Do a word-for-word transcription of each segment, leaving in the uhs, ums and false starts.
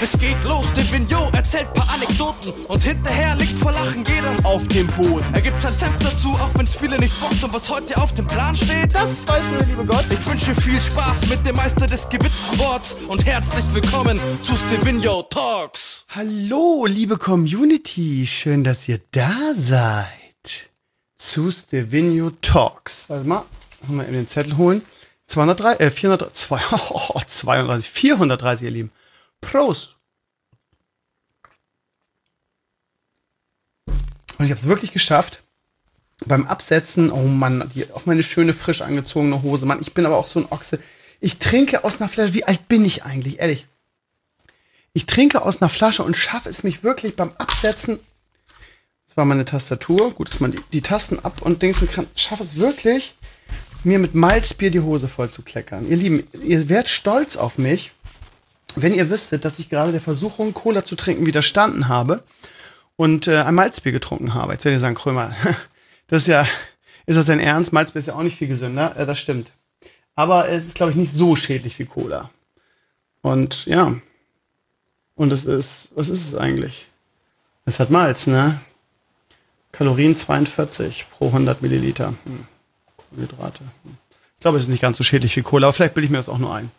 Es geht los, Divino erzählt paar Anekdoten und hinterher liegt vor Lachen jeder auf dem Boden. Er gibt sein Senf dazu, auch wenn's viele nicht bockt. Und was heute auf dem Plan steht, das weiß nur der liebe Gott. Ich wünsche viel Spaß mit dem Meister des gewitzten Worts und herzlich willkommen zu Stevino Talks. Hallo, liebe Community, schön, dass ihr da seid. Zu Stevino Talks. Warte mal, können wir eben den Zettel holen. zweihundertdrei, äh, vierhundert, zwei, oh, zweiunddreißig, vierhundertdreißig, ihr Lieben. Prost. Und ich habe es wirklich geschafft, beim Absetzen, oh Mann, die, auch meine schöne, frisch angezogene Hose, Mann, ich bin aber auch so ein Ochse. Ich trinke aus einer Flasche, wie alt bin ich eigentlich, ehrlich? Ich trinke aus einer Flasche und schaffe es mich wirklich beim Absetzen, das war meine Tastatur, gut, dass man die, die Tasten ab und dingsen kann, schaffe es wirklich, mir mit Malzbier die Hose voll zu kleckern. Ihr Lieben, ihr werdet stolz auf mich, wenn ihr wüsstet, dass ich gerade der Versuchung, Cola zu trinken, widerstanden habe und äh, ein Malzbier getrunken habe. Jetzt werdet ihr sagen, Krömer, das ist ja, ist das dein Ernst? Malzbier ist ja auch nicht viel gesünder. Äh, das stimmt. Aber es ist, glaube ich, nicht so schädlich wie Cola. Und ja, und es ist, was ist es eigentlich? Es hat Malz, ne? Kalorien zweiundvierzig pro hundert Milliliter. Hm. Kohlenhydrate. Hm. Ich glaube, es ist nicht ganz so schädlich wie Cola, aber vielleicht bilde ich mir das auch nur ein.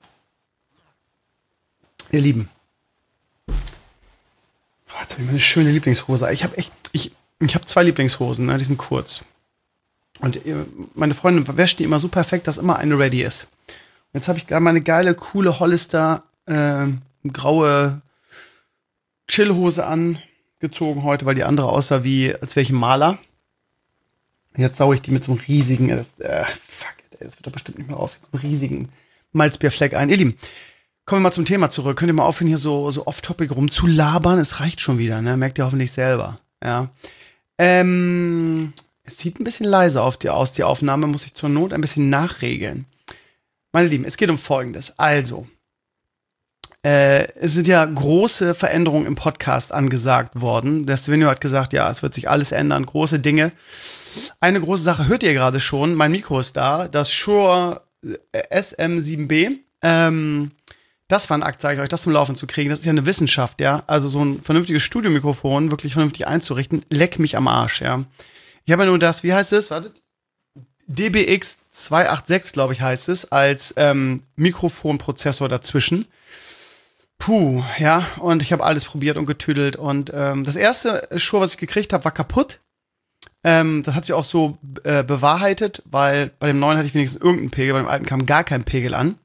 Ihr Lieben. Oh, jetzt habe ich meine schöne Lieblingshose. Ich habe echt, ich, ich habe zwei Lieblingshosen, ne? Die sind kurz. Und meine Freundin wäscht die immer so perfekt, dass immer eine ready ist. Und jetzt habe ich gerade meine geile, coole Hollister äh, graue Chillhose angezogen heute, weil die andere aussah wie, als wäre ich ein Maler. Jetzt sauge ich die mit so einem riesigen, äh, fuck it, ey, das wird doch bestimmt nicht mehr raus, so einem riesigen Malzbierfleck ein. Ihr Lieben, kommen wir mal zum Thema zurück. Könnt ihr mal aufhören, hier so, so off-topic rumzulabern? Es reicht schon wieder, ne? Merkt ihr hoffentlich selber. Ja. Ähm, es sieht ein bisschen leise auf die, aus, die Aufnahme, muss ich zur Not ein bisschen nachregeln. Meine Lieben, es geht um Folgendes. Also, äh, es sind ja große Veränderungen im Podcast angesagt worden. Der Stevino hat gesagt, ja, es wird sich alles ändern, große Dinge. Eine große Sache hört ihr gerade schon, mein Mikro ist da, das Shure S M sieben B. Ähm, Das war ein Akt, sage ich euch, das zum Laufen zu kriegen. Das ist ja eine Wissenschaft, ja. Also so ein vernünftiges Studiomikrofon wirklich vernünftig einzurichten, leck mich am Arsch, ja. Ich habe ja nur das, wie heißt es? Wartet. D B X zweihundertsechsundachtzig, glaube ich, heißt es, als ähm, Mikrofonprozessor dazwischen. Puh, ja. Und ich habe alles probiert und getüdelt. Und ähm, das erste Shure, was ich gekriegt habe, war kaputt. Ähm, das hat sich auch so äh, bewahrheitet, weil bei dem neuen hatte ich wenigstens irgendeinen Pegel, bei dem alten kam gar kein Pegel an.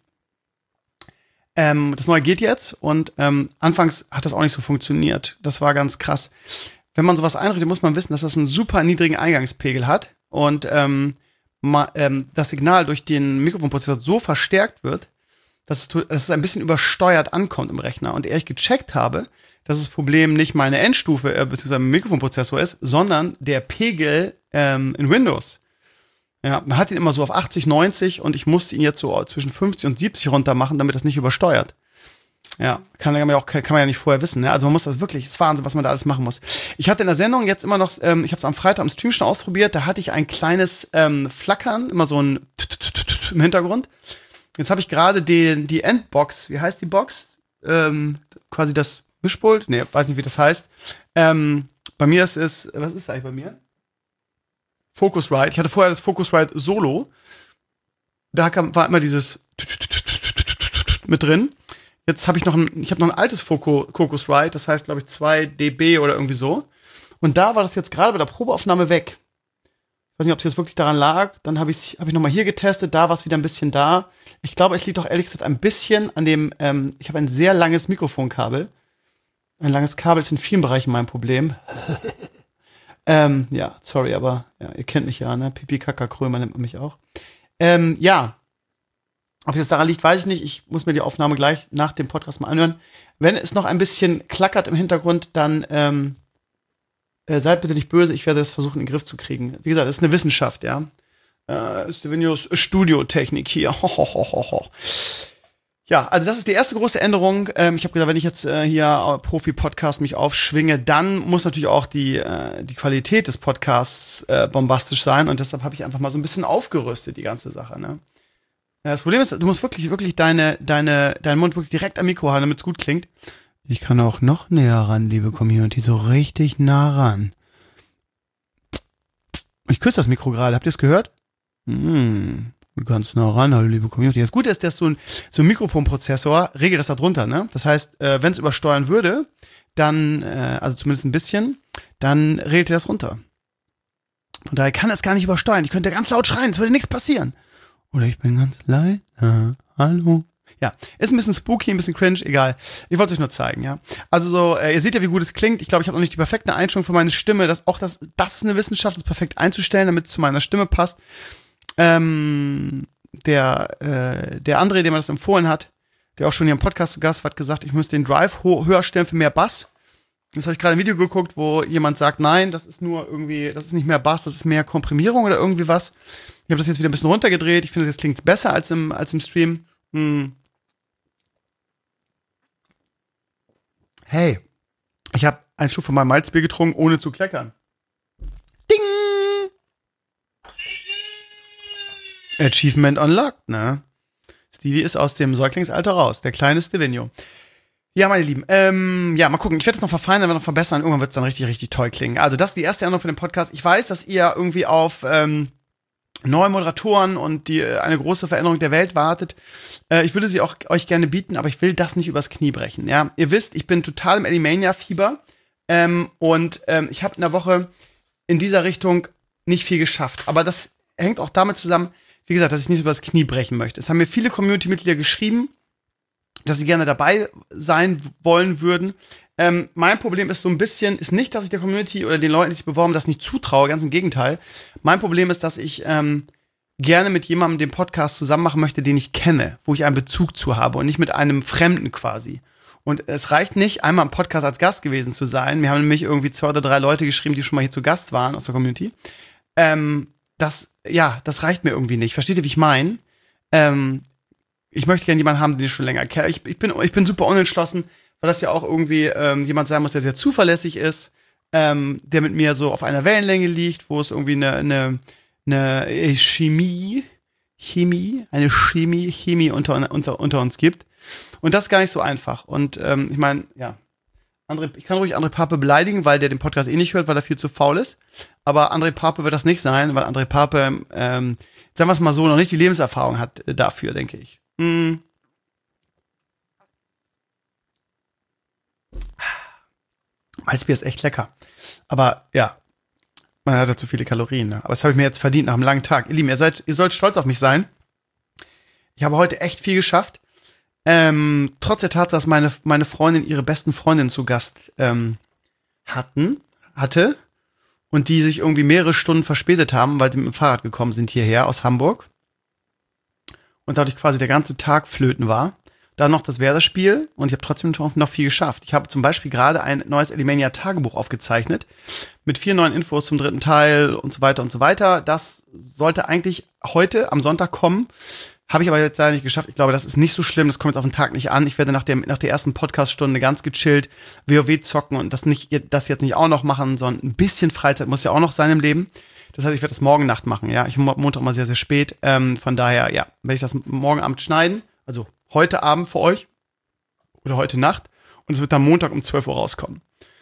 Ähm, das neue geht jetzt und ähm, anfangs hat das auch nicht so funktioniert. Das war ganz krass. Wenn man sowas einrichtet, muss man wissen, dass das einen super niedrigen Eingangspegel hat und ähm, ma, ähm, das Signal durch den Mikrofonprozessor so verstärkt wird, dass es, dass es ein bisschen übersteuert ankommt im Rechner. Und ehe ich gecheckt habe, dass das Problem nicht meine Endstufe äh, bzw. mein Mikrofonprozessor ist, sondern der Pegel ähm, in Windows. Ja, man hat ihn immer so auf achtzig, neunzig und ich musste ihn jetzt so zwischen fünfzig und siebzig runter machen, damit das nicht übersteuert. Ja, kann man ja auch kann man ja nicht vorher wissen. Ne? Also man muss das wirklich, das ist Wahnsinn, was man da alles machen muss. Ich hatte in der Sendung jetzt immer noch, ähm, ich habe es am Freitag im Stream schon ausprobiert, da hatte ich ein kleines ähm, Flackern, immer so ein im Hintergrund. Jetzt habe ich gerade die, die Endbox, wie heißt die Box? Ähm, quasi das Mischpult? Nee, weiß nicht, wie das heißt. Ähm, bei mir ist es, was ist das eigentlich bei mir? Focusrite. Ich hatte vorher das Focusrite Solo. Da kam, war immer dieses mit drin. Jetzt habe ich noch ein, ich habe noch ein altes Focusrite, das heißt, glaube ich, zwei Dezibel oder irgendwie so. Und da war das jetzt gerade bei der Probeaufnahme weg. Ich weiß nicht, ob es jetzt wirklich daran lag. Dann habe ich habe ich nochmal hier getestet, da war es wieder ein bisschen da. Ich glaube, es liegt auch ehrlich gesagt ein bisschen an dem, ähm, ich habe ein sehr langes Mikrofonkabel. Ein langes Kabel ist in vielen Bereichen mein Problem. Ähm, ja, sorry, aber ja, ihr kennt mich ja, ne? Pipi, Kaka, Krömer nennt man mich auch. Ähm, ja. Ob es jetzt daran liegt, weiß ich nicht. Ich muss mir die Aufnahme gleich nach dem Podcast mal anhören. Wenn es noch ein bisschen klackert im Hintergrund, dann ähm, äh, seid bitte nicht böse. Ich werde das versuchen, in den Griff zu kriegen. Wie gesagt, es ist eine Wissenschaft, ja. Äh, Stevinos Studiotechnik hier. Ho, ho, ho, ho, ho. Ja, also das ist die erste große Änderung. Ähm, ich habe gesagt, wenn ich jetzt äh, hier Profi-Podcast mich aufschwinge, dann muss natürlich auch die äh, die Qualität des Podcasts äh, bombastisch sein. Und deshalb habe ich einfach mal so ein bisschen aufgerüstet, die ganze Sache, ne? Ja, das Problem ist, du musst wirklich, wirklich deine, deine, deinen Mund wirklich direkt am Mikro haben, damit es gut klingt. Ich kann auch noch näher ran, liebe Community, so richtig nah ran. Ich küsse das Mikro gerade, habt ihr es gehört? Hm, ganz nah ran, hallo liebe Community. Das Gute ist, dass so ein, so ein Mikrofonprozessor regelt das da drunter, ne? Das heißt, äh, wenn es übersteuern würde, dann, äh, also zumindest ein bisschen, dann regelt er das runter. Von daher kann es gar nicht übersteuern. Ich könnte ganz laut schreien, es würde nichts passieren. Oder ich bin ganz leise, hallo. Ja, ist ein bisschen spooky, ein bisschen cringe, egal. Ich wollte es euch nur zeigen, ja. Also so, äh, ihr seht ja, wie gut es klingt. Ich glaube, ich habe noch nicht die perfekte Einstellung für meine Stimme. Das, auch das, das ist eine Wissenschaft, das perfekt einzustellen, damit es zu meiner Stimme passt. Ähm, der, äh, der André, dem man das empfohlen hat, der auch schon hier im Podcast zu Gast war, hat gesagt, ich muss den Drive ho- höher stellen für mehr Bass. Jetzt habe ich gerade ein Video geguckt, wo jemand sagt, nein, das ist nur irgendwie, das ist nicht mehr Bass, das ist mehr Komprimierung oder irgendwie was. Ich habe das jetzt wieder ein bisschen runtergedreht. Ich finde, jetzt klingt es besser als im, als im Stream. Hm. Hey, ich habe einen Schluck von meinem Malzbier getrunken, ohne zu kleckern. Ding! Achievement unlocked, ne? Stevie ist aus dem Säuglingsalter raus, der kleine Stevino. Ja, meine Lieben, ähm, ja, mal gucken. Ich werde es noch verfeinern, noch verbessern. Irgendwann wird es dann richtig, richtig toll klingen. Also das ist die erste Änderung für den Podcast. Ich weiß, dass ihr irgendwie auf ähm, neue Moderatoren und die eine große Veränderung der Welt wartet. Äh, ich würde sie auch euch gerne bieten, aber ich will das nicht übers Knie brechen. Ja, ihr wisst, ich bin total im Animania-Fieber ähm, und ähm, ich habe in der Woche in dieser Richtung nicht viel geschafft. Aber das hängt auch damit zusammen, wie gesagt, dass ich nicht übers Knie brechen möchte. Es haben mir viele Community-Mitglieder geschrieben, dass sie gerne dabei sein wollen würden. Ähm, mein Problem ist so ein bisschen, ist nicht, dass ich der Community oder den Leuten, die sich beworben, das nicht zutraue, ganz im Gegenteil. Mein Problem ist, dass ich ähm, gerne mit jemandem den Podcast zusammen machen möchte, den ich kenne, wo ich einen Bezug zu habe und nicht mit einem Fremden quasi. Und es reicht nicht, einmal im Podcast als Gast gewesen zu sein. Wir haben nämlich irgendwie zwei oder drei Leute geschrieben, die schon mal hier zu Gast waren aus der Community. Ähm, das, ja, das reicht mir irgendwie nicht. Versteht ihr, wie ich meine? Ähm, ich möchte gerne jemanden haben, den ich schon länger kenne. Ich, ich, bin, ich bin super unentschlossen, weil das ja auch irgendwie ähm, jemand sein muss, der sehr zuverlässig ist, ähm, der mit mir so auf einer Wellenlänge liegt, wo es irgendwie eine, eine, eine Chemie, Chemie, eine Chemie, Chemie unter, unter, unter uns gibt. Und das ist gar nicht so einfach. Und ähm, ich meine, ja, André, ich kann ruhig André Pape beleidigen, weil der den Podcast eh nicht hört, weil er viel zu faul ist. Aber André Pape wird das nicht sein, weil André Pape, ähm, sagen wir es mal so, noch nicht die Lebenserfahrung hat äh, dafür, denke ich. Hm. Malzbier ist echt lecker. Aber ja, man hat ja zu viele Kalorien. Ne? Aber das habe ich mir jetzt verdient nach einem langen Tag. Ihr Lieben, ihr, seid, ihr sollt stolz auf mich sein. Ich habe heute echt viel geschafft. Ähm, trotz der Tatsache, dass meine, meine Freundin ihre besten Freundinnen zu Gast ähm, hatten, hatte und die sich irgendwie mehrere Stunden verspätet haben, weil sie mit dem Fahrrad gekommen sind hierher aus Hamburg. Und dadurch quasi der ganze Tag flöten war. Dann noch das Werder-Spiel und ich habe trotzdem noch viel geschafft. Ich habe zum Beispiel gerade ein neues Alimania-Tagebuch aufgezeichnet mit vier neuen Infos zum dritten Teil und so weiter und so weiter. Das sollte eigentlich heute am Sonntag kommen. Habe ich aber jetzt leider nicht geschafft. Ich glaube, das ist nicht so schlimm. Das kommt jetzt auf den Tag nicht an. Ich werde nach, dem, nach der ersten Podcast-Stunde ganz gechillt WoW zocken und das, nicht, das jetzt nicht auch noch machen, sondern ein bisschen Freizeit muss ja auch noch sein im Leben. Das heißt, ich werde das morgen Nacht machen. Ja, ich bin Montag mal sehr, sehr spät. Ähm, von daher, ja, werde ich das morgen Abend schneiden. Also heute Abend für euch oder heute Nacht und es wird dann Montag um zwölf Uhr rauskommen.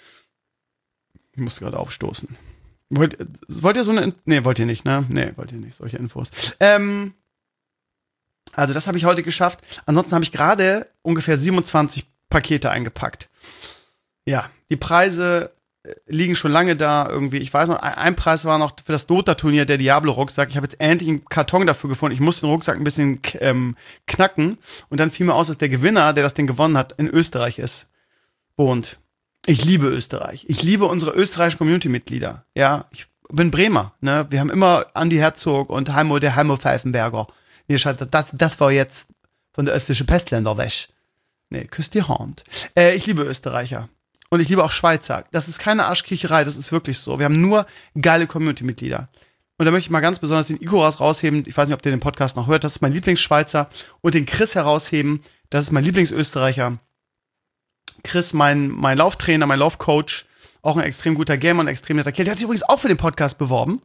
Ich muss gerade aufstoßen. Wollt, wollt ihr so eine... Nee, wollt ihr nicht, ne? Nee, wollt ihr nicht, solche Infos. Ähm, also das habe ich heute geschafft. Ansonsten habe ich gerade ungefähr siebenundzwanzig Pakete eingepackt. Ja, die Preise liegen schon lange da irgendwie. Ich weiß noch, ein Preis war noch für das Dota-Turnier der Diablo-Rucksack. Ich habe jetzt endlich einen Karton dafür gefunden. Ich musste den Rucksack ein bisschen ähm, knacken. Und dann fiel mir aus, dass der Gewinner, der das Ding gewonnen hat, in Österreich ist. Und ich liebe Österreich. Ich liebe unsere österreichischen Community-Mitglieder. Ja, ich bin Bremer. Ne? Wir haben immer Andi Herzog und Heimo, der Heimo Pfeifenberger. Nee, das, das war jetzt von der österreichischen Pestländer weg. Nee, küsst die Hand. Äh, ich liebe Österreicher. Und ich liebe auch Schweizer. Das ist keine Arschkriecherei, das ist wirklich so. Wir haben nur geile Community-Mitglieder. Und da möchte ich mal ganz besonders den Ikoras rausheben. Ich weiß nicht, ob der den Podcast noch hört. Das ist mein Lieblingsschweizer. Und den Chris herausheben. Das ist mein Lieblingsösterreicher. Chris, mein, mein Lauftrainer, mein Laufcoach. Auch ein extrem guter Gamer und ein extrem netter Kerl. Der hat sich übrigens auch für den Podcast beworben.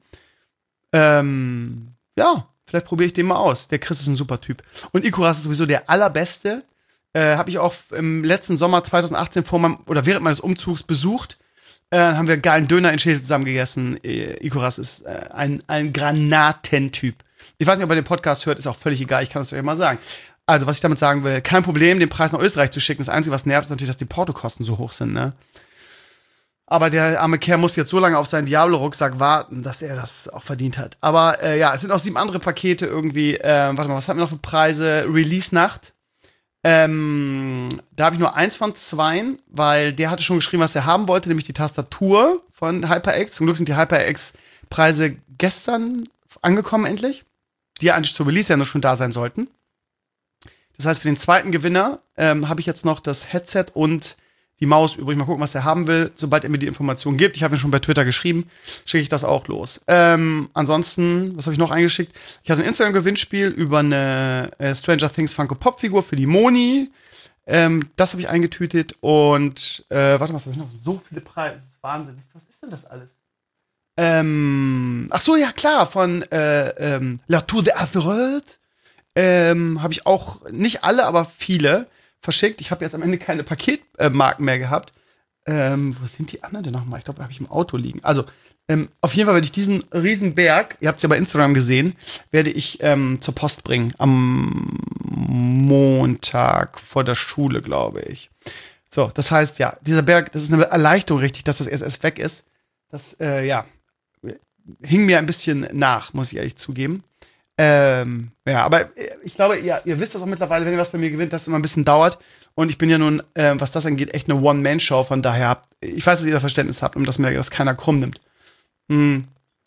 Ähm, ja, vielleicht probiere ich den mal aus. Der Chris ist ein super Typ. Und Ikoras ist sowieso der allerbeste Äh, habe ich auch im letzten Sommer zwanzig achtzehn vor meinem, oder während meines Umzugs besucht. Äh, haben wir einen geilen Döner in Schädel zusammen gegessen. Äh, Ikoras ist äh, ein, ein Granatentyp. Ich weiß nicht, ob er den Podcast hört, ist auch völlig egal, ich kann es euch mal sagen. Also, was ich damit sagen will, kein Problem, den Preis nach Österreich zu schicken. Das Einzige, was nervt, ist natürlich, dass die Portokosten so hoch sind, ne? Aber der arme Kerl muss jetzt so lange auf seinen Diablo-Rucksack warten, dass er das auch verdient hat. Aber äh, ja, es sind auch sieben andere Pakete irgendwie. Äh, warte mal, was haben wir noch für Preise? Release-Nacht. Ähm, da habe ich nur eins von zweien, weil der hatte schon geschrieben, was er haben wollte, nämlich die Tastatur von HyperX. Zum Glück sind die HyperX-Preise gestern angekommen endlich, die ja eigentlich zur Release ja noch schon da sein sollten. Das heißt, für den zweiten Gewinner ähm, habe ich jetzt noch das Headset und die Maus übrig. Mal gucken, was er haben will. Sobald er mir die Information gibt, ich habe ihn schon bei Twitter geschrieben, schicke ich das auch los. Ähm, ansonsten, was habe ich noch eingeschickt? Ich hatte ein Instagram-Gewinnspiel über eine äh, Stranger Things Funko-Pop-Figur für die Moni. Ähm, das habe ich eingetütet. Und, äh, warte mal, was habe ich noch? So viele Preise. Das ist Wahnsinn. Was ist denn das alles? Ähm, ach so, ja, klar, von äh, ähm, La Tour de Azeroth. Ähm, habe ich auch nicht alle, aber viele verschickt. Ich habe jetzt am Ende keine Paketmarken äh, mehr gehabt. Ähm, wo sind die anderen denn nochmal? Ich glaube, habe ich im Auto liegen. Also, ähm, auf jeden Fall werde ich diesen riesen Berg, ihr habt es ja bei Instagram gesehen, werde ich ähm, zur Post bringen. Am Montag vor der Schule, glaube ich. So, das heißt, ja, dieser Berg, das ist eine Erleichterung richtig, dass das erst, erst weg ist. Das, äh, ja, hing mir ein bisschen nach, muss ich ehrlich zugeben. Ähm, ja, aber ich glaube, ihr, ihr wisst das auch mittlerweile, wenn ihr was bei mir gewinnt, dass es immer ein bisschen dauert. Und ich bin ja nun, äh, was das angeht, echt eine One-Man-Show. Von daher habt, ich weiß, dass ihr da Verständnis habt und dass mir das keiner krumm nimmt. Hm.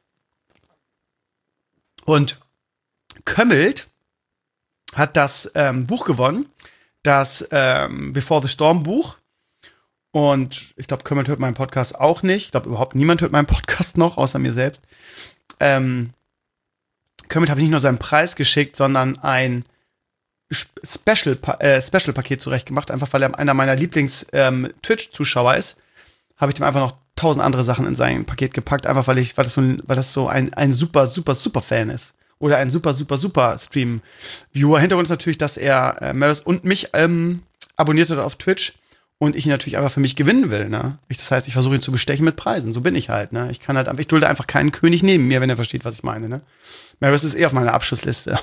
Und Kömmelt hat das ähm, Buch gewonnen, das ähm, Before the Storm Buch. Und ich glaube, Kömmelt hört meinen Podcast auch nicht. Ich glaube, überhaupt niemand hört meinen Podcast noch, außer mir selbst. Ähm, Kömmelt habe ich nicht nur seinen Preis geschickt, sondern ein Special, äh, Special-Paket zurechtgemacht, einfach weil er einer meiner Lieblings-Twitch-Zuschauer ähm, ist, habe ich dem einfach noch tausend andere Sachen in sein Paket gepackt, einfach weil ich, weil das so, ein, weil das so ein, ein super, super, super Fan ist. Oder ein super, super, super Stream-Viewer. Hintergrund ist natürlich, dass er äh, Maris und mich ähm, abonniert hat auf Twitch und ich ihn natürlich einfach für mich gewinnen will, ne? Ich, das heißt, ich versuche ihn zu bestechen mit Preisen. So bin ich halt, ne? Ich kann halt, ich dulde einfach keinen König neben mir, wenn er versteht, was ich meine, ne? Maris ist eh auf meiner Abschussliste.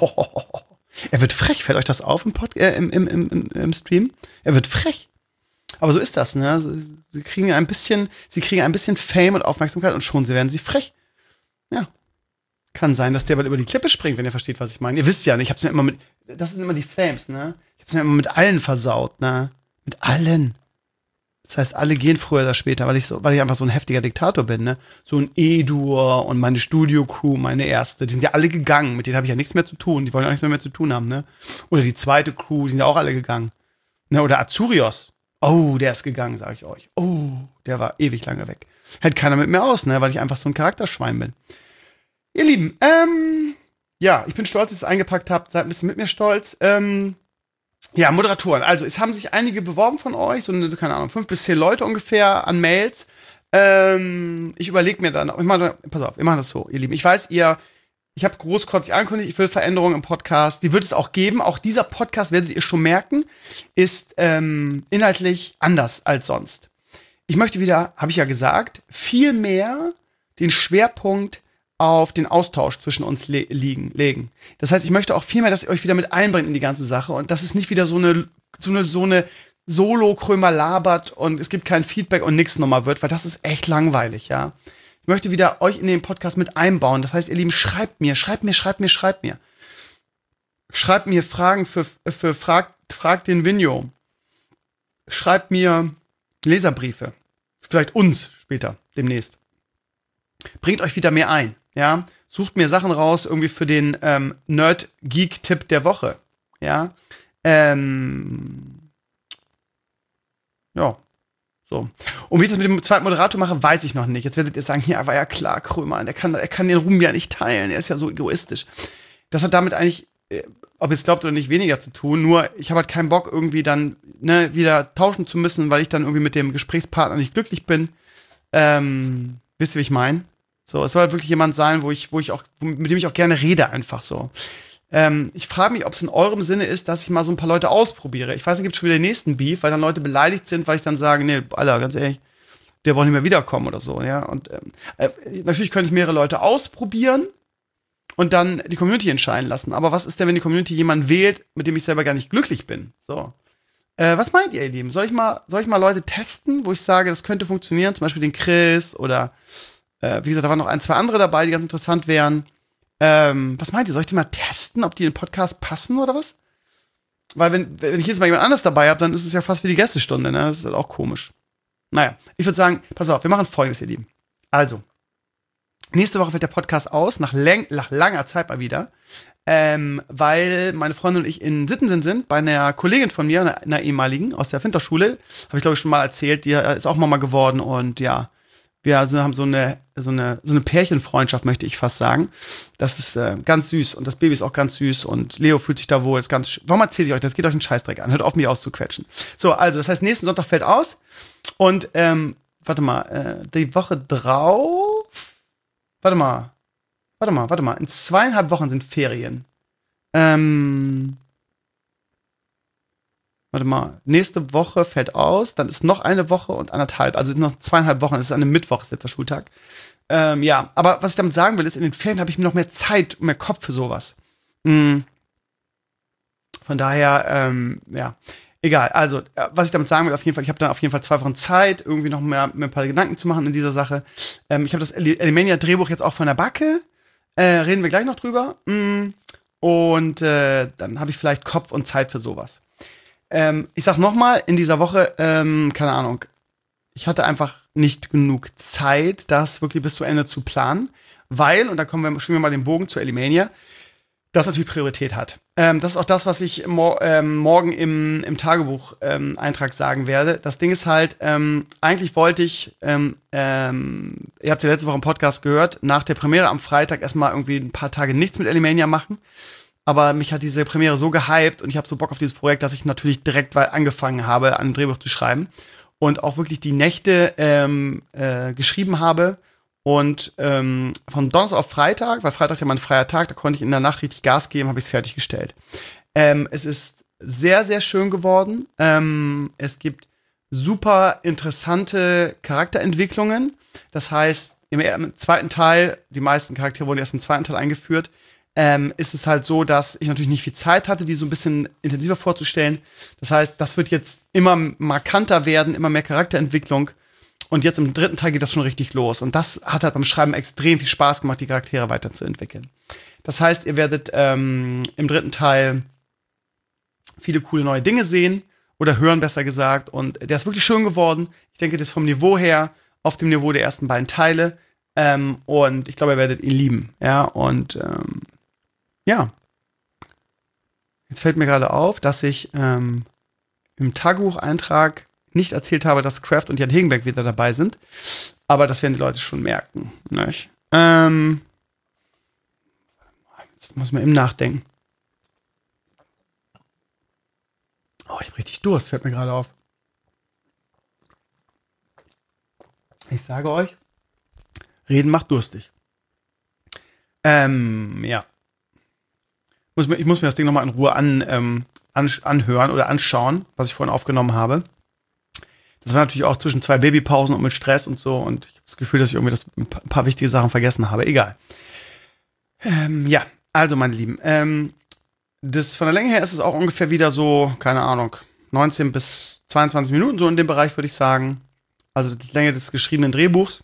Er wird frech. Fällt euch das auf im, Pod äh, im, im, im, im Stream? Er wird frech. Aber so ist das, ne? Sie, sie kriegen ein bisschen, sie kriegen ein bisschen Fame und Aufmerksamkeit und schon werden sie frech. Ja. Kann sein, dass der bald über die Klippe springt, wenn ihr versteht, was ich meine. Ihr wisst ja, ne? Ich hab's mir immer mit, das sind immer die Flames, ne? Ich hab's mir immer mit allen versaut, ne? Mit allen. Das heißt, alle gehen früher oder später, weil ich so, weil ich einfach so ein heftiger Diktator bin, ne? So ein Edur und meine Studio-Crew, meine erste, die sind ja alle gegangen. Mit denen habe ich ja nichts mehr zu tun. Die wollen ja auch nichts mehr, mehr zu tun haben, ne? Oder die zweite Crew, die sind ja auch alle gegangen. Ne? Oder Azurios. Oh, der ist gegangen, sage ich euch. Oh, der war ewig lange weg. Hält keiner mit mir aus, ne? Weil ich einfach so ein Charakterschwein bin. Ihr Lieben, ähm, ja, ich bin stolz, dass ihr es eingepackt habt. Seid ein bisschen mit mir stolz. Ähm, Ja, Moderatoren. Also, es haben sich einige beworben von euch, so eine, keine Ahnung, fünf bis zehn Leute ungefähr an Mails. Ähm, ich überlege mir dann, ich mache, pass auf, wir machen das so, ihr Lieben. Ich weiß, ihr, ich habe großkotzig angekündigt, ich will Veränderungen im Podcast. Die wird es auch geben. Auch dieser Podcast, werdet ihr schon merken, ist ähm, inhaltlich anders als sonst. Ich möchte wieder, habe ich ja gesagt, viel mehr den Schwerpunkt auf den Austausch zwischen uns le- liegen, legen. Das heißt, ich möchte auch viel mehr, dass ihr euch wieder mit einbringt in die ganze Sache und dass es nicht wieder so eine, so eine, so eine Solo-Krömer labert und es gibt kein Feedback und nichts nochmal wird, weil das ist echt langweilig, ja. Ich möchte wieder euch in den Podcast mit einbauen. Das heißt, ihr Lieben, schreibt mir, schreibt mir, schreibt mir, schreibt mir. Schreibt mir Fragen für, für Frag, Frag den Vinyo. Schreibt mir Leserbriefe. Vielleicht uns später, demnächst. Bringt euch wieder mehr ein. Ja, sucht mir Sachen raus, irgendwie für den ähm, Nerd-Geek-Tipp der Woche. Ja, ähm, ja, so. Und wie ich das mit dem zweiten Moderator mache, weiß ich noch nicht. Jetzt werdet ihr sagen, ja, war ja klar, Krömer, er kann, er kann den Ruhm ja nicht teilen, er ist ja so egoistisch. Das hat damit eigentlich, äh, ob ihr es glaubt oder nicht, weniger zu tun. Nur, ich habe halt keinen Bock, irgendwie dann ne, wieder tauschen zu müssen, weil ich dann irgendwie mit dem Gesprächspartner nicht glücklich bin. Ähm, wisst ihr, wie ich meine? So, es soll halt wirklich jemand sein, wo ich, wo ich auch, mit dem ich auch gerne rede, einfach so. Ähm, ich frage mich, ob es in eurem Sinne ist, dass ich mal so ein paar Leute ausprobiere. Ich weiß, es gibt schon wieder den nächsten Beef, weil dann Leute beleidigt sind, weil ich dann sage, nee, Alter, ganz ehrlich, der braucht nicht mehr wiederkommen oder so, ja. Und ähm, äh, natürlich könnte ich mehrere Leute ausprobieren und dann die Community entscheiden lassen. Aber was ist denn, wenn die Community jemanden wählt, mit dem ich selber gar nicht glücklich bin? So. Äh, was meint ihr, ihr Lieben? Soll ich mal, soll ich mal Leute testen, wo ich sage, das könnte funktionieren? Zum Beispiel den Chris oder äh, wie gesagt, da waren noch ein, zwei andere dabei, die ganz interessant wären. Ähm, was meint ihr? Soll ich die mal testen, ob die in den Podcast passen oder was? Weil wenn, wenn ich jetzt mal jemand anderes dabei habe, dann ist es ja fast wie die Gästestunde, ne? Das ist halt auch komisch. Naja, ich würde sagen, pass auf, wir machen Folgendes, ihr Lieben. Also, nächste Woche fällt der Podcast aus, nach, läng- nach langer Zeit mal wieder, ähm, weil meine Freundin und ich in Sittensen sind, bei einer Kollegin von mir, einer, einer ehemaligen, aus der Finterschule, habe ich glaube ich schon mal erzählt, die ist auch Mama geworden und ja, wir haben so eine, so eine, so eine Pärchenfreundschaft, möchte ich fast sagen. Das ist äh, ganz süß und das Baby ist auch ganz süß und Leo fühlt sich da wohl. Ist ganz, warum erzähle ich euch das? Geht euch einen Scheißdreck an. Hört auf, mich auszuquetschen. So, also, das heißt, nächsten Sonntag fällt aus und, ähm, warte mal, äh, die Woche drauf, warte mal, warte mal, warte mal, in zweieinhalb Wochen sind Ferien. Ähm, Warte mal, nächste Woche fällt aus, dann ist noch eine Woche und anderthalb, also noch zweieinhalb Wochen, das ist an einem Mittwoch, ist jetzt der Schultag. Ähm, ja, aber was ich damit sagen will, ist, in den Ferien habe ich mir noch mehr Zeit, mehr Kopf für sowas. Mhm. Von daher, ähm, ja, egal. Also, was ich damit sagen will, auf jeden Fall, ich habe dann auf jeden Fall zwei Wochen Zeit, irgendwie noch mehr, mir ein paar Gedanken zu machen in dieser Sache. Ähm, ich habe das Elimania-Drehbuch jetzt auch von der Backe. Äh, reden wir gleich noch drüber. Mhm. Und äh, dann habe ich vielleicht Kopf und Zeit für sowas. Ähm, ich sag's nochmal, in dieser Woche, ähm, keine Ahnung, ich hatte einfach nicht genug Zeit, das wirklich bis zu Ende zu planen, weil, und da kommen wir, schwimmen wir mal den Bogen zu Elimania, das natürlich Priorität hat. Ähm, das ist auch das, was ich mor- ähm, morgen im, im Tagebuch-Eintrag ähm, sagen werde. Das Ding ist halt, ähm, eigentlich wollte ich, ähm, ähm, ihr habt ja letzte Woche im Podcast gehört, nach der Premiere am Freitag erstmal irgendwie ein paar Tage nichts mit Elimania machen. Aber mich hat diese Premiere so gehypt und ich habe so Bock auf dieses Projekt, dass ich natürlich direkt angefangen habe, an einem Drehbuch zu schreiben. Und auch wirklich die Nächte ähm, äh, geschrieben habe. Und ähm, von Donnerstag auf Freitag, weil Freitag ist ja mein freier Tag, da konnte ich in der Nacht richtig Gas geben, habe ich es fertiggestellt. Ähm, es ist sehr, sehr schön geworden. Ähm, es gibt super interessante Charakterentwicklungen. Das heißt, im, im zweiten Teil, die meisten Charaktere wurden erst im zweiten Teil eingeführt, Ähm, ist es halt so, dass ich natürlich nicht viel Zeit hatte, die so ein bisschen intensiver vorzustellen. Das heißt, das wird jetzt immer markanter werden, immer mehr Charakterentwicklung. Und jetzt im dritten Teil geht das schon richtig los. Und das hat halt beim Schreiben extrem viel Spaß gemacht, die Charaktere weiterzuentwickeln. Das heißt, ihr werdet ähm, im dritten Teil viele coole neue Dinge sehen oder hören, besser gesagt. Und der ist wirklich schön geworden. Ich denke, das ist vom Niveau her auf dem Niveau der ersten beiden Teile. Ähm, und ich glaube, ihr werdet ihn lieben. Ja, und ähm, ja, jetzt fällt mir gerade auf, dass ich ähm, im Tagebucheintrag nicht erzählt habe, dass Kraft und Jan Hegenberg wieder dabei sind. Aber das werden die Leute schon merken. Nicht? Ähm, jetzt muss man eben nachdenken. Oh, ich hab richtig Durst, fällt mir gerade auf. Ich sage euch, Reden macht durstig. Ähm, ja. Muss mir, ich muss mir das Ding nochmal in Ruhe an, ähm, an, anhören oder anschauen, was ich vorhin aufgenommen habe. Das war natürlich auch zwischen zwei Babypausen und mit Stress und so. Und ich habe das Gefühl, dass ich irgendwie das, ein paar wichtige Sachen vergessen habe. Egal. Ähm, ja, also meine Lieben. Ähm, das, von der Länge her ist es auch ungefähr wieder so, keine Ahnung, neunzehn bis zweiundzwanzig Minuten, so in dem Bereich, würde ich sagen. Also die Länge des geschriebenen Drehbuchs.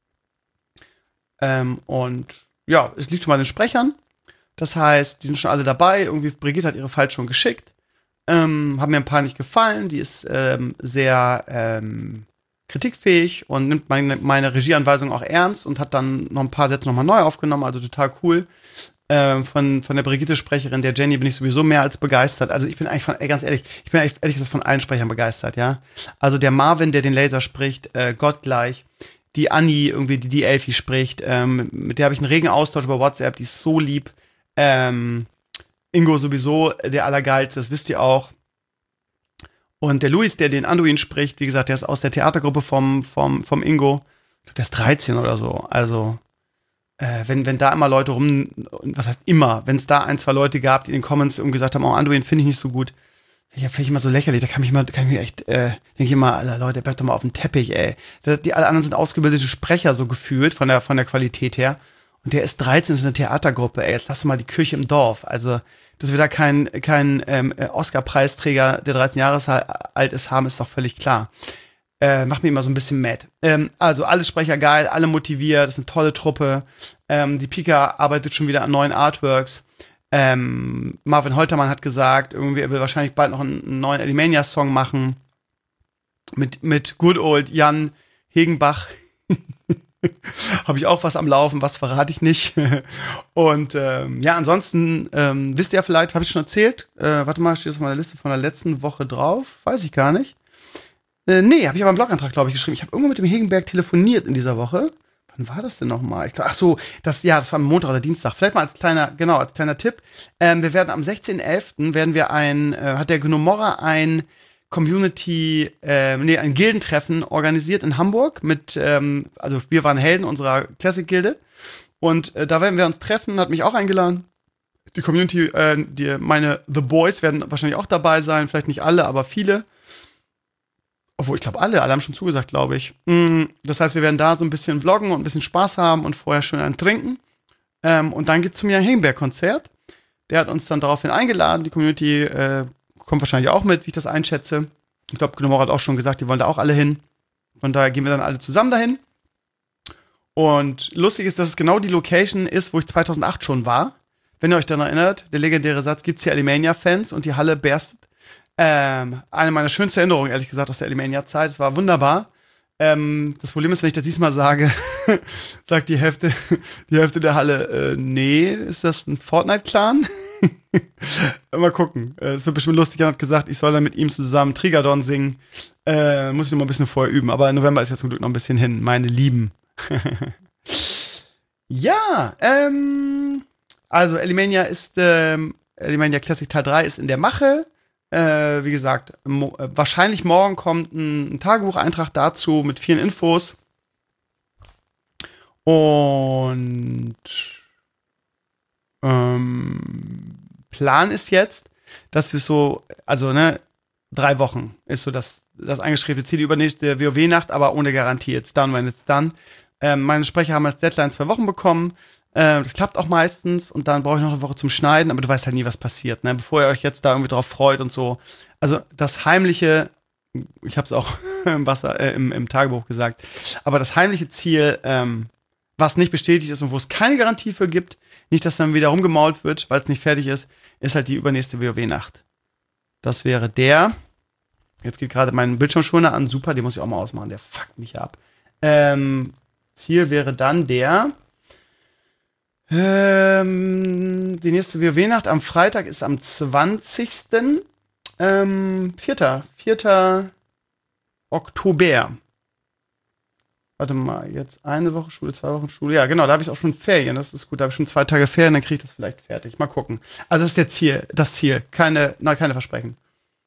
Ähm, und ja, es liegt schon bei den Sprechern. Das heißt, die sind schon alle dabei. Irgendwie, Brigitte hat ihre Files schon geschickt. Ähm, haben mir ein paar nicht gefallen. Die ist ähm, sehr ähm, kritikfähig und nimmt meine, meine Regieanweisung auch ernst und hat dann noch ein paar Sätze nochmal neu aufgenommen. Also total cool. Ähm, von, von der Brigitte-Sprecherin, der Jenny, bin ich sowieso mehr als begeistert. Also ich bin eigentlich von, ey, ganz ehrlich, ich bin eigentlich ehrlich gesagt von allen Sprechern begeistert, ja. Also der Marvin, der den Laser spricht, äh, gottgleich. Die Anni, irgendwie, die die Elfie spricht, ähm, mit der habe ich einen regen Austausch über WhatsApp, die ist so lieb. Ähm, Ingo sowieso, der Allergeilste, das wisst ihr auch. Und der Luis, der den Anduin spricht, wie gesagt, der ist aus der Theatergruppe vom, vom, vom Ingo. Ich glaube, der ist dreizehn oder so. Also, äh, wenn, wenn da immer Leute rum, was heißt immer, wenn es da ein, zwei Leute gab, die in den Comments irgendwie gesagt haben, oh, Anduin finde ich nicht so gut, finde ich, find ich immer so lächerlich, da kann ich mal, kann ich mir echt, äh, denke ich immer, Alter, Leute, bleibt doch mal auf den Teppich, ey. Die alle anderen sind ausgebildete Sprecher, so gefühlt, von der, von der Qualität her. Und der ist dreizehn, das ist eine Theatergruppe, ey, jetzt lass mal die Kirche im Dorf. Also, dass wir da keinen kein, ähm, Oscar-Preisträger, der dreizehn Jahre alt ist, haben, ist doch völlig klar. Äh, macht mich immer so ein bisschen mad. Ähm, also, alle Sprecher geil, alle motiviert, das ist eine tolle Truppe. Ähm, die Pika arbeitet schon wieder an neuen Artworks. Ähm, Marvin Holtermann hat gesagt, irgendwie, er will wahrscheinlich bald noch einen, einen neuen Alimania-Song machen. Mit, mit Good Old Jan Hegenbach. Habe ich auch was am Laufen, was verrate ich nicht. Und ähm, ja, ansonsten, ähm, wisst ihr ja vielleicht, habe ich schon erzählt, äh, warte mal, steht das auf meiner Liste von der letzten Woche drauf? Weiß ich gar nicht. Äh, nee, habe ich aber einen Blogantrag, glaube ich, geschrieben. Ich habe irgendwo mit dem Hegenberg telefoniert in dieser Woche. Wann war das denn nochmal? Ach so, das, ja, das war am Montag oder Dienstag. Vielleicht mal als kleiner, genau, als kleiner Tipp. Ähm, wir werden am sechzehnten elften werden wir ein, äh, hat der Gnomorra ein Community, äh, nee, ein Gildentreffen organisiert in Hamburg mit, ähm, also wir waren Helden unserer Classic-Gilde und äh, da werden wir uns treffen, hat mich auch eingeladen. Die Community, äh, die, meine The Boys werden wahrscheinlich auch dabei sein, vielleicht nicht alle, aber viele. Obwohl, ich glaube alle, alle haben schon zugesagt, glaube ich. Mm, das heißt, wir werden da so ein bisschen vloggen und ein bisschen Spaß haben und vorher schön einen trinken. Ähm, und dann geht's zu mir ein Hegenberg-Konzert. Der hat uns dann daraufhin eingeladen, die Community, äh, kommt wahrscheinlich auch mit, wie ich das einschätze. Ich glaube, Gnomorra hat auch schon gesagt, die wollen da auch alle hin. Von daher gehen wir dann alle zusammen dahin. Und lustig ist, dass es genau die Location ist, wo ich zweitausendacht schon war. Wenn ihr euch daran erinnert, der legendäre Satz, gibt's hier Alimania-Fans und die Halle berstet. Ähm, eine meiner schönsten Erinnerungen, ehrlich gesagt, aus der Alimania-Zeit. Es war wunderbar. Ähm, das Problem ist, wenn ich das diesmal sage, sagt die Hälfte, die Hälfte der Halle, äh, nee, ist das ein Fortnite-Clan? Mal gucken. Es wird bestimmt lustig. Er hat gesagt, ich soll dann mit ihm zusammen Trigadon singen. Äh, muss ich noch mal ein bisschen vorher üben. Aber November ist jetzt zum Glück noch ein bisschen hin. Meine Lieben. Ja, ähm, also Alimania ist, ähm, Alimania Classic Teil drei ist in der Mache. Äh, wie gesagt, mo- äh, wahrscheinlich morgen kommt ein, ein Tagebucheintrag dazu mit vielen Infos. Und ähm, Plan ist jetzt, dass wir so, also ne, drei Wochen ist so das, das angestrebte Ziel, übernächste WoW-Nacht, aber ohne Garantie. It's done when it's done. Ähm, meine Sprecher haben als Deadline zwei Wochen bekommen. Äh, das klappt auch meistens und dann brauche ich noch eine Woche zum Schneiden, aber du weißt halt nie, was passiert, ne? Bevor ihr euch jetzt da irgendwie drauf freut und so. Also das heimliche, ich habe es auch im, Wasser, äh, im, im Tagebuch gesagt, aber das heimliche Ziel, ähm, was nicht bestätigt ist und wo es keine Garantie für gibt, nicht, dass dann wieder rumgemault wird, weil es nicht fertig ist, ist halt die übernächste WoW-Nacht. Das wäre der. Jetzt geht gerade mein Bildschirmschoner an. Super, den muss ich auch mal ausmachen. Der fuckt mich ab. Ähm, Ziel wäre dann der. Ähm, die nächste WoW-Nacht am Freitag ist am zwanzigsten Ähm, vierter vierter Oktober. Warte mal, jetzt eine Woche Schule, zwei Wochen Schule. Ja, genau, da habe ich auch schon Ferien. Das ist gut, da habe ich schon zwei Tage Ferien, dann kriege ich das vielleicht fertig. Mal gucken. Also das ist der Ziel, das Ziel. Keine, nein, keine Versprechen.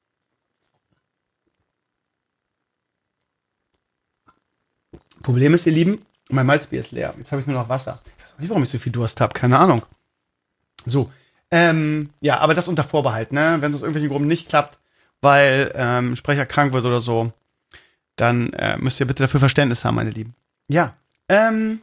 Problem ist, ihr Lieben, mein Malzbier ist leer. Jetzt habe ich nur noch Wasser. Ich weiß auch nicht, warum ich so viel Durst habe. Keine Ahnung. So. Ähm, ja, aber das unter Vorbehalt, ne? Wenn es aus irgendwelchen Gründen nicht klappt, weil ähm, Sprecher krank wird oder so, dann äh, müsst ihr bitte dafür Verständnis haben, meine Lieben. Ja. Ähm,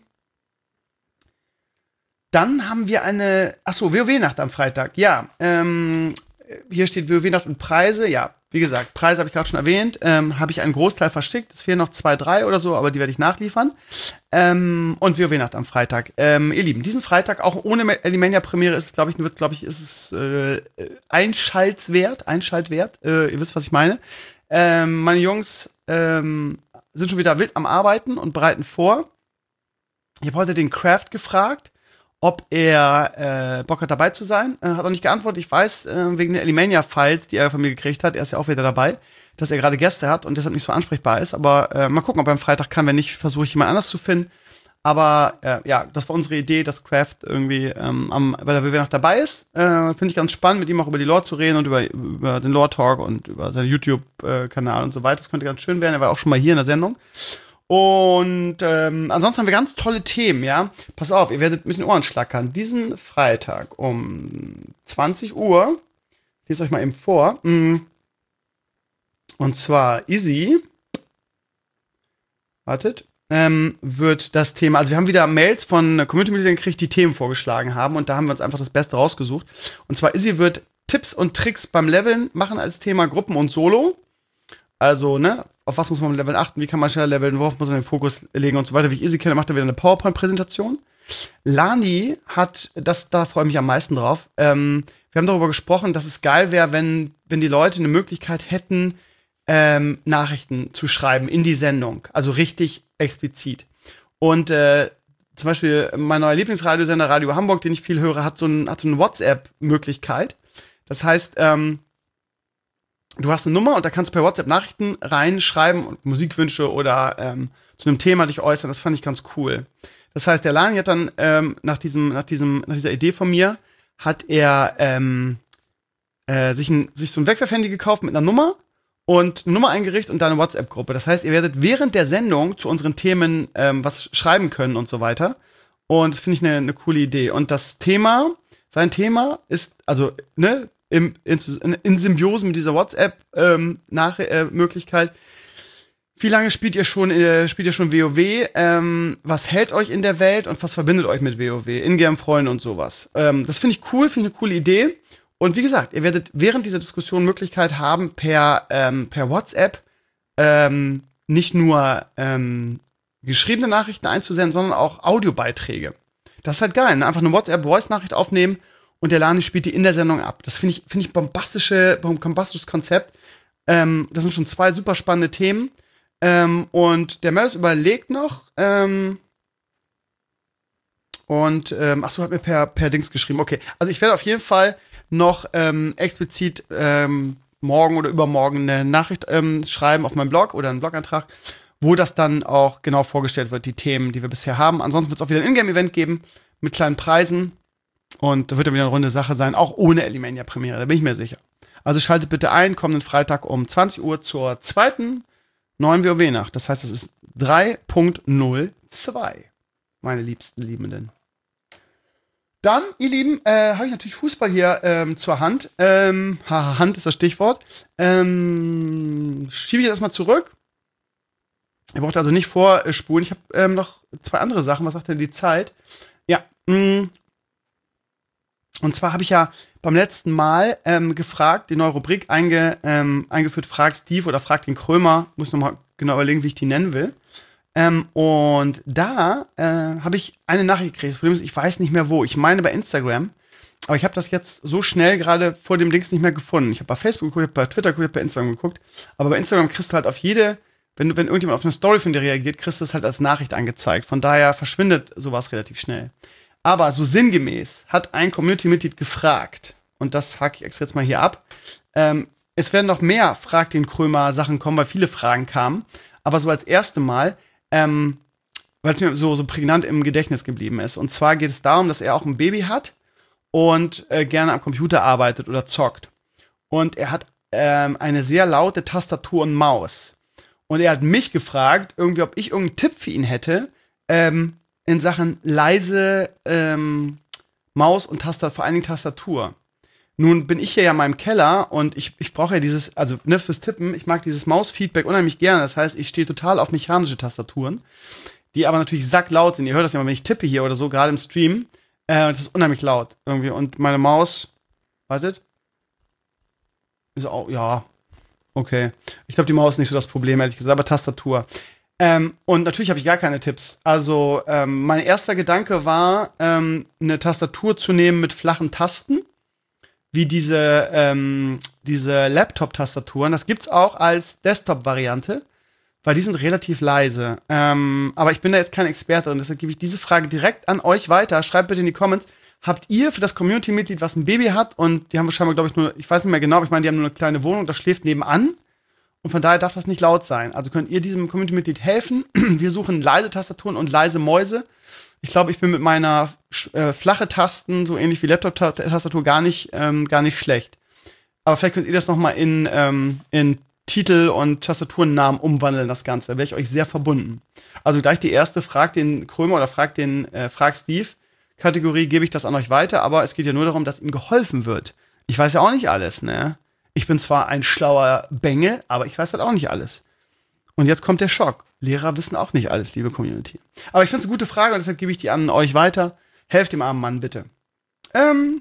dann haben wir eine, achso, WoW-Nacht am Freitag. Ja, ähm, hier steht WoW-Nacht und Preise. Ja, wie gesagt, Preise habe ich gerade schon erwähnt. Ähm, habe ich einen Großteil verschickt. Es fehlen noch zwei, drei oder so, aber die werde ich nachliefern. Ähm, und WoW-Nacht am Freitag. Ähm, ihr Lieben, diesen Freitag, auch ohne Alimania-Premiere, ist es, glaube ich, wird, glaube ich, ist es äh, einschaltwert, einschaltwert. Äh, ihr wisst, was ich meine. Ähm, meine Jungs ähm, sind schon wieder wild am Arbeiten und bereiten vor. Ich habe heute den Craft gefragt, ob er äh, Bock hat, dabei zu sein. Äh, hat auch nicht geantwortet. Ich weiß, äh, wegen der Alimania-Files, die er von mir gekriegt hat, er ist ja auch wieder dabei, dass er gerade Gäste hat und deshalb nicht so ansprechbar ist. Aber äh, mal gucken, ob er am Freitag kann. Wenn nicht, versuche ich jemand anders zu finden. Aber äh, ja, das war unsere Idee, dass Craft irgendwie ähm, am, bei der WoW noch dabei ist. Äh, Finde ich ganz spannend, mit ihm auch über die Lore zu reden und über, über den Lore-Talk und über seinen YouTube-Kanal und so weiter. Das könnte ganz schön werden. Er war auch schon mal hier in der Sendung. Und ähm, ansonsten haben wir ganz tolle Themen, ja. Pass auf, ihr werdet mit den Ohren schlackern. Diesen Freitag um zwanzig Uhr, ich lese euch mal eben vor, und zwar Izzy, wartet, ähm, wird das Thema, also wir haben wieder Mails von Community-Mitgliedern gekriegt, die Themen vorgeschlagen haben und da haben wir uns einfach das Beste rausgesucht. Und zwar Izzy wird Tipps und Tricks beim Leveln machen als Thema Gruppen und Solo. Also, ne, auf was muss man beim Leveln achten, wie kann man schneller leveln, worauf muss man den Fokus legen und so weiter. Wie ich Izzy kenne, macht er wieder eine PowerPoint-Präsentation. Lani hat, das, da freue ich mich am meisten drauf, ähm, wir haben darüber gesprochen, dass es geil wäre, wenn, wenn die Leute eine Möglichkeit hätten, ähm, Nachrichten zu schreiben in die Sendung. Also richtig explizit. Und äh, zum Beispiel mein neuer Lieblingsradiosender, Radio Hamburg, den ich viel höre, hat so, ein, hat so eine WhatsApp-Möglichkeit. Das heißt, ähm, du hast eine Nummer und da kannst du per WhatsApp Nachrichten reinschreiben und Musikwünsche oder ähm, zu einem Thema dich äußern. Das fand ich ganz cool. Das heißt, der Lani hat dann ähm, nach diesem, nach diesem, nach dieser Idee von mir, hat er ähm, äh, sich, ein, sich so ein Wegwerfhandy gekauft mit einer Nummer und eine Nummer eingerichtet und dann eine WhatsApp-Gruppe. Das heißt, ihr werdet während der Sendung zu unseren Themen ähm, was schreiben können und so weiter. Und das finde ich eine ne coole Idee. Und das Thema, sein Thema ist, also, ne, im, in, in Symbiose mit dieser WhatsApp-Möglichkeit. Ähm, Wie lange spielt ihr schon, äh, spielt ihr schon WoW? Ähm, was hält euch in der Welt und was verbindet euch mit WoW? Ingame-Freunde und sowas. Ähm, das finde ich cool, finde ich eine coole Idee. Und wie gesagt, ihr werdet während dieser Diskussion Möglichkeit haben, per, ähm, per WhatsApp ähm, nicht nur ähm, geschriebene Nachrichten einzusenden, sondern auch Audiobeiträge. Das ist halt geil, ne? Einfach eine WhatsApp-Voice-Nachricht aufnehmen und der Lani spielt die in der Sendung ab. Das finde ich, finde ich bombastische, bombastisches Konzept. Ähm, das sind schon zwei super spannende Themen. Ähm, und der Melis überlegt noch, ähm, und, ähm, achso, hat mir per, per Dings geschrieben. Okay, also ich werde auf jeden Fall noch ähm, explizit ähm, morgen oder übermorgen eine Nachricht ähm, schreiben auf meinem Blog oder einen Blogantrag, wo das dann auch genau vorgestellt wird, die Themen, die wir bisher haben. Ansonsten wird es auch wieder ein Ingame-Event geben mit kleinen Preisen und da wird dann wieder eine runde Sache sein, auch ohne Elimania-Premiere, da bin ich mir sicher. Also schaltet bitte ein, kommenden Freitag um zwanzig Uhr zur zweiten neuen WoW-Nacht. Das heißt, das ist drei Punkt null zwei, meine liebsten Liebenden. Dann, ihr Lieben, äh, habe ich natürlich Fußball hier ähm, zur Hand. Ähm, Hand ist das Stichwort. Ähm, schiebe ich jetzt erstmal zurück. Ihr braucht also nicht vorspulen. Ich habe ähm, noch zwei andere Sachen. Was sagt denn die Zeit? Ja. Mh. Und zwar habe ich ja beim letzten Mal ähm, gefragt, die neue Rubrik einge, ähm, eingeführt, Frag Steve oder Frag den Krömer. Muss nochmal genau überlegen, wie ich die nennen will. Ähm, und da äh, habe ich eine Nachricht gekriegt. Das Problem ist, ich weiß nicht mehr wo. Ich meine bei Instagram. Aber ich habe das jetzt so schnell gerade vor dem Links nicht mehr gefunden. Ich habe bei Facebook geguckt, hab bei Twitter geguckt, hab bei Instagram geguckt. Aber bei Instagram kriegst du halt auf jede, wenn du, wenn irgendjemand auf eine Story von dir reagiert, kriegst du es halt als Nachricht angezeigt. Von daher verschwindet sowas relativ schnell. Aber so sinngemäß hat ein Community-Mitglied gefragt, und das hake ich extra jetzt mal hier ab, ähm, es werden noch mehr Frag den Krömer Sachen kommen, weil viele Fragen kamen. Aber so als erste Mal, ähm, weil es mir so, so prägnant im Gedächtnis geblieben ist. Und zwar geht es darum, dass er auch ein Baby hat und äh, gerne am Computer arbeitet oder zockt. Und er hat ähm, eine sehr laute Tastatur und Maus. Und er hat mich gefragt, irgendwie, ob ich irgendeinen Tipp für ihn hätte, ähm, in Sachen leise ähm, Maus und Tastatur, vor allen Dingen Tastatur. Nun bin ich hier ja in meinem Keller und ich, ich brauche ja dieses, also ne, fürs Tippen, ich mag dieses Mausfeedback unheimlich gerne. Das heißt, ich stehe total auf mechanische Tastaturen, die aber natürlich sacklaut sind. Ihr hört das ja immer, wenn ich tippe hier oder so, gerade im Stream. Äh, das ist unheimlich laut irgendwie. Und meine Maus, wartet, ist auch, ja, okay. Ich glaube, die Maus ist nicht so das Problem, ehrlich gesagt, aber Tastatur. Ähm, und natürlich habe ich gar keine Tipps. Also, ähm, mein erster Gedanke war, ähm, eine Tastatur zu nehmen mit flachen Tasten, wie diese, ähm, diese Laptop-Tastaturen. Das gibt's auch als Desktop-Variante, weil die sind relativ leise. Ähm, aber ich bin da jetzt kein Experte und deshalb gebe ich diese Frage direkt an euch weiter. Schreibt bitte in die Comments, habt ihr für das Community-Mitglied, was ein Baby hat, und die haben wahrscheinlich, glaube ich, nur, ich weiß nicht mehr genau, aber ich meine, die haben nur eine kleine Wohnung, das schläft nebenan. Und von daher darf das nicht laut sein. Also könnt ihr diesem Community-Mitglied helfen. Wir suchen leise Tastaturen und leise Mäuse. Ich glaube, ich bin mit meiner äh, flache Tasten, so ähnlich wie Laptop-Tastatur, gar nicht, ähm, gar nicht schlecht. Aber vielleicht könnt ihr das noch mal in, ähm, in Titel und Tastaturennamen umwandeln, das Ganze. Da wäre ich euch sehr verbunden. Also gleich die erste, fragt den Krömer oder fragt den, äh, fragt Steve. Kategorie gebe ich das an euch weiter, aber es geht ja nur darum, dass ihm geholfen wird. Ich weiß ja auch nicht alles, ne? Ich bin zwar ein schlauer Bengel, aber ich weiß halt auch nicht alles. Und jetzt kommt der Schock. Lehrer wissen auch nicht alles, liebe Community. Aber ich finde es eine gute Frage und deshalb gebe ich die an euch weiter. Helft dem armen Mann, bitte. Ähm,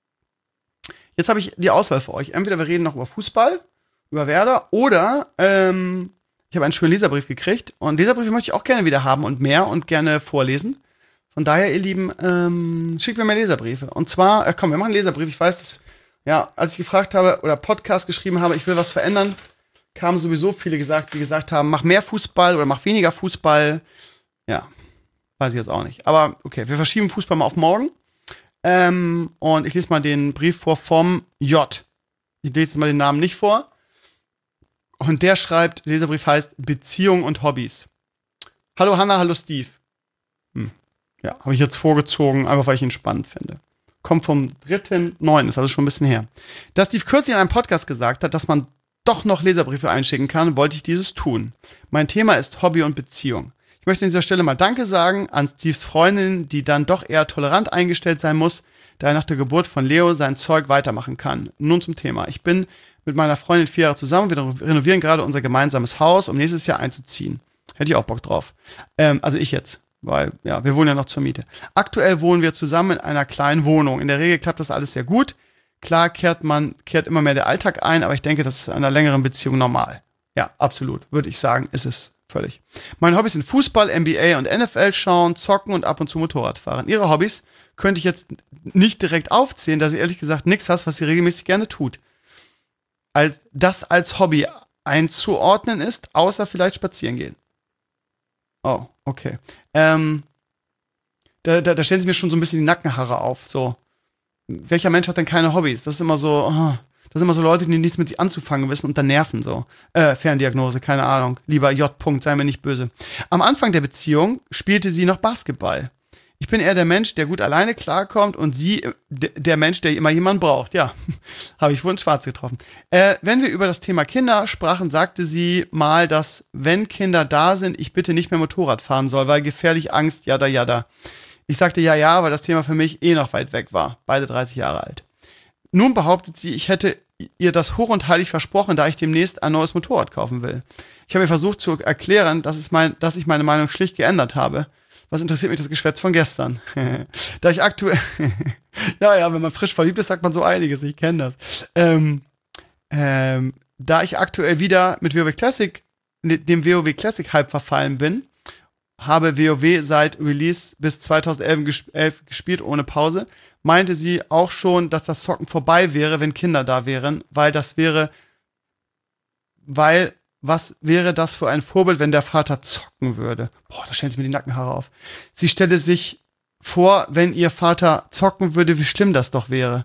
jetzt habe ich die Auswahl für euch. Entweder wir reden noch über Fußball, über Werder, oder ähm, ich habe einen schönen Leserbrief gekriegt. Und Leserbriefe möchte ich auch gerne wieder haben und mehr und gerne vorlesen. Von daher, ihr Lieben, ähm, schickt mir mehr Leserbriefe. Und zwar, äh, komm, wir machen Leserbrief. Ich weiß, dass, ja, als ich gefragt habe oder Podcast geschrieben habe, ich will was verändern, kamen sowieso viele gesagt, die gesagt haben, mach mehr Fußball oder mach weniger Fußball. Ja, weiß ich jetzt auch nicht. Aber okay, wir verschieben Fußball mal auf morgen. Ähm, und ich lese mal den Brief vor vom J. Ich lese jetzt mal den Namen nicht vor. Und der schreibt, der Leserbrief heißt Beziehung und Hobbys. Hallo Hanna, hallo Steve. Hm. Ja, habe ich jetzt vorgezogen, einfach weil ich ihn spannend finde. Kommt vom dritten neunten, ist also schon ein bisschen her. Da Steve kürzlich in einem Podcast gesagt hat, dass man doch noch Leserbriefe einschicken kann, wollte ich dieses tun. Mein Thema ist Hobby und Beziehung. Ich möchte an dieser Stelle mal Danke sagen an Steves Freundin, die dann doch eher tolerant eingestellt sein muss, da er nach der Geburt von Leo sein Zeug weitermachen kann. Nun zum Thema. Ich bin mit meiner Freundin vier Jahre zusammen. Wir renovieren gerade unser gemeinsames Haus, um nächstes Jahr einzuziehen. Hätte ich auch Bock drauf. Ähm, also ich jetzt. Weil, ja, wir wohnen ja noch zur Miete. Aktuell wohnen wir zusammen in einer kleinen Wohnung. In der Regel klappt das alles sehr gut. Klar kehrt man, kehrt immer mehr der Alltag ein, aber ich denke, das ist in einer längeren Beziehung normal. Ja, absolut. Würde ich sagen, ist es völlig. Meine Hobbys sind Fußball, N B A und N F L schauen, zocken und ab und zu Motorrad fahren. Ihre Hobbys könnte ich jetzt nicht direkt aufzählen, da sie ehrlich gesagt nichts hast, was sie regelmäßig gerne tut. Als, das als Hobby einzuordnen ist, außer vielleicht spazieren gehen. Oh, okay. Ähm, da, da, da stellen sie mir schon so ein bisschen die Nackenhaare auf. So, welcher Mensch hat denn keine Hobbys? Das ist immer so, oh, das sind immer so Leute, die nichts mit sich anzufangen wissen und dann nerven so. Äh, Ferndiagnose, keine Ahnung. Lieber J. -Punkt, sei mir nicht böse. Am Anfang der Beziehung spielte sie noch Basketball. Ich bin eher der Mensch, der gut alleine klarkommt und sie d- der Mensch, der immer jemanden braucht. Ja, habe ich wohl ins Schwarz getroffen. Äh, wenn wir über das Thema Kinder sprachen, sagte sie mal, dass, wenn Kinder da sind, ich bitte nicht mehr Motorrad fahren soll, weil gefährlich, Angst, jada, jada. Ich sagte ja, ja, weil das Thema für mich eh noch weit weg war. Beide dreißig Jahre alt. Nun behauptet sie, ich hätte ihr das hoch und heilig versprochen, da ich demnächst ein neues Motorrad kaufen will. Ich habe ihr versucht zu erklären, dass, es mein, dass ich meine Meinung schlicht geändert habe. Was interessiert mich das Geschwätz von gestern? Da ich aktuell, ja, ja, wenn man frisch verliebt ist, sagt man so einiges, ich kenne das. Ähm, ähm, da ich aktuell wieder mit WoW Classic, dem WoW Classic Hype verfallen bin, habe WoW seit Release bis zweitausendelf gespielt ohne Pause, meinte sie auch schon, dass das Zocken vorbei wäre, wenn Kinder da wären, weil das wäre, weil was wäre das für ein Vorbild, wenn der Vater zocken würde? Boah, da stellen sie mir die Nackenhaare auf. Sie stelle sich vor, wenn ihr Vater zocken würde, wie schlimm das doch wäre.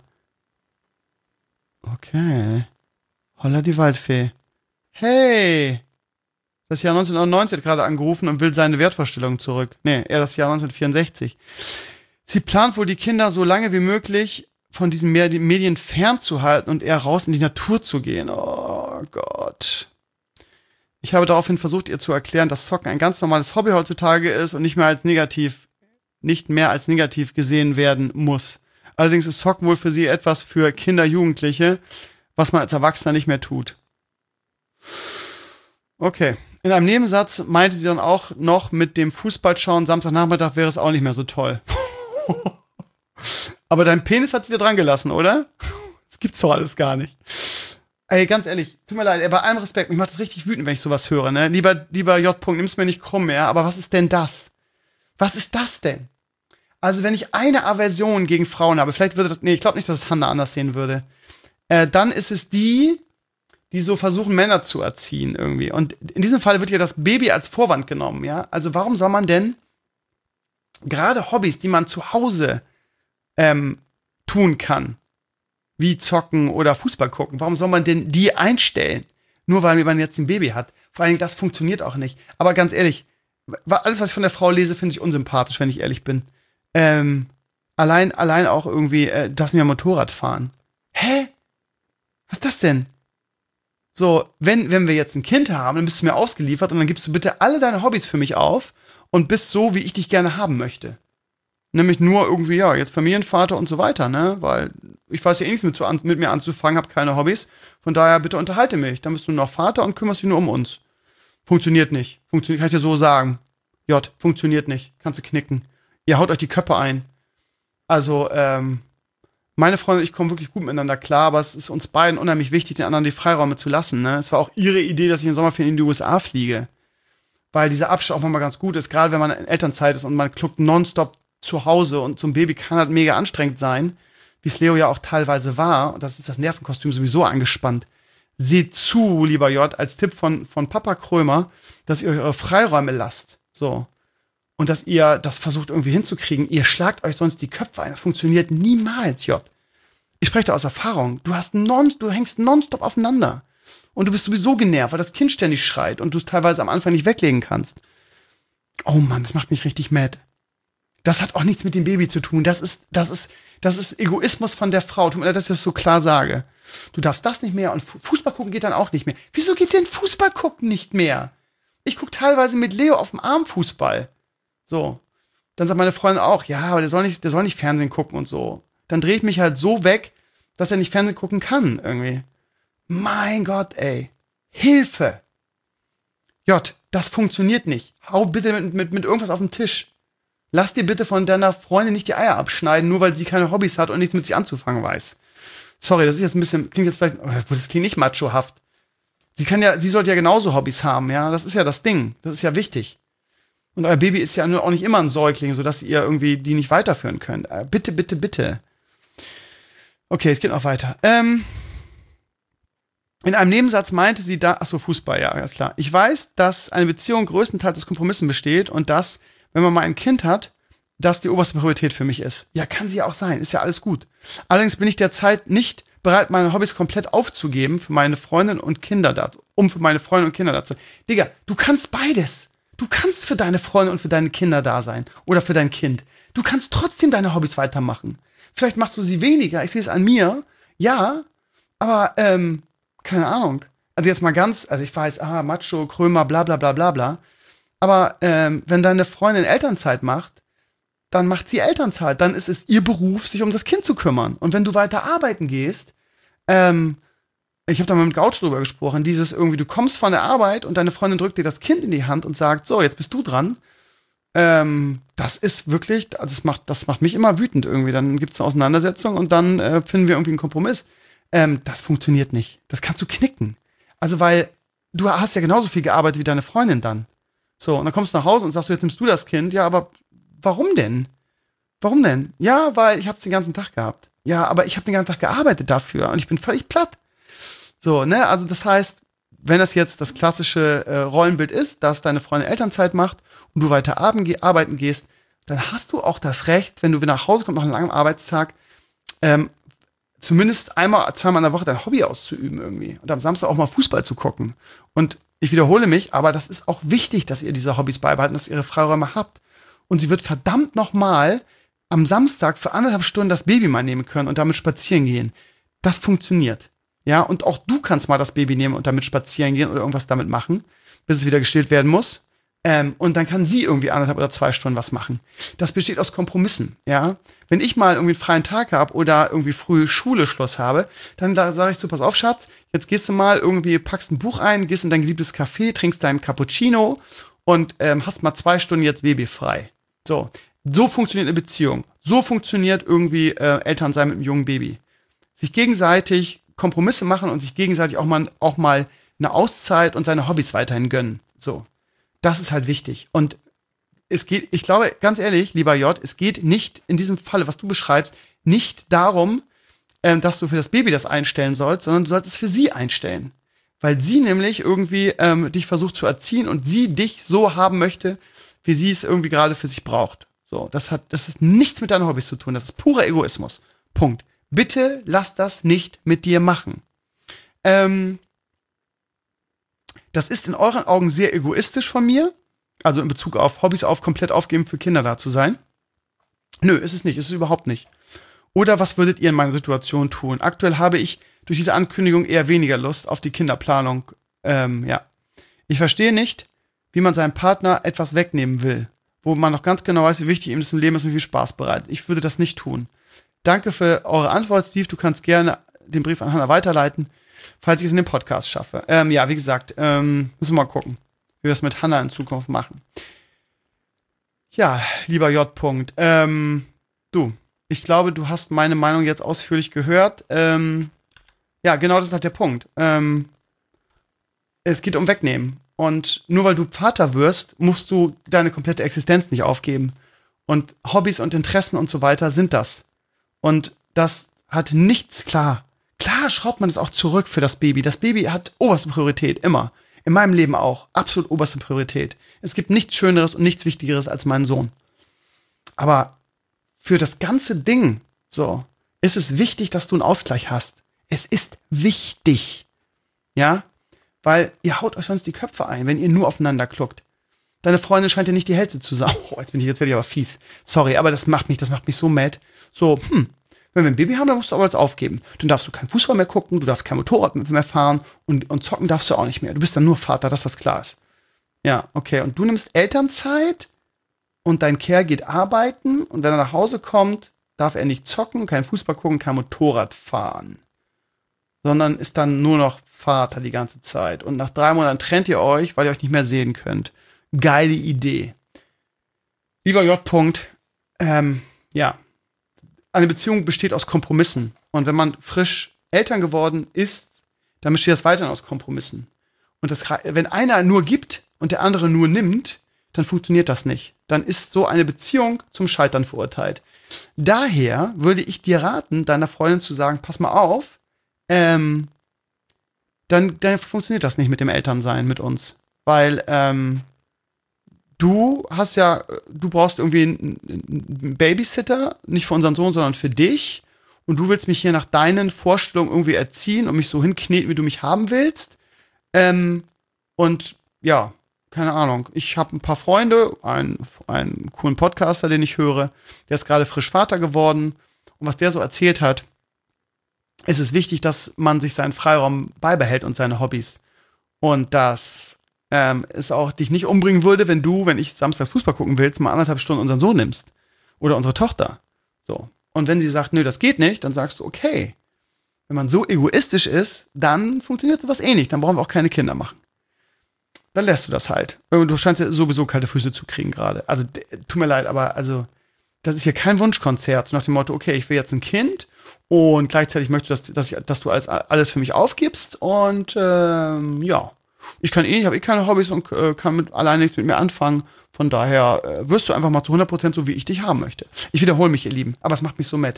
Okay. Holla die Waldfee. Hey! Das Jahr neunzehnhundertneunundneunzig hat gerade angerufen und will seine Wertvorstellung zurück. Nee, eher das Jahr neunzehnhundertvierundsechzig. Sie plant wohl, die Kinder so lange wie möglich von diesen Medien fernzuhalten und eher raus in die Natur zu gehen. Oh Gott. Ich habe daraufhin versucht, ihr zu erklären, dass Zocken ein ganz normales Hobby heutzutage ist und nicht mehr als negativ, nicht mehr als negativ gesehen werden muss. Allerdings ist Zocken wohl für sie etwas für Kinder, Jugendliche, was man als Erwachsener nicht mehr tut. Okay. In einem Nebensatz meinte sie dann auch noch, mit dem Fußballschauen Samstagnachmittag wäre es auch nicht mehr so toll. Aber dein Penis hat sie dir dran gelassen, oder? Das gibt's doch alles gar nicht. Ey, ganz ehrlich, tut mir leid, ey, bei allem Respekt, mich macht das richtig wütend, wenn ich sowas höre, ne? Lieber, lieber J. -Punkt, nimm's mir nicht krumm mehr, aber was ist denn das? Was ist das denn? Also, wenn ich eine Aversion gegen Frauen habe, vielleicht würde das, nee, ich glaube nicht, dass es Hannah anders sehen würde, äh, dann ist es die, die so versuchen, Männer zu erziehen irgendwie. Und in diesem Fall wird ja das Baby als Vorwand genommen, ja? Also, warum soll man denn gerade Hobbys, die man zu Hause ähm, tun kann, wie zocken oder Fußball gucken, warum soll man denn die einstellen? Nur weil man jetzt ein Baby hat. Vor allen Dingen, das funktioniert auch nicht. Aber ganz ehrlich, alles, was ich von der Frau lese, finde ich unsympathisch, wenn ich ehrlich bin. Ähm, allein, allein auch irgendwie, äh, du darfst nicht mehr Motorrad fahren. Hä? Was ist das denn? So, wenn, wenn wir jetzt ein Kind haben, dann bist du mir ausgeliefert und dann gibst du bitte alle deine Hobbys für mich auf und bist so, wie ich dich gerne haben möchte. Nämlich nur irgendwie, ja, jetzt Familienvater und so weiter, ne? Weil ich weiß ja eh nichts mit, zu, mit mir anzufangen, habe keine Hobbys. Von daher, bitte unterhalte mich. Dann bist du noch Vater und kümmerst dich nur um uns. Funktioniert nicht. Funktioniert, kann ich dir so sagen. J, funktioniert nicht. Kannst du knicken. Ihr haut euch die Köpfe ein. Also, ähm, meine Freundin und ich kommen wirklich gut miteinander klar, aber es ist uns beiden unheimlich wichtig, den anderen die Freiräume zu lassen. Ne? Es war auch ihre Idee, dass ich in Sommerferien in die U S A fliege. Weil dieser Abstand auch manchmal ganz gut ist, gerade wenn man in Elternzeit ist und man kluckt nonstop zu Hause und zum Baby kann halt mega anstrengend sein, wie es Leo ja auch teilweise war. Und das ist das Nervenkostüm sowieso angespannt. Seht zu, lieber J, als Tipp von, von Papa Krömer, dass ihr euch eure Freiräume lasst. So. Und dass ihr das versucht irgendwie hinzukriegen. Ihr schlagt euch sonst die Köpfe ein. Das funktioniert niemals, J. Ich spreche da aus Erfahrung. Du hast non, du hängst nonstop aufeinander. Und du bist sowieso genervt, weil das Kind ständig schreit und du es teilweise am Anfang nicht weglegen kannst. Oh Mann, das macht mich richtig mad. Das hat auch nichts mit dem Baby zu tun. Das ist, das ist, das ist Egoismus von der Frau. Tut mir leid, dass ich das so klar sage. Du darfst das nicht mehr und Fußball gucken geht dann auch nicht mehr. Wieso geht denn Fußball gucken nicht mehr? Ich gucke teilweise mit Leo auf dem Arm Fußball. So. Dann sagt meine Freundin auch, ja, aber der soll nicht, der soll nicht Fernsehen gucken und so. Dann drehe ich mich halt so weg, dass er nicht Fernsehen gucken kann, irgendwie. Mein Gott, ey. Hilfe. J, das funktioniert nicht. Hau bitte mit, mit, mit irgendwas auf den Tisch. Lass dir bitte von deiner Freundin nicht die Eier abschneiden, nur weil sie keine Hobbys hat und nichts mit sich anzufangen weiß. Sorry, das ist jetzt ein bisschen, klingt jetzt vielleicht, das klingt nicht machohaft. Sie kann ja, sie sollte ja genauso Hobbys haben, ja. Das ist ja das Ding. Das ist ja wichtig. Und euer Baby ist ja nur auch nicht immer ein Säugling, sodass ihr irgendwie die nicht weiterführen könnt. Äh, bitte, bitte, bitte. Okay, es geht noch weiter. Ähm, in einem Nebensatz meinte sie da, achso, Fußball, ja, ganz klar. Ich weiß, dass eine Beziehung größtenteils aus Kompromissen besteht und dass, wenn man mal ein Kind hat, das die oberste Priorität für mich ist. Ja, kann sie ja auch sein, ist ja alles gut. Allerdings bin ich derzeit nicht bereit, meine Hobbys komplett aufzugeben für meine Freundin und Kinder dazu, um für meine Freundin und Kinder dazu. Digga, du kannst beides. Du kannst für deine Freunde und für deine Kinder da sein. Oder für dein Kind. Du kannst trotzdem deine Hobbys weitermachen. Vielleicht machst du sie weniger. Ich sehe es an mir. Ja, aber, ähm, keine Ahnung. Also jetzt mal ganz, also ich weiß, ah, Macho, Krömer, bla bla bla bla bla. Aber ähm, wenn deine Freundin Elternzeit macht, dann macht sie Elternzeit. Dann ist es ihr Beruf, sich um das Kind zu kümmern. Und wenn du weiter arbeiten gehst, ähm, ich habe da mal mit Gauch drüber gesprochen, dieses irgendwie, du kommst von der Arbeit und deine Freundin drückt dir das Kind in die Hand und sagt, so, jetzt bist du dran. Ähm, das ist wirklich, das macht, das macht mich immer wütend irgendwie. Dann gibt es eine Auseinandersetzung und dann äh, finden wir irgendwie einen Kompromiss. Ähm, das funktioniert nicht. Das kannst du knicken. Also, weil du hast ja genauso viel gearbeitet wie deine Freundin dann. So, und dann kommst du nach Hause und sagst du, jetzt nimmst du das Kind. Ja, aber warum denn? Warum denn? Ja, weil ich hab's den ganzen Tag gehabt. Ja, aber ich habe den ganzen Tag gearbeitet dafür und ich bin völlig platt. So, ne, also das heißt, wenn das jetzt das klassische äh, Rollenbild ist, dass deine Freundin Elternzeit macht und du weiter arbeiten gehst, dann hast du auch das Recht, wenn du wieder nach Hause kommst nach einem langen Arbeitstag, ähm, zumindest einmal, zweimal in der Woche dein Hobby auszuüben irgendwie und am Samstag auch mal Fußball zu gucken. Und ich wiederhole mich, aber das ist auch wichtig, dass ihr diese Hobbys beibehalten, dass ihr ihre Freiräume habt. Und sie wird verdammt nochmal am Samstag für anderthalb Stunden das Baby mal nehmen können und damit spazieren gehen. Das funktioniert. Ja, und auch du kannst mal das Baby nehmen und damit spazieren gehen oder irgendwas damit machen, bis es wieder gestillt werden muss. Ähm, und dann kann sie irgendwie anderthalb oder zwei Stunden was machen. Das besteht aus Kompromissen, ja. Wenn ich mal irgendwie einen freien Tag habe oder irgendwie früh Schule Schluss habe, dann sage ich so, pass auf, Schatz, jetzt gehst du mal irgendwie, packst ein Buch ein, gehst in dein geliebtes Café, trinkst deinen Cappuccino und ähm, hast mal zwei Stunden jetzt babyfrei. So, so funktioniert eine Beziehung. So funktioniert irgendwie äh, Elternsein mit einem jungen Baby. Sich gegenseitig Kompromisse machen und sich gegenseitig auch mal, auch mal eine Auszeit und seine Hobbys weiterhin gönnen. So. Das ist halt wichtig. Und es geht, ich glaube, ganz ehrlich, lieber J, es geht nicht in diesem Falle, was du beschreibst, nicht darum, ähm, dass du für das Baby das einstellen sollst, sondern du sollst es für sie einstellen. Weil sie nämlich irgendwie ähm, dich versucht zu erziehen und sie dich so haben möchte, wie sie es irgendwie gerade für sich braucht. So, das hat, das ist nichts mit deinen Hobbys zu tun. Das ist purer Egoismus. Punkt. Bitte lass das nicht mit dir machen. Ähm, das ist in euren Augen sehr egoistisch von mir. Also in Bezug auf Hobbys auf komplett aufgeben für Kinder da zu sein. Nö, ist es nicht. Ist es überhaupt nicht. Oder was würdet ihr in meiner Situation tun? Aktuell habe ich durch diese Ankündigung eher weniger Lust auf die Kinderplanung. Ähm, ja. Ich verstehe nicht, wie man seinem Partner etwas wegnehmen will, wo man noch ganz genau weiß, wie wichtig ihm das im Leben ist und wie viel Spaß bereitet. Ich würde das nicht tun. Danke für eure Antwort, Steve. Du kannst gerne den Brief an Hannah weiterleiten, falls ich es in den Podcast schaffe. Ähm, ja, wie gesagt, ähm, müssen wir mal gucken, wie wir es mit Hannah in Zukunft machen. Ja, lieber J. Ähm, du, ich glaube, du hast meine Meinung jetzt ausführlich gehört. Ähm, ja, genau das ist halt der Punkt. Ähm, es geht um Wegnehmen. Und nur weil du Vater wirst, musst du deine komplette Existenz nicht aufgeben. Und Hobbys und Interessen und so weiter sind das. Und das hat nichts, klar. Klar schraubt man es auch zurück für das Baby. Das Baby hat oberste Priorität, immer. In meinem Leben auch. Absolut oberste Priorität. Es gibt nichts Schöneres und nichts Wichtigeres als meinen Sohn. Aber für das ganze Ding, so, ist es wichtig, dass du einen Ausgleich hast. Es ist wichtig. Ja? Weil ihr haut euch sonst die Köpfe ein, wenn ihr nur aufeinander kluckt. Deine Freundin scheint ja nicht die hellste zu sein. Oh, jetzt bin ich, jetzt werde ich aber fies. Sorry, aber das macht mich, das macht mich so mad. So, hm, wenn wir ein Baby haben, dann musst du aber alles aufgeben. Dann darfst du keinen Fußball mehr gucken, du darfst kein Motorrad mehr fahren und, und zocken darfst du auch nicht mehr. Du bist dann nur Vater, dass das klar ist. Ja, okay. Und du nimmst Elternzeit und dein Kerl geht arbeiten und wenn er nach Hause kommt, darf er nicht zocken, kein Fußball gucken, kein Motorrad fahren. Sondern ist dann nur noch Vater die ganze Zeit. Und nach drei Monaten trennt ihr euch, weil ihr euch nicht mehr sehen könnt. Geile Idee. Lieber J. Ähm, ja. Eine Beziehung besteht aus Kompromissen. Und wenn man frisch Eltern geworden ist, dann besteht das weiterhin aus Kompromissen. Und das, wenn einer nur gibt und der andere nur nimmt, dann funktioniert das nicht. Dann ist so eine Beziehung zum Scheitern verurteilt. Daher würde ich dir raten, deiner Freundin zu sagen, pass mal auf, ähm, dann, dann funktioniert das nicht mit dem Elternsein mit uns. Weil, ähm, du hast ja, du brauchst irgendwie einen, einen Babysitter, nicht für unseren Sohn, sondern für dich. Und du willst mich hier nach deinen Vorstellungen irgendwie erziehen und mich so hinkneten, wie du mich haben willst. Ähm, und ja, keine Ahnung. Ich habe ein paar Freunde, einen, einen coolen Podcaster, den ich höre, der ist gerade frisch Vater geworden. Und was der so erzählt hat, ist es wichtig, dass man sich seinen Freiraum beibehält und seine Hobbys. Und dass ähm, es auch dich nicht umbringen würde, wenn du, wenn ich samstags Fußball gucken willst, mal anderthalb Stunden unseren Sohn nimmst. Oder unsere Tochter. So. Und wenn sie sagt, nö, das geht nicht, dann sagst du, okay. Wenn man so egoistisch ist, dann funktioniert sowas eh nicht. Dann brauchen wir auch keine Kinder machen. Dann lässt du das halt. Du scheinst ja sowieso kalte Füße zu kriegen gerade. Also, tut mir leid, aber also, das ist hier kein Wunschkonzert. Nach dem Motto, okay, ich will jetzt ein Kind und gleichzeitig möchte ich, dass, dass, ich, dass du alles, alles für mich aufgibst und ähm, ja, ich kann eh, ich habe eh keine Hobbys und äh, kann mit, alleine nichts mit mir anfangen. Von daher äh, wirst du einfach mal zu hundert Prozent so, wie ich dich haben möchte. Ich wiederhole mich, ihr Lieben, aber es macht mich so mad.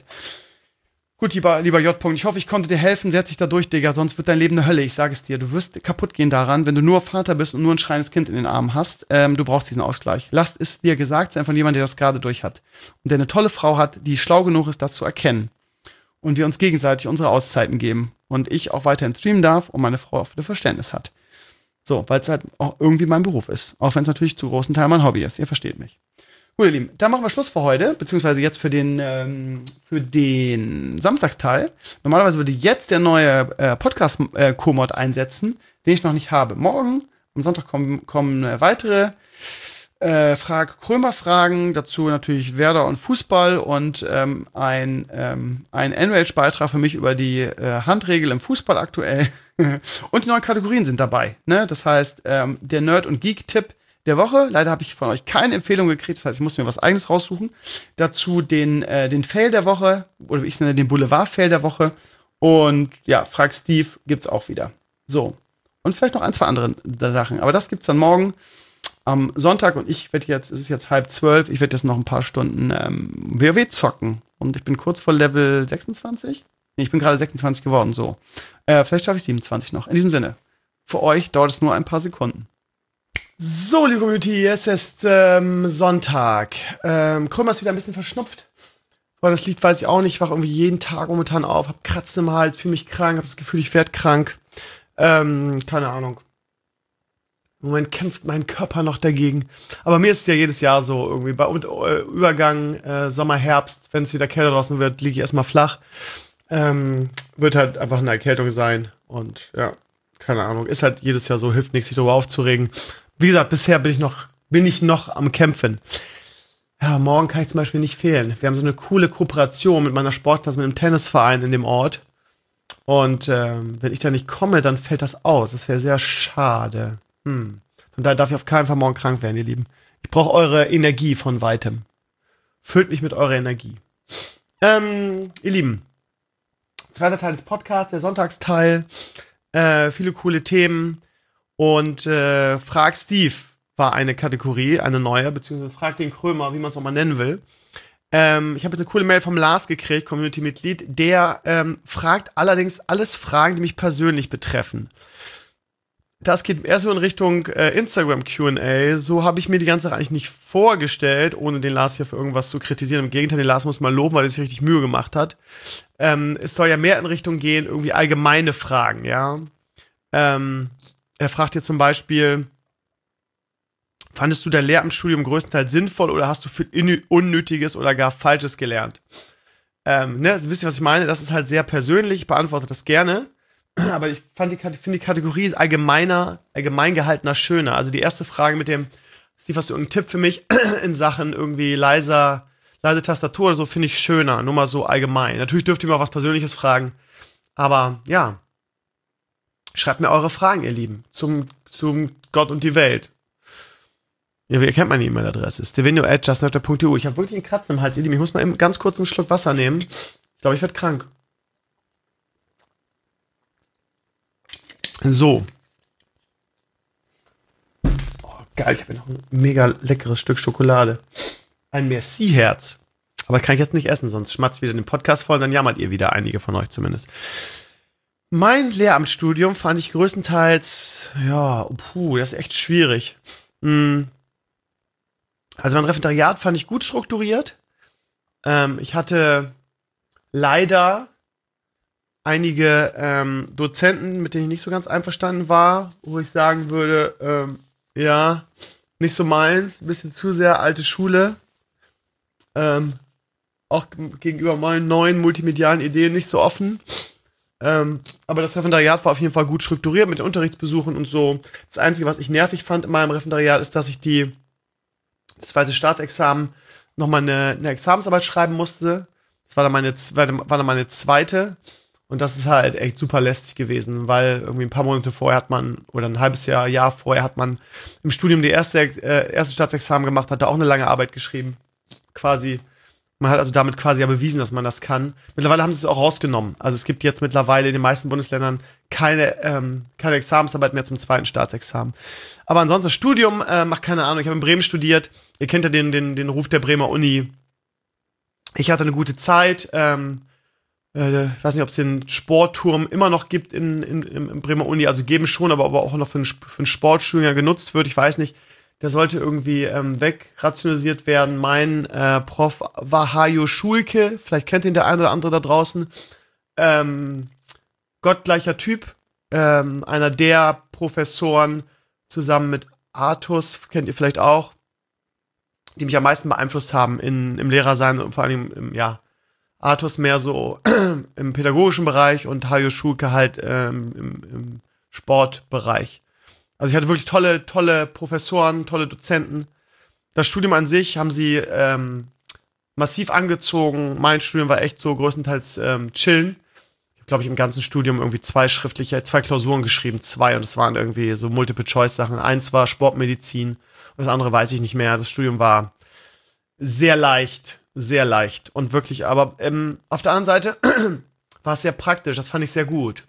Gut, lieber, lieber J. Ich hoffe, ich konnte dir helfen. Setz dich da durch, Digga, sonst wird dein Leben eine Hölle. Ich sage es dir. Du wirst kaputt gehen daran, wenn du nur Vater bist und nur ein schreiendes Kind in den Armen hast. Ähm, du brauchst diesen Ausgleich. Lass es dir gesagt sein von jemandem, der das gerade durch hat. Und der eine tolle Frau hat, die schlau genug ist, das zu erkennen. Und wir uns gegenseitig unsere Auszeiten geben. Und ich auch weiterhin streamen darf und meine Frau auch wieder Verständnis hat. So, weil es halt auch irgendwie mein Beruf ist. Auch wenn es natürlich zu großen Teil mein Hobby ist. Ihr versteht mich. Gut, ihr Lieben, dann machen wir Schluss für heute, beziehungsweise jetzt für den, ähm, für den Samstagsteil. Normalerweise würde jetzt der neue äh, Podcast-Co-Mod einsetzen, den ich noch nicht habe. Morgen, am Sonntag kommen, kommen äh, weitere äh, Frag Krömer-Fragen, dazu natürlich Werder und Fußball und ähm, ein, ähm, ein Enrage-Beitrag für mich über die äh, Handregel im Fußball aktuell. Und die neuen Kategorien sind dabei. Ne? Das heißt, ähm, der Nerd- und Geek-Tipp der Woche. Leider habe ich von euch keine Empfehlung gekriegt, das heißt, ich muss mir was Eigenes raussuchen. Dazu den, äh, den Fail der Woche, oder wie ich es nenne, den Boulevard-Fail der Woche. Und ja, Frag Steve gibt's auch wieder. So. Und vielleicht noch ein, zwei andere Sachen. Aber das gibt's dann morgen am Sonntag. Und ich werde jetzt, es ist jetzt halb zwölf, ich werde jetzt noch ein paar Stunden ähm, WoW zocken. Und ich bin kurz vor Level sechsundzwanzig. Nee, ich bin gerade sechsundzwanzig geworden, so. Äh, vielleicht schaffe ich siebenundzwanzig noch. In diesem Sinne. Für euch dauert es nur ein paar Sekunden. So, liebe Community, es ist ähm, Sonntag. Ähm, Krümmer ist wieder ein bisschen verschnupft. Weil das liegt, weiß ich auch nicht. Ich wache irgendwie jeden Tag momentan auf, hab Kratzen im Hals, fühle mich krank, hab das Gefühl, ich werde krank. Ähm, keine Ahnung. Im Moment kämpft mein Körper noch dagegen. Aber mir ist es ja jedes Jahr so irgendwie. Bei und, äh, Übergang äh, Sommer, Herbst, wenn es wieder kälter draußen wird, liege ich erstmal flach. Ähm, wird halt einfach eine Erkältung sein. Und ja, keine Ahnung. Ist halt jedes Jahr so, hilft nichts, sich darüber aufzuregen. Wie gesagt, bisher bin ich noch, bin ich noch am Kämpfen. Ja, morgen kann ich zum Beispiel nicht fehlen. Wir haben so eine coole Kooperation mit meiner Sportklasse, mit einem Tennisverein in dem Ort. Und ähm, wenn ich da nicht komme, dann fällt das aus. Das wäre sehr schade. Hm. Von daher darf ich auf keinen Fall morgen krank werden, ihr Lieben. Ich brauche eure Energie von weitem. Füllt mich mit eurer Energie. Ähm, ihr Lieben, zweiter Teil des Podcasts, der Sonntagsteil. Äh, viele coole Themen. Und äh, Frag Steve war eine Kategorie, eine neue, beziehungsweise Frag den Krömer, wie man es auch mal nennen will. Ähm, ich habe jetzt eine coole Mail vom Lars gekriegt, Community-Mitglied, der ähm, fragt allerdings alles Fragen, die mich persönlich betreffen. Das geht erst so in Richtung äh, Instagram-Q und A. So habe ich mir die ganze Sache eigentlich nicht vorgestellt, ohne den Lars hier für irgendwas zu kritisieren. Im Gegenteil, den Lars muss man loben, weil er sich richtig Mühe gemacht hat. Ähm, es soll ja mehr in Richtung gehen, irgendwie allgemeine Fragen, ja. Ähm, er fragt hier zum Beispiel, fandest du dein Lehramtsstudium größtenteils sinnvoll oder hast du viel Unnötiges oder gar Falsches gelernt? Ähm, ne, wisst ihr, was ich meine? Das ist halt sehr persönlich, ich beantworte das gerne. Aber ich fand die, finde die Kategorie ist allgemeiner, allgemein gehaltener schöner. Also die erste Frage mit dem, Steve, hast du irgendeinen Tipp für mich in Sachen irgendwie leiser, leise Tastatur oder so, finde ich schöner. Nur mal so allgemein. Natürlich dürft ihr mir auch was Persönliches fragen. Aber ja, schreibt mir eure Fragen, ihr Lieben, zum, zum Gott und die Welt. Ja, ihr kennt meine E-Mail-Adresse. stevenio at justnafter punkt e u. Ich habe wirklich einen Kratzen im Hals, ihr Lieben. Ich muss mal eben ganz kurz einen Schluck Wasser nehmen. Ich glaube, ich werde krank. So. Oh, geil, ich habe noch ein mega leckeres Stück Schokolade. Ein Merci-Herz. Aber das kann ich jetzt nicht essen, sonst schmatzt wieder den Podcast voll und dann jammert ihr wieder, einige von euch zumindest. Mein Lehramtsstudium fand ich größtenteils, ja, puh, das ist echt schwierig. Hm. Also mein Referendariat fand ich gut strukturiert. Ähm, ich hatte leider einige ähm, Dozenten, mit denen ich nicht so ganz einverstanden war, wo ich sagen würde, ähm, ja, nicht so meins, ein bisschen zu sehr alte Schule. Ähm, auch gegenüber meinen neuen multimedialen Ideen nicht so offen. Ähm, aber das Referendariat war auf jeden Fall gut strukturiert mit Unterrichtsbesuchen und so. Das Einzige, was ich nervig fand in meinem Referendariat, ist, dass ich die das zweite Staatsexamen nochmal eine, eine Examensarbeit schreiben musste. Das war dann meine, war dann meine zweite. Und das ist halt echt super lästig gewesen, weil irgendwie ein paar Monate vorher hat man, oder ein halbes Jahr, Jahr vorher hat man im Studium die erste, äh, erste Staatsexamen gemacht, hat da auch eine lange Arbeit geschrieben. Quasi. Man hat also damit quasi ja bewiesen, dass man das kann. Mittlerweile haben sie es auch rausgenommen. Also es gibt jetzt mittlerweile in den meisten Bundesländern keine, ähm, keine Examensarbeit mehr zum zweiten Staatsexamen. Aber ansonsten das Studium, äh, macht keine Ahnung. Ich habe in Bremen studiert. Ihr kennt ja den, den, den Ruf der Bremer Uni. Ich hatte eine gute Zeit. Ähm, äh, ich weiß nicht, ob es den Sportturm immer noch gibt in, in, in, in Bremer Uni. Also geben schon, aber, aber auch noch für einen, für einen Sportstudiengang genutzt wird. Ich weiß nicht. Der sollte irgendwie ähm, wegrationalisiert werden. Mein äh, Prof war Hajo Schulke. Vielleicht kennt ihn der eine oder andere da draußen. Ähm, gottgleicher Typ. Ähm, einer der Professoren zusammen mit Artus, kennt ihr vielleicht auch, die mich am meisten beeinflusst haben in, im Lehrersein und vor allem im, ja, Artus mehr so im pädagogischen Bereich und Hajo Schulke halt ähm, im, im Sportbereich. Also ich hatte wirklich tolle, tolle Professoren, tolle Dozenten. Das Studium an sich haben sie ähm, massiv angezogen. Mein Studium war echt so größtenteils ähm, chillen. Ich habe, glaube ich, im ganzen Studium irgendwie zwei schriftliche, zwei Klausuren geschrieben, zwei. Und das waren irgendwie so Multiple-Choice-Sachen. Eins war Sportmedizin und das andere weiß ich nicht mehr. Das Studium war sehr leicht, sehr leicht. Und wirklich, aber ähm, auf der anderen Seite war es sehr praktisch. Das fand ich sehr gut.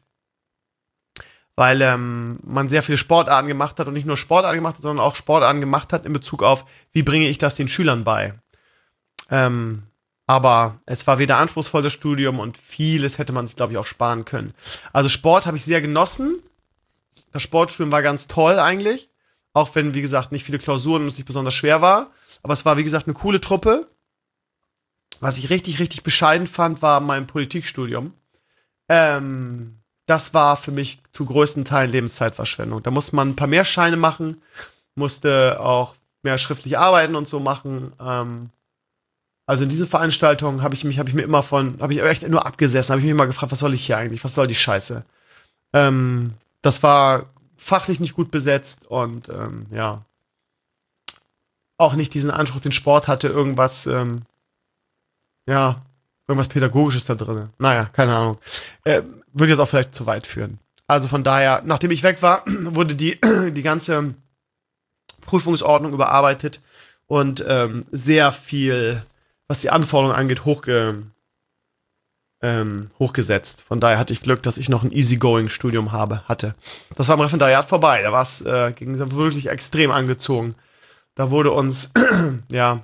Weil ähm, man sehr viele Sportarten gemacht hat und nicht nur Sportarten gemacht hat, sondern auch Sportarten gemacht hat in Bezug auf, wie bringe ich das den Schülern bei. Ähm, aber es war weder anspruchsvoll, das Studium, und vieles hätte man sich, glaube ich, auch sparen können. Also Sport habe ich sehr genossen. Das Sportstudium war ganz toll eigentlich, auch wenn, wie gesagt, nicht viele Klausuren und es nicht besonders schwer war. Aber es war, wie gesagt, eine coole Truppe. Was ich richtig, richtig bescheiden fand, war mein Politikstudium. Ähm... das war für mich zu größten Teilen Lebenszeitverschwendung. Da musste man ein paar mehr Scheine machen, musste auch mehr schriftlich arbeiten und so machen. Ähm, also in diese Veranstaltungen habe ich mich, habe ich mir immer von, habe ich echt nur abgesessen, habe ich mich immer gefragt, was soll ich hier eigentlich, was soll die Scheiße? Ähm, das war fachlich nicht gut besetzt und ähm, ja, auch nicht diesen Anspruch, den Sport hatte, irgendwas, ähm, ja, irgendwas Pädagogisches da drin. Naja, keine Ahnung. Äh, würde jetzt auch vielleicht zu weit führen. Also von daher, nachdem ich weg war, wurde die, die ganze Prüfungsordnung überarbeitet und ähm, sehr viel, was die Anforderungen angeht, hochge, ähm, hochgesetzt. Von daher hatte ich Glück, dass ich noch ein Easygoing-Studium habe, hatte. Das war im Referendariat vorbei. Da war es äh, ging wirklich extrem angezogen. Da wurde uns, ja,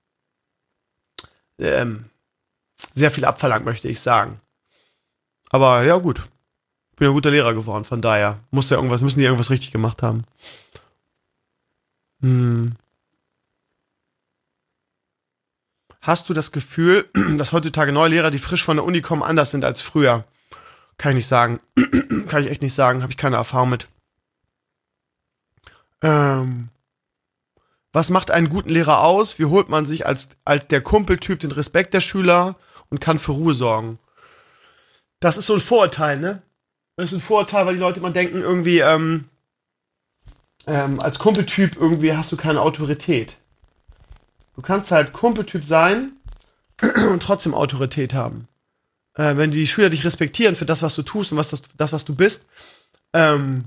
ähm, sehr viel abverlangt, möchte ich sagen. Aber ja, gut. Bin ein guter Lehrer geworden, von daher muss ja irgendwas, müssen die irgendwas richtig gemacht haben. Hm. Hast du das Gefühl, dass heutzutage neue Lehrer, die frisch von der Uni kommen, anders sind als früher? Kann ich nicht sagen. Kann ich echt nicht sagen. Habe ich keine Erfahrung mit. Ähm. Was macht einen guten Lehrer aus? Wie holt man sich als, als der Kumpeltyp den Respekt der Schüler und kann für Ruhe sorgen? Das ist so ein Vorurteil, ne? Das ist ein Vorurteil, weil die Leute immer denken, irgendwie, ähm, ähm, als Kumpeltyp irgendwie hast du keine Autorität. Du kannst halt Kumpeltyp sein und trotzdem Autorität haben. Äh, wenn die Schüler dich respektieren für das, was du tust und was das, das was du bist, ähm,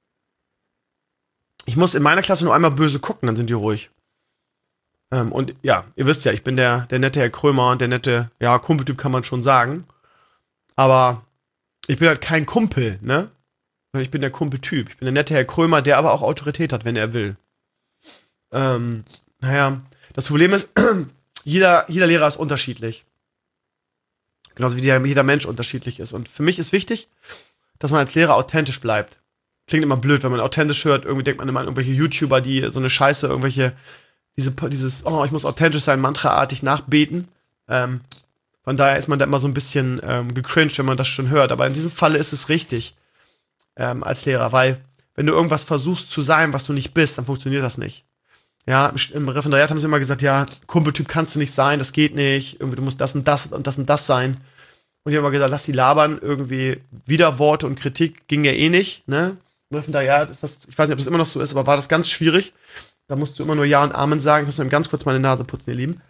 ich muss in meiner Klasse nur einmal böse gucken, dann sind die ruhig. Ähm, und ja, ihr wisst ja, ich bin der, der nette Herr Krömer und der nette, ja, Kumpeltyp kann man schon sagen. Aber ich bin halt kein Kumpel, ne? Ich bin der Kumpeltyp. Ich bin der nette Herr Krömer, der aber auch Autorität hat, wenn er will. Ähm, naja, das Problem ist, jeder, jeder Lehrer ist unterschiedlich. Genauso wie jeder Mensch unterschiedlich ist. Und für mich ist wichtig, dass man als Lehrer authentisch bleibt. Klingt immer blöd, wenn man authentisch hört. Irgendwie denkt man immer an irgendwelche YouTuber, die so eine Scheiße, irgendwelche, diese, dieses, oh, ich muss authentisch sein, mantraartig nachbeten. Ähm, von daher ist man da immer so ein bisschen ähm, gecringed, wenn man das schon hört. Aber in diesem Falle ist es richtig ähm, als Lehrer, weil wenn du irgendwas versuchst zu sein, was du nicht bist, dann funktioniert das nicht. Ja, im Referendariat haben sie immer gesagt, ja, Kumpeltyp kannst du nicht sein, das geht nicht. Irgendwie, du musst das und das und das und das sein. Und die haben immer gesagt, lass die labern, irgendwie Widerworte und Kritik ging ja eh nicht, ne? Im Referendariat ist das, ich weiß nicht, ob das immer noch so ist, aber war das ganz schwierig. Da musst du immer nur Ja und Amen sagen. Ich muss mir ganz kurz meine Nase putzen, ihr Lieben.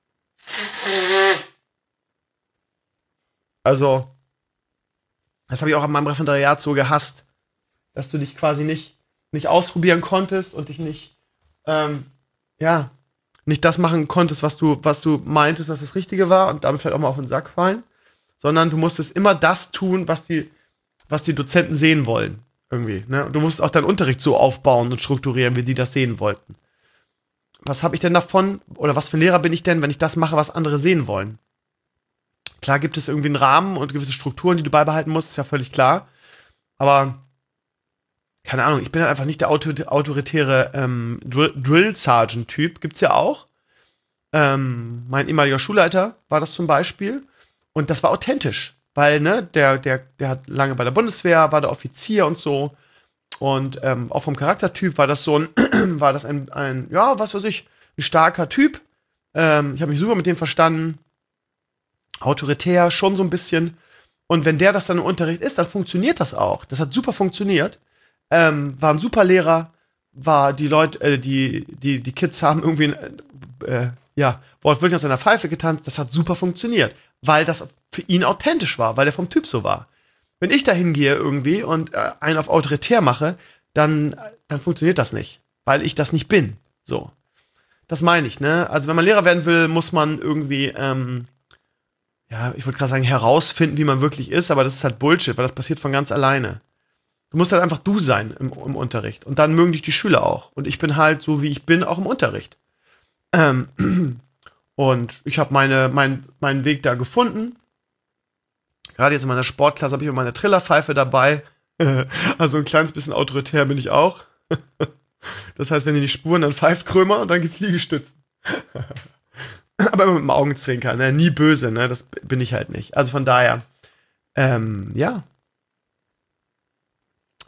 Also, das habe ich auch an meinem Referendariat so gehasst, dass du dich quasi nicht, nicht ausprobieren konntest und dich nicht, ähm, ja, nicht das machen konntest, was du, was du meintest, was das Richtige war und damit vielleicht auch mal auf den Sack fallen, sondern du musstest immer das tun, was die, was die Dozenten sehen wollen. Irgendwie, ne? Und du musst auch deinen Unterricht so aufbauen und strukturieren, wie die das sehen wollten. Was habe ich denn davon? Oder was für ein Lehrer bin ich denn, wenn ich das mache, was andere sehen wollen? Klar gibt es irgendwie einen Rahmen und gewisse Strukturen, die du beibehalten musst, ist ja völlig klar. Aber, keine Ahnung, ich bin halt einfach nicht der autoritäre ähm, Drill-Sergeant-Typ. Gibt's ja auch. Ähm, mein ehemaliger Schulleiter war das zum Beispiel. Und das war authentisch. Weil, ne, der, der, der hat lange bei der Bundeswehr, war der Offizier und so. Und ähm, auch vom Charaktertyp war das so ein, war das ein, ein, ja, was weiß ich, ein starker Typ. Ähm, ich habe mich super mit dem verstanden. Autoritär, schon so ein bisschen. Und wenn der das dann im Unterricht ist, dann funktioniert das auch. Das hat super funktioniert. Ähm, war ein super Lehrer, war die Leute, äh, die, die, die Kids haben irgendwie, äh, ja, wortwörtlich aus seiner Pfeife getanzt. Das hat super funktioniert. Weil das für ihn authentisch war, weil er vom Typ so war. Wenn ich da hingehe irgendwie und äh, einen auf autoritär mache, dann, dann funktioniert das nicht, weil ich das nicht bin. So. Das meine ich, ne? Also wenn man Lehrer werden will, muss man irgendwie, ähm, ja, ich wollte gerade sagen, herausfinden, wie man wirklich ist, aber das ist halt Bullshit, weil das passiert von ganz alleine. Du musst halt einfach du sein im, im Unterricht. Und dann mögen dich die Schüler auch. Und ich bin halt so, wie ich bin, auch im Unterricht. Ähm, Und ich habe meine, mein, meinen Weg da gefunden. Gerade jetzt in meiner Sportklasse habe ich immer meine Trillerpfeife dabei. Also ein kleines bisschen autoritär bin ich auch. Das heißt, wenn die nicht spuren, dann pfeift Krömer und dann gibt's Liegestützen. Aber immer mit dem Augenzwinkern, ne? Nie böse, ne? Das bin ich halt nicht. Also von daher, ähm, ja.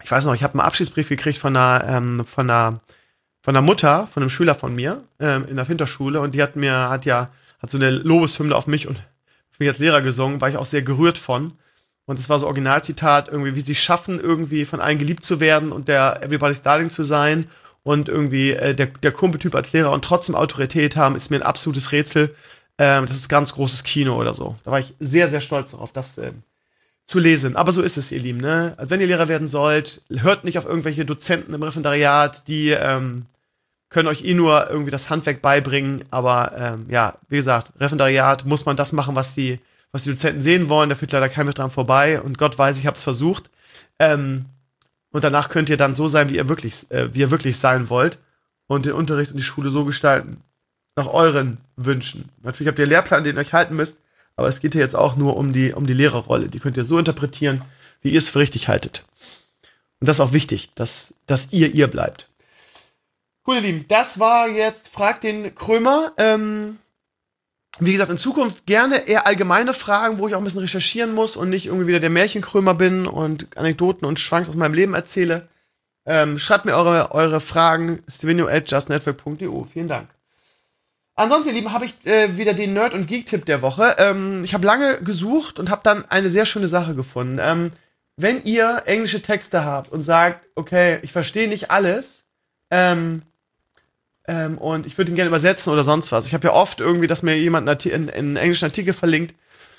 ich weiß noch, ich habe einen Abschiedsbrief gekriegt von einer, ähm, von einer, von einer Mutter, von einem Schüler von mir ähm, in der Finterschule und die hat mir, hat ja, hat so eine Lobeshymne auf mich und auf mich als Lehrer gesungen, war ich auch sehr gerührt von. Und das war so Originalzitat, irgendwie, wie sie schaffen, irgendwie von allen geliebt zu werden und der Everybody's Darling zu sein und irgendwie äh, der, der Kumpeltyp als Lehrer und trotzdem Autorität haben, ist mir ein absolutes Rätsel. Ähm, das ist ganz großes Kino oder so. Da war ich sehr, sehr stolz darauf, das äh, zu lesen. Aber so ist es, ihr Lieben, ne? Also wenn ihr Lehrer werden sollt, hört nicht auf irgendwelche Dozenten im Referendariat, die ähm, können euch eh nur irgendwie das Handwerk beibringen. Aber ähm, ja, wie gesagt, Referendariat muss man das machen, was die was die Dozenten sehen wollen, da führt leider kein Weg dran vorbei und Gott weiß, ich habe es versucht. Ähm, und danach könnt ihr dann so sein, wie ihr wirklich, äh, wie ihr wirklich sein wollt und den Unterricht und die Schule so gestalten, nach euren Wünschen. Natürlich habt ihr einen Lehrplan, den ihr euch halten müsst, aber es geht hier jetzt auch nur um die, um die Lehrerrolle. Die könnt ihr so interpretieren, wie ihr es für richtig haltet. Und das ist auch wichtig, dass, dass ihr ihr bleibt. Cool, ihr Lieben, das war jetzt Frag den Krömer. Ähm, Wie gesagt, in Zukunft gerne eher allgemeine Fragen, wo ich auch ein bisschen recherchieren muss und nicht irgendwie wieder der Märchenkrömer bin und Anekdoten und Schwanks aus meinem Leben erzähle. Ähm, schreibt mir eure, eure Fragen, stevenio at justnetwork punkt e u. Vielen Dank. Ansonsten, ihr Lieben, habe ich äh, wieder den Nerd- und Geek-Tipp der Woche. Ähm, ich habe lange gesucht und habe dann eine sehr schöne Sache gefunden. Ähm, wenn ihr englische Texte habt und sagt, okay, ich verstehe nicht alles, ähm, Ähm, und ich würde ihn gerne übersetzen oder sonst was. Ich habe ja oft irgendwie, dass mir jemand einen, einen, einen englischen Artikel verlinkt,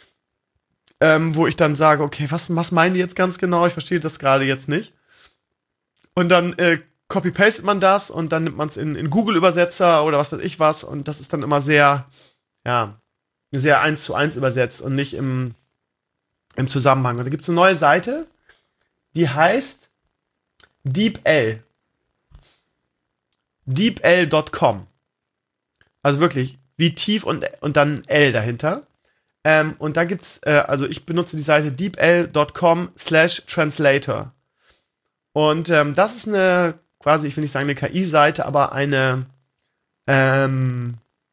ähm, wo ich dann sage, okay, was, was meinen die jetzt ganz genau? Ich verstehe das gerade jetzt nicht. Und dann äh, copy-pastet man das und dann nimmt man es in, in Google-Übersetzer oder was weiß ich was und das ist dann immer sehr, ja, sehr eins zu eins übersetzt und nicht im, im Zusammenhang. Und da gibt es eine neue Seite, die heißt DeepL. deepl Punkt com. Also wirklich, wie tief und, und dann L dahinter. Ähm, und da gibt's, äh, also ich benutze die Seite deepl Punkt com slash translator. Und ähm, das ist eine, quasi, ich will nicht sagen eine K I-Seite, aber eine, ähm,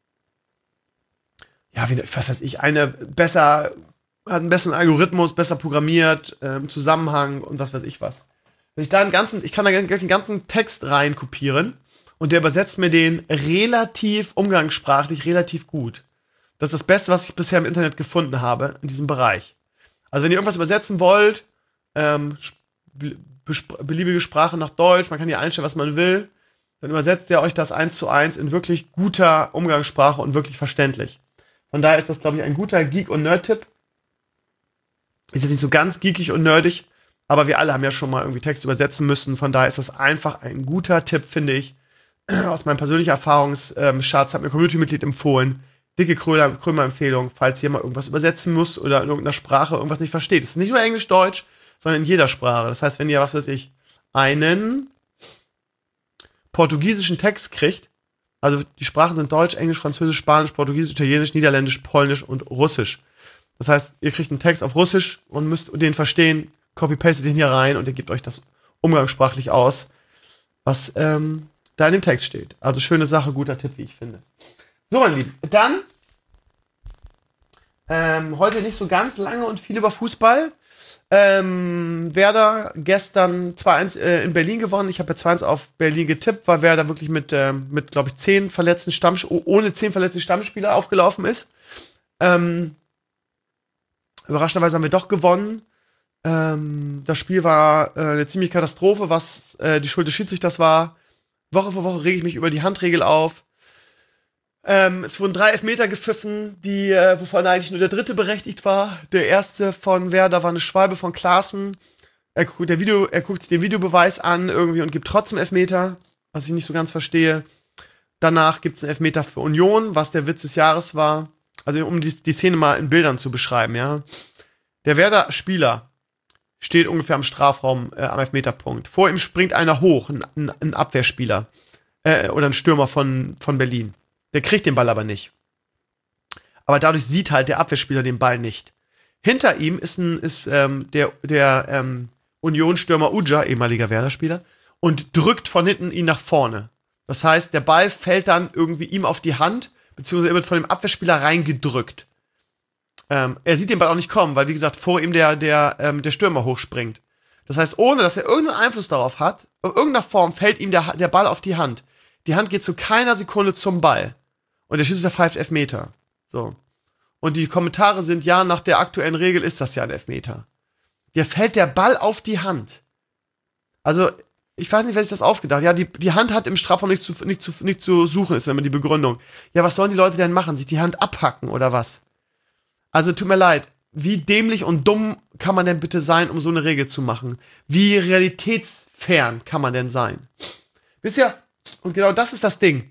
ja, wie, was weiß ich, eine besser, hat einen besseren Algorithmus, besser programmiert, ähm, Zusammenhang und was weiß ich was. Wenn ich da einen ganzen, ich kann da gleich den ganzen Text rein kopieren. Und der übersetzt mir den relativ umgangssprachlich, relativ gut. Das ist das Beste, was ich bisher im Internet gefunden habe in diesem Bereich. Also wenn ihr irgendwas übersetzen wollt, ähm, beliebige Sprache nach Deutsch, man kann hier einstellen, was man will, dann übersetzt er euch das eins zu eins in wirklich guter Umgangssprache und wirklich verständlich. Von daher ist das, glaube ich, ein guter Geek- und Nerd-Tipp. Ist jetzt nicht so ganz geekig und nerdig, aber wir alle haben ja schon mal irgendwie Text übersetzen müssen. Von daher ist das einfach ein guter Tipp, finde ich. Aus meinem persönlichen Erfahrungsschatz hat mir ein Community-Mitglied empfohlen. Dicke Krömer-Empfehlung, falls ihr mal irgendwas übersetzen müsst oder in irgendeiner Sprache irgendwas nicht versteht. Es ist nicht nur Englisch, Deutsch, sondern in jeder Sprache. Das heißt, wenn ihr, was weiß ich, einen portugiesischen Text kriegt, also die Sprachen sind Deutsch, Englisch, Französisch, Spanisch, Portugiesisch, Italienisch, Niederländisch, Polnisch und Russisch. Das heißt, ihr kriegt einen Text auf Russisch und müsst den verstehen, copy-pastet den hier rein und ihr gebt euch das umgangssprachlich aus, was ähm, da in dem Text steht. Also schöne Sache, guter Tipp, wie ich finde. So, mein Lieben, dann ähm, heute nicht so ganz lange und viel über Fußball. Ähm, Werder gestern zwei eins äh, in Berlin gewonnen. Ich habe ja zwei eins auf Berlin getippt, weil Werder wirklich mit, ähm, mit glaube ich, zehn verletzten Stammspieler, ohne zehn verletzte Stammspieler aufgelaufen ist. Ähm, überraschenderweise haben wir doch gewonnen. Ähm, das Spiel war äh, eine ziemliche Katastrophe, was äh, die Schuld des Schiedsrichters war. Woche für Woche rege ich mich über die Handregel auf. Ähm, es wurden drei Elfmeter gepfiffen, die, äh, wovon eigentlich nur der dritte berechtigt war. Der erste von Werder war eine Schwalbe von Klaassen. Er guckt, der Video, er guckt sich den Videobeweis an irgendwie und gibt trotzdem Elfmeter, was ich nicht so ganz verstehe. Danach gibt es einen Elfmeter für Union, was der Witz des Jahres war. Also um die, die Szene mal in Bildern zu beschreiben, ja. Der Werder-Spieler steht ungefähr am Strafraum, äh, am Elfmeterpunkt. Vor ihm springt einer hoch, ein, ein, ein Abwehrspieler äh, oder ein Stürmer von, von Berlin. Der kriegt den Ball aber nicht. Aber dadurch sieht halt der Abwehrspieler den Ball nicht. Hinter ihm ist, ein, ist ähm, der, der ähm, Union-Stürmer Uja, ehemaliger Werder-Spieler, und drückt von hinten ihn nach vorne. Das heißt, der Ball fällt dann irgendwie ihm auf die Hand, beziehungsweise er wird von dem Abwehrspieler reingedrückt. Ähm, er sieht den Ball auch nicht kommen, weil, wie gesagt, vor ihm der, der, ähm, der Stürmer hochspringt. Das heißt, ohne dass er irgendeinen Einfluss darauf hat, in irgendeiner Form fällt ihm der, der Ball auf die Hand. Die Hand geht zu keiner Sekunde zum Ball. Und der Schiedsrichter pfeift Elfmeter. So. Und die Kommentare sind, ja, nach der aktuellen Regel ist das ja ein Elfmeter. Dir fällt der Ball auf die Hand. Also, ich weiß nicht, wer sich das aufgedacht hat. Ja, die, die Hand hat im Strafraum nichts zu, nicht zu, nicht zu suchen, ist immer die Begründung. Ja, was sollen die Leute denn machen? Sich die Hand abhacken oder was? Also, tut mir leid. Wie dämlich und dumm kann man denn bitte sein, um so eine Regel zu machen? Wie realitätsfern kann man denn sein? Wisst ihr, und genau das ist das Ding.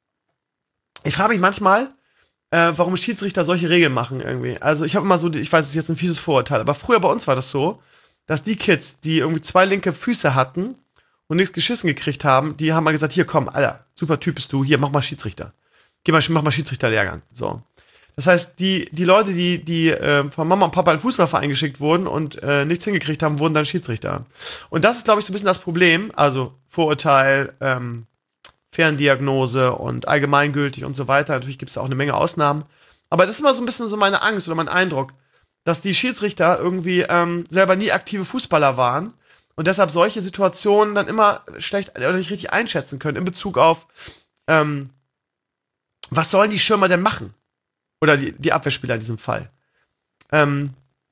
Ich frage mich manchmal, äh, warum Schiedsrichter solche Regeln machen irgendwie. Also ich habe immer so, ich weiß, es ist jetzt ein fieses Vorurteil, aber früher bei uns war das so, dass die Kids, die irgendwie zwei linke Füße hatten und nichts geschissen gekriegt haben, die haben mal gesagt, hier komm, Alter, super Typ bist du, hier, mach mal Schiedsrichter. Geh mal, mach mal Schiedsrichterlehrgang. So. Das heißt, die, die Leute, die, die äh, von Mama und Papa in den Fußballverein geschickt wurden und äh, nichts hingekriegt haben, wurden dann Schiedsrichter. Und das ist, glaube ich, so ein bisschen das Problem, also Vorurteil, ähm, Ferndiagnose und allgemeingültig und so weiter. Natürlich gibt es auch eine Menge Ausnahmen. Aber das ist immer so ein bisschen so meine Angst oder mein Eindruck, dass die Schiedsrichter irgendwie ähm, selber nie aktive Fußballer waren und deshalb solche Situationen dann immer schlecht oder nicht richtig einschätzen können in Bezug auf, ähm, was sollen die Schirmer denn machen? Oder die, die Abwehrspieler in diesem Fall. Ähm,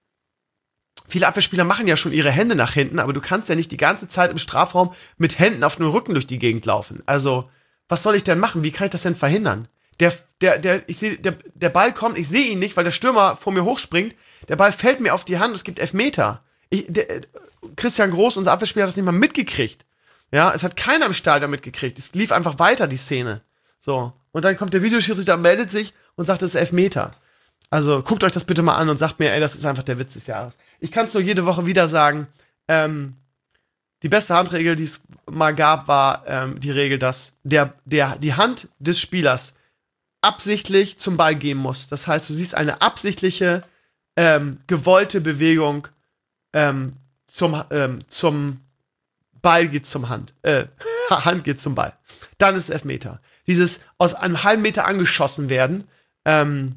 viele Abwehrspieler machen ja schon ihre Hände nach hinten, aber du kannst ja nicht die ganze Zeit im Strafraum mit Händen auf dem Rücken durch die Gegend laufen. Also, was soll ich denn machen? Wie kann ich das denn verhindern? Der, der, der, ich sehe, der, der Ball kommt, ich sehe ihn nicht, weil der Stürmer vor mir hochspringt. Der Ball fällt mir auf die Hand und es gibt Elfmeter. Ich, der, Christian Groß, unser Abwehrspieler, hat das nicht mal mitgekriegt. Ja, es hat keiner im Stadion mitgekriegt. Es lief einfach weiter, die Szene. So. Und dann kommt der Videoschiedsrichter, meldet sich und sagt, es ist Elfmeter. Also guckt euch das bitte mal an und sagt mir, ey, das ist einfach der Witz des Jahres. Ich kann es nur jede Woche wieder sagen, ähm, die beste Handregel, die es mal gab, war ähm, die Regel, dass der, der, die Hand des Spielers absichtlich zum Ball gehen muss. Das heißt, du siehst eine absichtliche, ähm, gewollte Bewegung ähm, zum, ähm, zum Ball geht zum Hand. Äh, Hand geht zum Ball. Dann ist es Elfmeter. Dieses aus einem halben Meter angeschossen werden, ähm,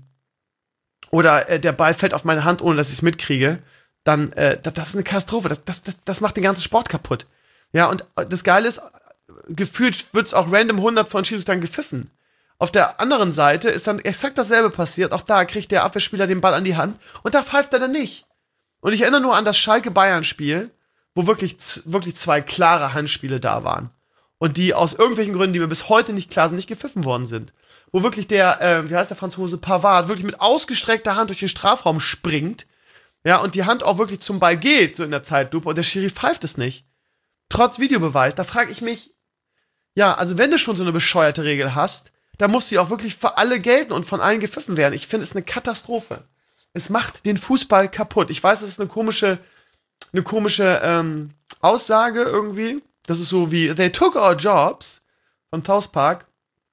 oder äh, der Ball fällt auf meine Hand, ohne dass ich es mitkriege, dann, äh, das, das ist eine Katastrophe. Das, das, das, das macht den ganzen Sport kaputt. Ja, und das Geile ist, gefühlt wird es auch random hundert von Schiedsrichtern gepfiffen. Auf der anderen Seite ist dann exakt dasselbe passiert. Auch da kriegt der Abwehrspieler den Ball an die Hand und da pfeift er dann nicht. Und ich erinnere nur an das Schalke-Bayern-Spiel, wo wirklich, wirklich zwei klare Handspiele da waren. Und die aus irgendwelchen Gründen, die mir bis heute nicht klar sind, nicht gepfiffen worden sind. Wo wirklich der, äh, wie heißt der Franzose, Pavard, wirklich mit ausgestreckter Hand durch den Strafraum springt, ja, und die Hand auch wirklich zum Ball geht, so in der Zeitlupe, und der Schiri pfeift es nicht. Trotz Videobeweis, da frage ich mich, ja, also wenn du schon so eine bescheuerte Regel hast, dann muss sie auch wirklich für alle gelten und von allen gepfiffen werden. Ich finde es eine Katastrophe. Es macht den Fußball kaputt. Ich weiß, es ist eine komische, eine komische ähm, Aussage irgendwie. Das ist so wie, they took our jobs von South Park.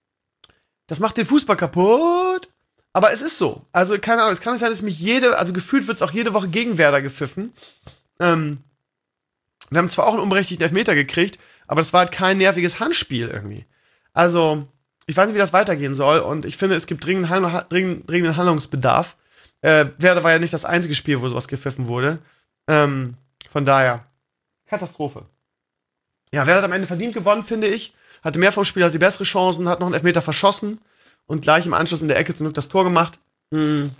Das macht den Fußball kaputt. Aber es ist so. Also, keine Ahnung, es kann nicht sein, dass mich jede, also gefühlt wird es auch jede Woche gegen Werder gepfiffen. Ähm, wir haben zwar auch einen unberechtigten Elfmeter gekriegt, aber das war halt kein nerviges Handspiel irgendwie. Also, ich weiß nicht, wie das weitergehen soll und ich finde, es gibt dringend, dringend, dringenden Handlungsbedarf. Äh, Werder war ja nicht das einzige Spiel, wo sowas gepfiffen wurde. Ähm, von daher, Katastrophe. Ja, Werder hat am Ende verdient gewonnen, finde ich. Hatte mehr vom Spiel, hatte die bessere Chancen, hat noch einen Elfmeter verschossen und gleich im Anschluss in der Ecke zum Glück das Tor gemacht. Hm.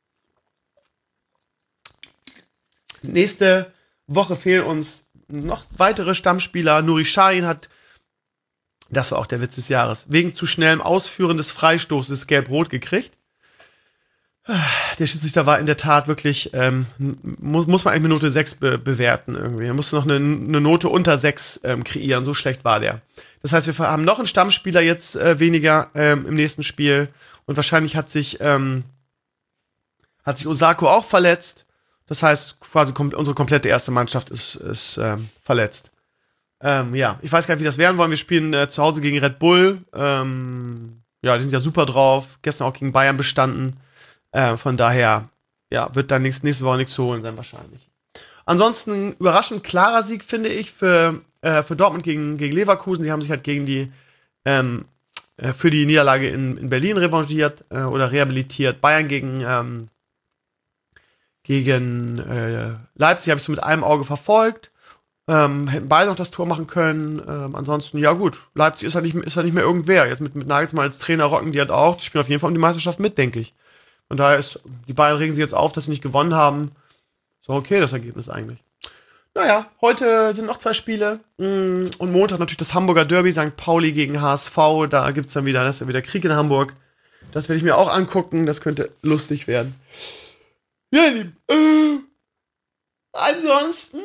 Nächste Woche fehlen uns noch weitere Stammspieler. Nuri Sahin hat, das war auch der Witz des Jahres, wegen zu schnellem Ausführen des Freistoßes gelb-rot gekriegt. Der Schiedsrichter war in der Tat wirklich, ähm, muss, muss man eigentlich Minute sechs be- bewerten irgendwie. Er musste noch eine, eine Note unter sechs ähm, kreieren, so schlecht war der. Das heißt, wir haben noch einen Stammspieler jetzt äh, weniger ähm, im nächsten Spiel und wahrscheinlich hat sich, ähm, hat sich Osako auch verletzt. Das heißt, quasi kom- unsere komplette erste Mannschaft ist, ist ähm, verletzt. Ähm, ja, ich weiß gar nicht, wie das werden wollen. Wir spielen äh, zu Hause gegen Red Bull. Ähm, ja, die sind ja super drauf. Gestern auch gegen Bayern bestanden. Äh, von daher, ja, wird dann nächste, nächste Woche nichts zu holen sein wahrscheinlich. Ansonsten überraschend klarer Sieg, finde ich, für, äh, für Dortmund gegen, gegen Leverkusen. Die haben sich halt gegen die, ähm, äh, für die Niederlage in, in Berlin revanchiert äh, oder rehabilitiert. Bayern gegen, ähm, gegen äh, Leipzig habe ich so mit einem Auge verfolgt. Ähm, hätten beide noch das Tor machen können. Ähm, ansonsten, ja gut, Leipzig ist ja nicht, ist ja nicht mehr irgendwer. Jetzt mit, mit Nagelsmann als Trainer rocken die halt auch. Die spielen auf jeden Fall um die Meisterschaft mit, denke ich. Von daher ist, die beiden regen sich jetzt auf, dass sie nicht gewonnen haben. So okay, das Ergebnis eigentlich. Naja, heute sind noch zwei Spiele. Und Montag natürlich das Hamburger Derby, Sankt Pauli gegen H S V. Da gibt's dann wieder, das ist ja wieder Krieg in Hamburg. Das werde ich mir auch angucken. Das könnte lustig werden. Ja, ihr Lieben. Äh, ansonsten,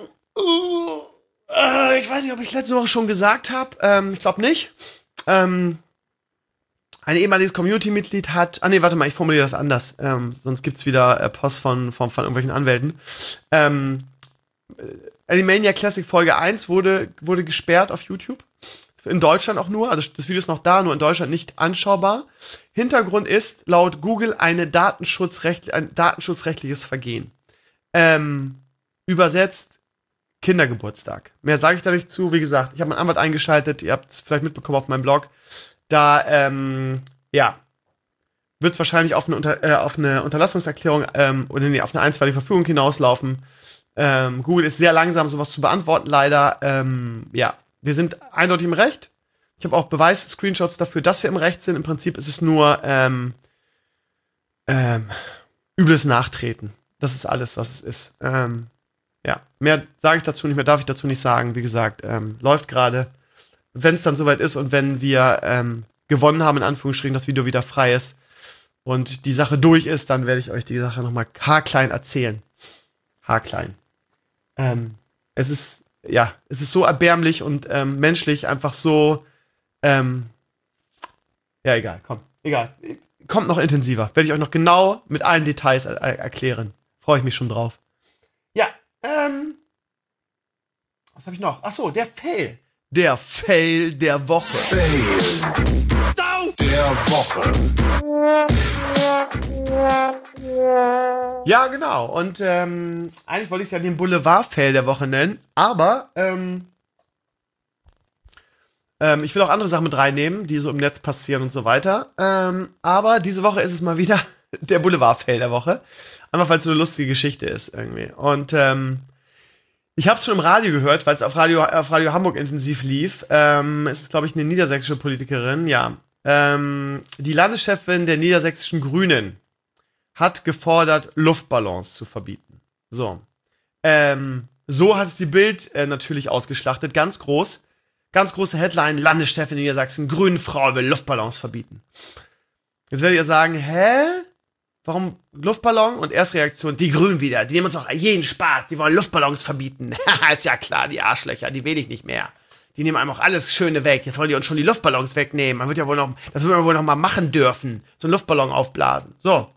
äh, ich weiß nicht, ob ich letzte Woche schon gesagt habe. Ähm, ich glaube nicht. Ähm, ein ehemaliges Community-Mitglied hat, ah nee, warte mal, ich formuliere das anders. Ähm, sonst gibt's wieder äh, Post von, von, von irgendwelchen Anwälten. Ähm, Animania Classic Folge eins wurde, wurde gesperrt auf YouTube. In Deutschland auch nur. Also das Video ist noch da, nur in Deutschland nicht anschaubar. Hintergrund ist laut Google eine Datenschutzrecht, ein datenschutzrechtliches Vergehen. Ähm, übersetzt Kindergeburtstag. Mehr sage ich da nicht zu. Wie gesagt, ich habe meinen Anwalt eingeschaltet. Ihr habt es vielleicht mitbekommen auf meinem Blog. Da, ähm, ja, wird es wahrscheinlich auf eine, Unter- äh, auf eine Unterlassungserklärung ähm, oder nee, auf eine einstweilige Verfügung hinauslaufen. Ähm, Google ist sehr langsam, sowas zu beantworten, leider. Ähm, ja, wir sind eindeutig im Recht. Ich habe auch Beweis-Screenshots dafür, dass wir im Recht sind. Im Prinzip ist es nur ähm, ähm, übles Nachtreten. Das ist alles, was es ist. Ähm, ja, mehr sage ich dazu nicht, mehr darf ich dazu nicht sagen. Wie gesagt, ähm, läuft gerade. Wenn es dann soweit ist und wenn wir ähm, gewonnen haben, in Anführungsstrichen, das Video wieder frei ist und die Sache durch ist, dann werde ich euch die Sache nochmal haarklein erzählen. Haarklein. Ähm, es ist, ja, es ist so erbärmlich und ähm, menschlich einfach so, ähm, ja, egal, komm, egal. Kommt noch intensiver. Werde ich euch noch genau mit allen Details er- er- erklären. Freue ich mich schon drauf. Ja, ähm, was habe ich noch? Achso, der Fail. Der Fail der Woche. Fail der Woche. Ja, genau. Und ähm, eigentlich wollte ich es ja den Boulevard-Fail der Woche nennen, aber ähm, ähm, ich will auch andere Sachen mit reinnehmen, die so im Netz passieren und so weiter. Ähm, aber diese Woche ist es mal wieder der Boulevard-Fail der Woche. Einfach weil es so eine lustige Geschichte ist irgendwie. Und ähm, ich habe es schon im Radio gehört, weil es auf Radio, auf Radio Hamburg intensiv lief. Ähm, es ist, glaube ich, eine niedersächsische Politikerin, ja. Ähm, die Landeschefin der niedersächsischen Grünen hat gefordert, Luftballons zu verbieten. So. Ähm, so hat es die Bild äh, natürlich ausgeschlachtet. Ganz groß. Ganz große Headline, Landeschefin Niedersachsen, Grünen Frau will Luftballons verbieten. Jetzt werdet ihr sagen, hä? Warum Luftballon? Und Erstreaktion, die Grünen wieder. Die nehmen uns auch jeden Spaß. Die wollen Luftballons verbieten. Ist ja klar, die Arschlöcher, die will ich nicht mehr. Die nehmen einem auch alles Schöne weg. Jetzt wollen die uns schon die Luftballons wegnehmen. Man wird ja wohl noch, das wird man wohl noch mal machen dürfen. So einen Luftballon aufblasen. So.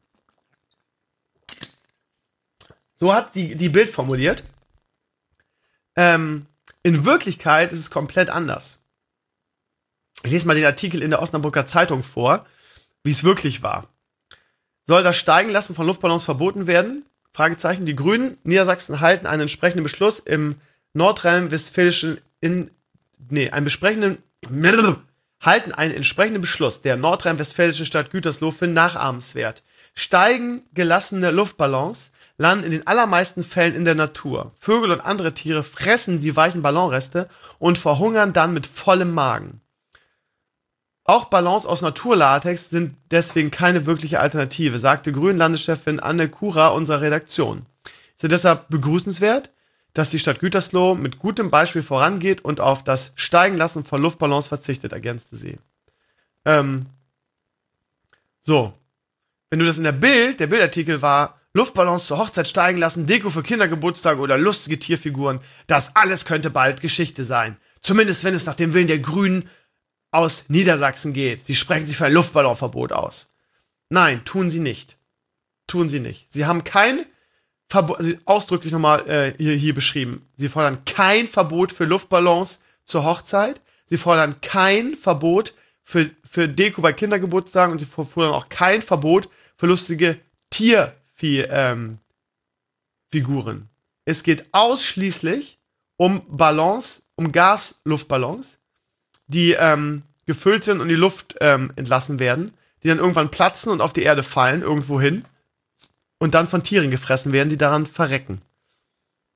So hat die, die Bild formuliert. Ähm, in Wirklichkeit ist es komplett anders. Ich lese mal den Artikel in der Osnabrücker Zeitung vor, wie es wirklich war. Soll das Steigenlassen von Luftballons verboten werden? Fragezeichen. Die Grünen Niedersachsen halten einen entsprechenden Beschluss im nordrhein-westfälischen in nee, einen besprechenden halten einen entsprechenden Beschluss der nordrhein-westfälischen Stadt Gütersloh für nachahmenswert. Steigen gelassene Luftballons landen in den allermeisten Fällen in der Natur. Vögel und andere Tiere fressen die weichen Ballonreste und verhungern dann mit vollem Magen. Auch Ballons aus Naturlatex sind deswegen keine wirkliche Alternative, sagte Grünen-Landeschefin Anne Kura unserer Redaktion. Es ist deshalb begrüßenswert, dass die Stadt Gütersloh mit gutem Beispiel vorangeht und auf das Steigenlassen von Luftballons verzichtet, ergänzte sie. Ähm, so. Wenn du das in der Bild, der Bildartikel war, Luftballons zur Hochzeit steigen lassen, Deko für Kindergeburtstage oder lustige Tierfiguren, das alles könnte bald Geschichte sein. Zumindest wenn es nach dem Willen der Grünen aus Niedersachsen geht. Sie sprechen sich für ein Luftballonverbot aus. Nein, tun sie nicht. Tun sie nicht. Sie haben kein Verbot, also ausdrücklich nochmal äh, hier, hier beschrieben, sie fordern kein Verbot für Luftballons zur Hochzeit, sie fordern kein Verbot für, für Deko bei Kindergeburtstagen und sie fordern auch kein Verbot für lustige Tierfiguren. Ähm, es geht ausschließlich um Ballons, um Gasluftballons, die ähm, gefüllt sind und in die Luft ähm, entlassen werden, die dann irgendwann platzen und auf die Erde fallen, irgendwo hin, und dann von Tieren gefressen werden, die daran verrecken.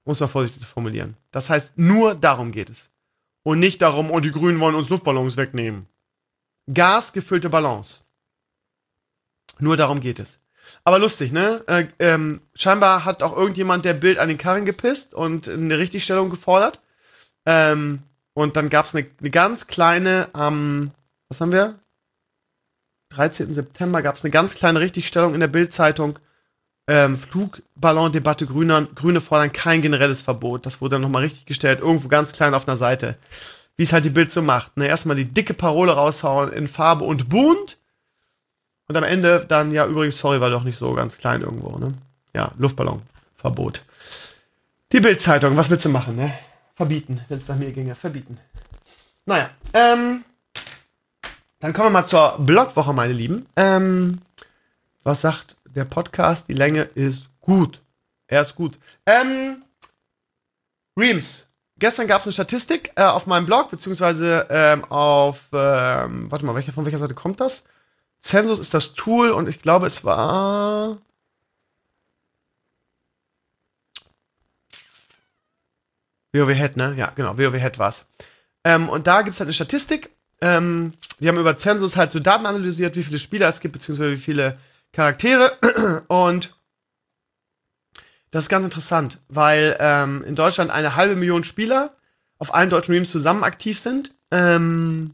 muss man vorsichtig formulieren. Das heißt, nur darum geht es. Und nicht darum, oh, die Grünen wollen uns Luftballons wegnehmen. Gasgefüllte Ballons. Nur darum geht es. Aber lustig, ne? Äh, ähm, scheinbar hat auch irgendjemand der Bild an den Karren gepisst und eine Richtigstellung gefordert. Ähm, und dann gab es eine, eine ganz kleine, am, ähm, was haben wir? dreizehnten September gab es eine ganz kleine Richtigstellung in der Bild-Zeitung. Ähm, Flugballon-Debatte Grüner, Grüne fordern kein generelles Verbot. Das wurde dann nochmal richtig gestellt, irgendwo ganz klein auf einer Seite. Wie es halt die Bild so macht. Ne? Erstmal die dicke Parole raushauen in Farbe und bunt. Und am Ende dann, ja, übrigens, sorry, war doch nicht so ganz klein irgendwo, ne? Ja, Luftballonverbot. Die Bild-Zeitung, was willst du machen, ne? Verbieten, wenn es nach mir ginge, verbieten. Naja, ähm, dann kommen wir mal zur Blogwoche, meine Lieben. Ähm, was sagt der Podcast? Die Länge ist gut. Er ist gut. Ähm, Reams. Gestern gab es eine Statistik äh, auf meinem Blog, beziehungsweise ähm, auf, ähm, warte mal, welche, von welcher Seite kommt das? Census ist das Tool und ich glaube, es war WoW-Head, ne? Ja, genau, WoW-Head war's. Ähm, und da gibt's halt eine Statistik. Ähm, die haben über Census halt so Daten analysiert, wie viele Spieler es gibt, beziehungsweise wie viele Charaktere. Und das ist ganz interessant, weil ähm, in Deutschland eine halbe Million Spieler auf allen deutschen Reams zusammen aktiv sind. Ähm,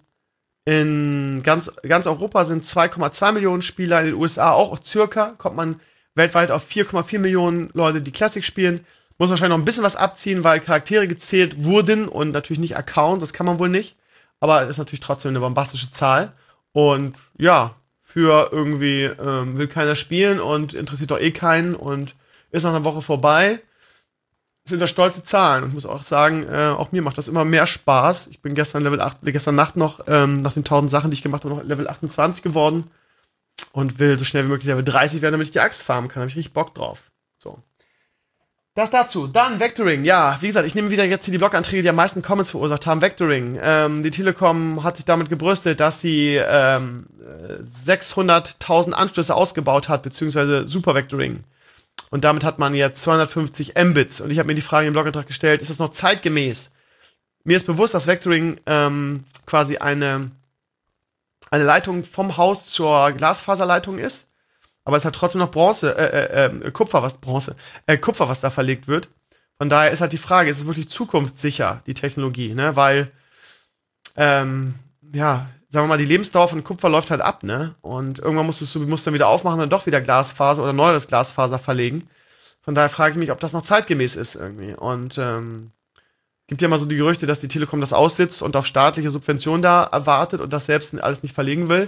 in ganz, ganz Europa sind zwei Komma zwei Millionen Spieler, in den U S A auch, auch circa, kommt man weltweit auf vier Komma vier Millionen Leute, die Classic spielen. Muss wahrscheinlich noch ein bisschen was abziehen, weil Charaktere gezählt wurden und natürlich nicht Accounts, das kann man wohl nicht. Aber ist natürlich trotzdem eine bombastische Zahl. Und ja, für irgendwie ähm, will keiner spielen und interessiert doch eh keinen und ist nach einer Woche vorbei. Das sind das stolze Zahlen. Und ich muss auch sagen, äh, auch mir macht das immer mehr Spaß. Ich bin gestern Level acht, gestern Nacht noch, ähm, nach den tausend Sachen, die ich gemacht habe, noch Level achtundzwanzig geworden. Und will so schnell wie möglich Level dreißig werden, damit ich die Axt farmen kann. Da habe ich richtig Bock drauf. So. Das dazu. Dann Vectoring. Ja, wie gesagt, ich nehme wieder jetzt hier die Blog-Anträge, die am meisten Comments verursacht haben. Vectoring. Ähm, die Telekom hat sich damit gebrüstet, dass sie ähm, sechshunderttausend Anschlüsse ausgebaut hat, beziehungsweise Super Vectoring. Und damit hat man jetzt zweihundertfünfzig Mbits. Und ich habe mir die Frage im Blogantrag gestellt, ist das noch zeitgemäß? Mir ist bewusst, dass Vectoring ähm, quasi eine, eine Leitung vom Haus zur Glasfaserleitung ist. Aber es hat trotzdem noch Bronze, äh, äh, Kupfer, was Bronze, äh, Kupfer, was da verlegt wird. Von daher ist halt die Frage, ist es wirklich zukunftssicher, die Technologie, ne? Weil, ähm, ja, sagen wir mal, die Lebensdauer von Kupfer läuft halt ab, ne? Und irgendwann musst du musst dann wieder aufmachen und dann doch wieder Glasfaser oder neueres Glasfaser verlegen. Von daher frage ich mich, ob das noch zeitgemäß ist irgendwie. Und ähm, gibt ja immer so die Gerüchte, dass die Telekom das aussitzt und auf staatliche Subventionen da erwartet und das selbst alles nicht verlegen will.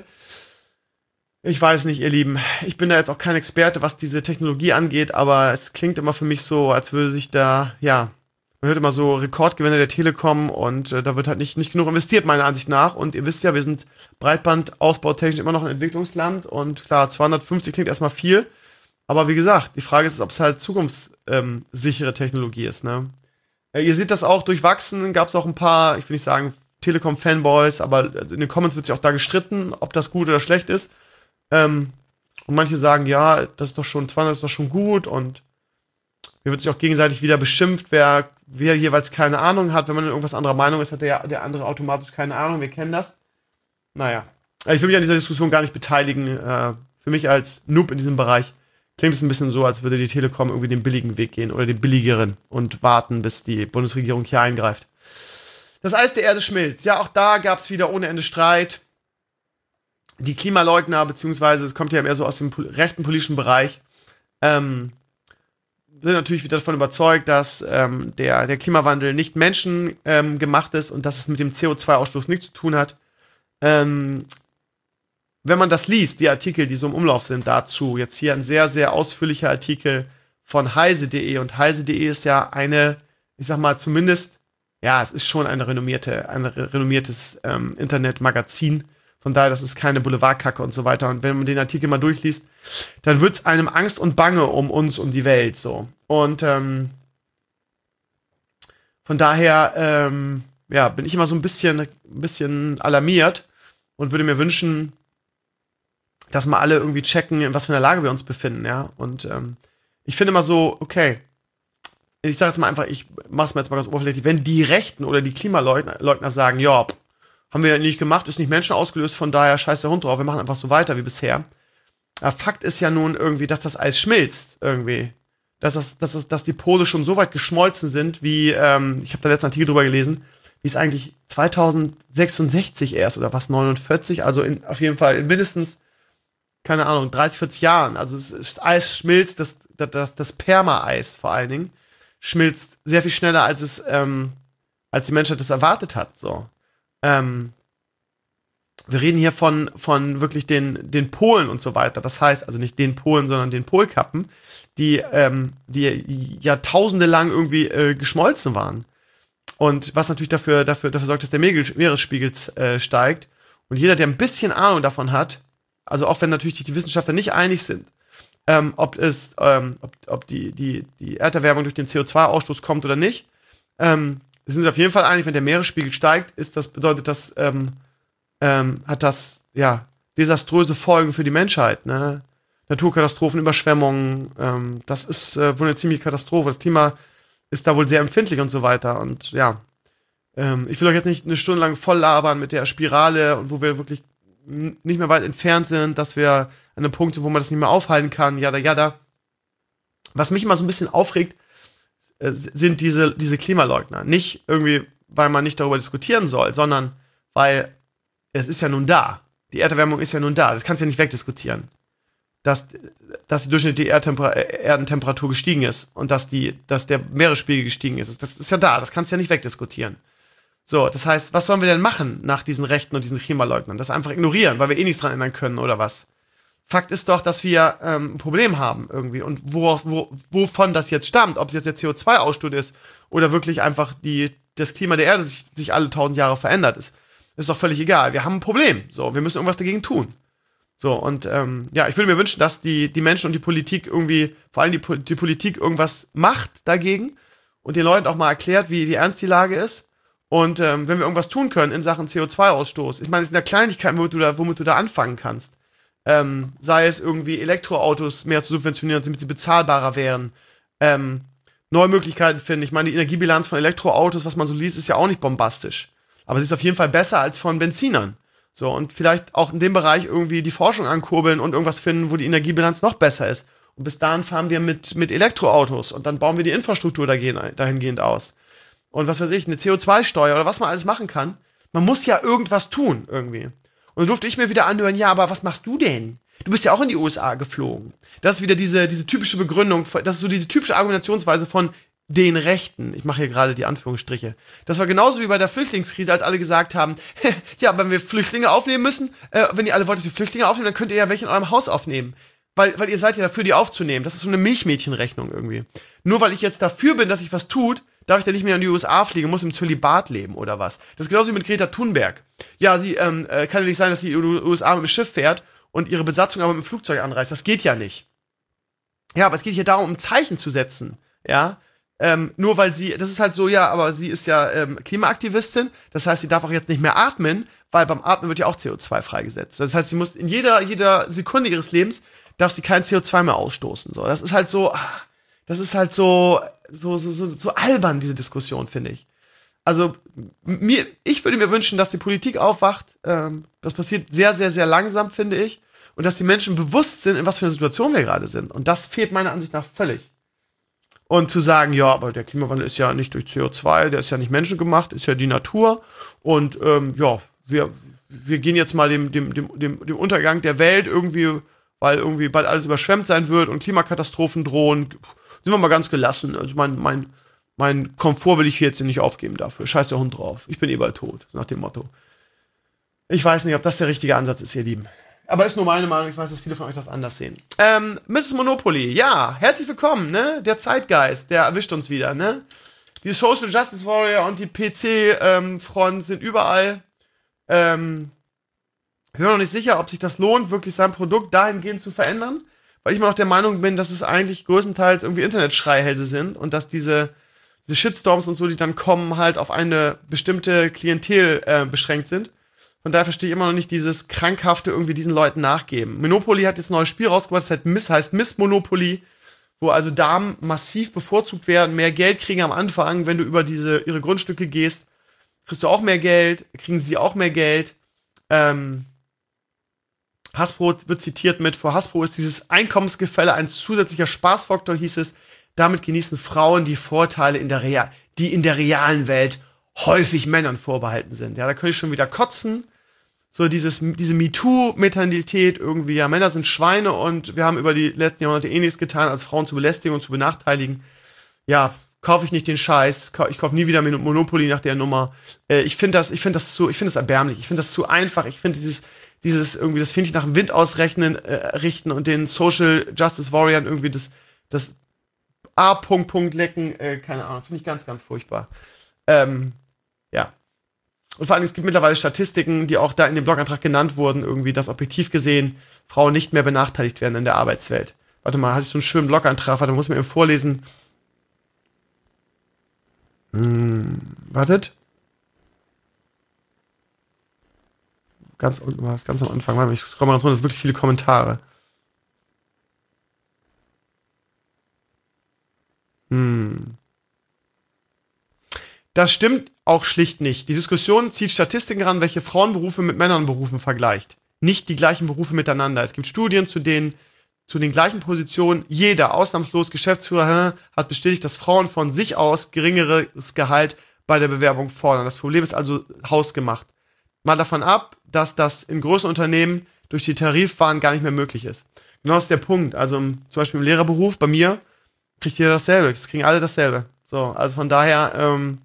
Ich weiß nicht, ihr Lieben. Ich bin da jetzt auch kein Experte, was diese Technologie angeht, aber es klingt immer für mich so, als würde sich da, ja, man hört immer so Rekordgewinne der Telekom und äh, da wird halt nicht, nicht genug investiert, meiner Ansicht nach. Und ihr wisst ja, wir sind breitbandausbautechnisch immer noch ein Entwicklungsland und klar, zweihundertfünfzig klingt erstmal viel. Aber wie gesagt, die Frage ist, ob es halt zukunftssichere ähm, Technologie ist, ne? Äh, ihr seht das auch durchwachsen, gab es auch ein paar, ich will nicht sagen Telekom-Fanboys, aber in den Comments wird sich auch da gestritten, ob das gut oder schlecht ist. Ähm, und manche sagen, ja, das ist doch schon, zweihundert ist doch schon gut und hier wird sich auch gegenseitig wieder beschimpft, wer, wer jeweils keine Ahnung hat. Wenn man irgendwas anderer Meinung ist, hat der, der andere automatisch keine Ahnung, wir kennen das. Naja, ich will mich an dieser Diskussion gar nicht beteiligen. Äh, für mich als Noob in diesem Bereich klingt es ein bisschen so, als würde die Telekom irgendwie den billigen Weg gehen oder den billigeren und warten, bis die Bundesregierung hier eingreift. Das Eis der Erde schmilzt. Ja, auch da gab es wieder ohne Ende Streit. Die Klimaleugner, beziehungsweise es kommt ja mehr so aus dem pol- rechten politischen Bereich, ähm, sind natürlich wieder davon überzeugt, dass ähm, der, der Klimawandel nicht menschengemacht ähm, gemacht ist und dass es mit dem C O zwei Ausstoß nichts zu tun hat. Ähm, wenn man das liest, die Artikel, die so im Umlauf sind dazu, jetzt hier ein sehr, sehr ausführlicher Artikel von heise punkt de und heise punkt de ist ja eine, ich sag mal zumindest, ja, es ist schon eine renommierte, ein renommiertes ähm, Internetmagazin. Von daher, das ist keine Boulevardkacke und so weiter. Und wenn man den Artikel mal durchliest, dann wird es einem Angst und Bange um uns, um die Welt, so. Und ähm, von daher, ähm, ja, bin ich immer so ein bisschen, ein bisschen alarmiert und würde mir wünschen, dass mal alle irgendwie checken, in was für einer Lage wir uns befinden, ja. Und ähm, ich finde immer so, okay, ich sage jetzt mal einfach, ich mach's mir jetzt mal ganz oberflächlich, wenn die Rechten oder die Klimaleugner Leugner sagen, ja, pff, haben wir ja nicht gemacht, ist nicht Menschen ausgelöst, von daher scheiß der Hund drauf, wir machen einfach so weiter wie bisher. Aber Fakt ist ja nun irgendwie, dass das Eis schmilzt irgendwie. Dass, das, dass, das, dass die Pole schon so weit geschmolzen sind, wie, ähm, ich habe da letzten Artikel drüber gelesen, wie es eigentlich zweitausendsechsundsechzig erst oder was, neunundvierzig, also in, auf jeden Fall in mindestens, keine Ahnung, dreißig, vierzig Jahren. Also es, das Eis schmilzt, das, das, das Perma-Eis vor allen Dingen, schmilzt sehr viel schneller, als es, ähm, als die Menschheit das erwartet hat. So. Ähm, wir reden hier von, von wirklich den, den Polen und so weiter. Das heißt, also nicht den Polen, sondern den Polkappen, die, ähm, die Jahrtausende lang irgendwie äh, geschmolzen waren. Und was natürlich dafür, dafür, dafür sorgt, dass der Meeresspiegel äh, steigt. Und jeder, der ein bisschen Ahnung davon hat, also auch wenn natürlich die Wissenschaftler nicht einig sind, ähm, ob es, ähm, ob, ob die, die, die Erderwärmung durch den C O zwei Ausstoß kommt oder nicht, ähm, sind sie auf jeden Fall einig, wenn der Meeresspiegel steigt, ist das, bedeutet das, ähm, ähm, hat das, ja, desaströse Folgen für die Menschheit, ne? Naturkatastrophen, Überschwemmungen, ähm, das ist äh, wohl eine ziemliche Katastrophe. Das Klima ist da wohl sehr empfindlich und so weiter. Und ja, ähm, ich will euch jetzt nicht eine Stunde lang voll labern mit der Spirale und wo wir wirklich n- nicht mehr weit entfernt sind, dass wir an einem Punkt sind, wo man das nicht mehr aufhalten kann, jada, jada. Was mich immer so ein bisschen aufregt, äh, sind diese, diese Klimaleugner. Nicht irgendwie, weil man nicht darüber diskutieren soll, sondern weil es ist ja nun da. Die Erderwärmung ist ja nun da. Das kannst du ja nicht wegdiskutieren. Dass, dass die durchschnittliche Erdtemper- Erdentemperatur gestiegen ist und dass, die, dass der Meeresspiegel gestiegen ist. Das ist ja da, das kannst du ja nicht wegdiskutieren. So, das heißt, was sollen wir denn machen nach diesen Rechten und diesen Klimaleugnern? Das einfach ignorieren, weil wir eh nichts dran ändern können oder was? Fakt ist doch, dass wir ähm, ein Problem haben irgendwie und wo, wo, wovon das jetzt stammt, ob es jetzt der C O zwei Ausstoß ist oder wirklich einfach die, das Klima der Erde sich, sich alle tausend Jahre verändert ist, ist doch völlig egal. Wir haben ein Problem. So, wir müssen irgendwas dagegen tun. So, und ähm, ja, ich würde mir wünschen, dass die, die Menschen und die Politik irgendwie, vor allem die, die Politik irgendwas macht dagegen und den Leuten auch mal erklärt, wie, wie ernst die Lage ist. Und ähm, wenn wir irgendwas tun können in Sachen C O zwei Ausstoß, ich meine, es sind ja Kleinigkeiten, womit du da, womit du da anfangen kannst. Ähm, sei es irgendwie Elektroautos mehr zu subventionieren, damit sie bezahlbarer wären. Ähm, neue Möglichkeiten finden. Ich meine, die Energiebilanz von Elektroautos, was man so liest, ist ja auch nicht bombastisch. Aber sie ist auf jeden Fall besser als von Benzinern. So, und vielleicht auch in dem Bereich irgendwie die Forschung ankurbeln und irgendwas finden, wo die Energiebilanz noch besser ist. Und bis dahin fahren wir mit, mit Elektroautos und dann bauen wir die Infrastruktur dahingehend aus. Und was weiß ich, eine C O zwei Steuer oder was man alles machen kann. Man muss ja irgendwas tun, irgendwie. Und dann durfte ich mir wieder anhören, ja, aber was machst du denn? Du bist ja auch in die U S A geflogen. Das ist wieder diese, diese typische Begründung, das ist so diese typische Argumentationsweise von den Rechten. Ich mache hier gerade die Anführungsstriche. Das war genauso wie bei der Flüchtlingskrise, als alle gesagt haben, ja, wenn wir Flüchtlinge aufnehmen müssen, äh, wenn ihr alle wollt, dass wir Flüchtlinge aufnehmen, dann könnt ihr ja welche in eurem Haus aufnehmen. Weil, weil ihr seid ja dafür, die aufzunehmen. Das ist so eine Milchmädchenrechnung irgendwie. Nur weil ich jetzt dafür bin, dass ich was tut, darf ich dann nicht mehr in die U S A fliegen, muss im Zölibat leben oder was. Das ist genauso wie mit Greta Thunberg. Ja, sie ähm, äh, kann ja nicht sein, dass sie in die U S A mit dem Schiff fährt und ihre Besatzung aber mit dem Flugzeug anreist. Das geht ja nicht. Ja, aber es geht hier darum, ein Zeichen zu setzen. Ja, Ähm, nur weil sie, das ist halt so, ja, aber sie ist ja ähm, Klimaaktivistin, das heißt, sie darf auch jetzt nicht mehr atmen, weil beim Atmen wird ja auch C O zwei freigesetzt. Das heißt, sie muss in jeder, jeder Sekunde ihres Lebens, darf sie kein C O zwei mehr ausstoßen. So, das ist halt so, das ist halt so, so, so, so, so albern, diese Diskussion, finde ich. Also, mir, ich würde mir wünschen, dass die Politik aufwacht, ähm, das passiert sehr, sehr, sehr langsam, finde ich, und dass die Menschen bewusst sind, in was für einer Situation wir gerade sind. Und das fehlt meiner Ansicht nach völlig. Und zu sagen, ja, aber der Klimawandel ist ja nicht durch C O zwei, der ist ja nicht menschengemacht, ist ja die Natur. Und ähm, ja, wir, wir gehen jetzt mal dem, dem, dem, dem, dem Untergang der Welt irgendwie, weil irgendwie bald alles überschwemmt sein wird und Klimakatastrophen drohen. Sind wir mal ganz gelassen. Also mein, mein, mein Komfort will ich hier jetzt nicht aufgeben dafür. Scheiß der Hund drauf. Ich bin eh bald tot, nach dem Motto. Ich weiß nicht, ob das der richtige Ansatz ist, ihr Lieben. Aber ist nur meine Meinung, ich weiß, dass viele von euch das anders sehen. Ähm, Misses Monopoly, ja, herzlich willkommen, ne? Der Zeitgeist, der erwischt uns wieder, ne? Die Social Justice Warrior und die P C-Front ähm, sind überall. Ähm, ich bin noch nicht sicher, ob sich das lohnt, wirklich sein Produkt dahingehend zu verändern, weil ich immer noch der Meinung bin, dass es eigentlich größtenteils irgendwie Internetschreihälse sind und dass diese, diese Shitstorms und so, die dann kommen, halt auf eine bestimmte Klientel äh, beschränkt sind. Von daher verstehe ich immer noch nicht dieses krankhafte irgendwie diesen Leuten nachgeben. Monopoly hat jetzt ein neues Spiel rausgebracht, das heißt Miss, heißt Miss Monopoly, wo also Damen massiv bevorzugt werden, mehr Geld kriegen am Anfang, wenn du über diese ihre Grundstücke gehst, kriegst du auch mehr Geld, kriegen sie auch mehr Geld. Ähm, Hasbro wird zitiert mit, vor Hasbro ist dieses Einkommensgefälle ein zusätzlicher Spaßfaktor, hieß es. Damit genießen Frauen die Vorteile, in der Rea- die in der realen Welt häufig Männern vorbehalten sind. Ja, da könnte ich schon wieder kotzen. So dieses, diese MeToo-Mentalität irgendwie, ja, Männer sind Schweine und wir haben über die letzten Jahrhunderte eh nichts getan, als Frauen zu belästigen und zu benachteiligen. Ja, kaufe ich nicht den Scheiß, ich kaufe nie wieder Monopoly nach der Nummer. Äh, ich finde das, ich finde das zu, ich finde das erbärmlich, ich finde das zu einfach, ich finde dieses, dieses irgendwie, das finde ich nach dem Wind ausrechnen, äh, richten und den Social Justice Warriors irgendwie das, das A. Punkt, Punkt lecken, äh, keine Ahnung, finde ich ganz, ganz furchtbar. Ähm, ja. Und vor allem, es gibt mittlerweile Statistiken, die auch da in dem Blogantrag genannt wurden, irgendwie, dass objektiv gesehen Frauen nicht mehr benachteiligt werden in der Arbeitswelt. Warte mal, hatte ich so einen schönen Blogantrag, warte, muss ich mir eben vorlesen. Hm, wartet. Ganz unten war es, ganz am Anfang. Warte mal, ich scroll mal ganz runter, das sind wirklich viele Kommentare. Hm. Das stimmt auch schlicht nicht. Die Diskussion zieht Statistiken ran, welche Frauenberufe mit Männernberufen vergleicht. Nicht die gleichen Berufe miteinander. Es gibt Studien, zu denen zu den gleichen Positionen jeder, ausnahmslos Geschäftsführer, hat bestätigt, dass Frauen von sich aus geringeres Gehalt bei der Bewerbung fordern. Das Problem ist also hausgemacht. Mal davon ab, dass das in großen Unternehmen durch die Tarifwahn gar nicht mehr möglich ist. Genau das ist der Punkt. Also im, zum Beispiel im Lehrerberuf, bei mir, kriegt jeder dasselbe. Es kriegen alle dasselbe. So, also von daher, ähm,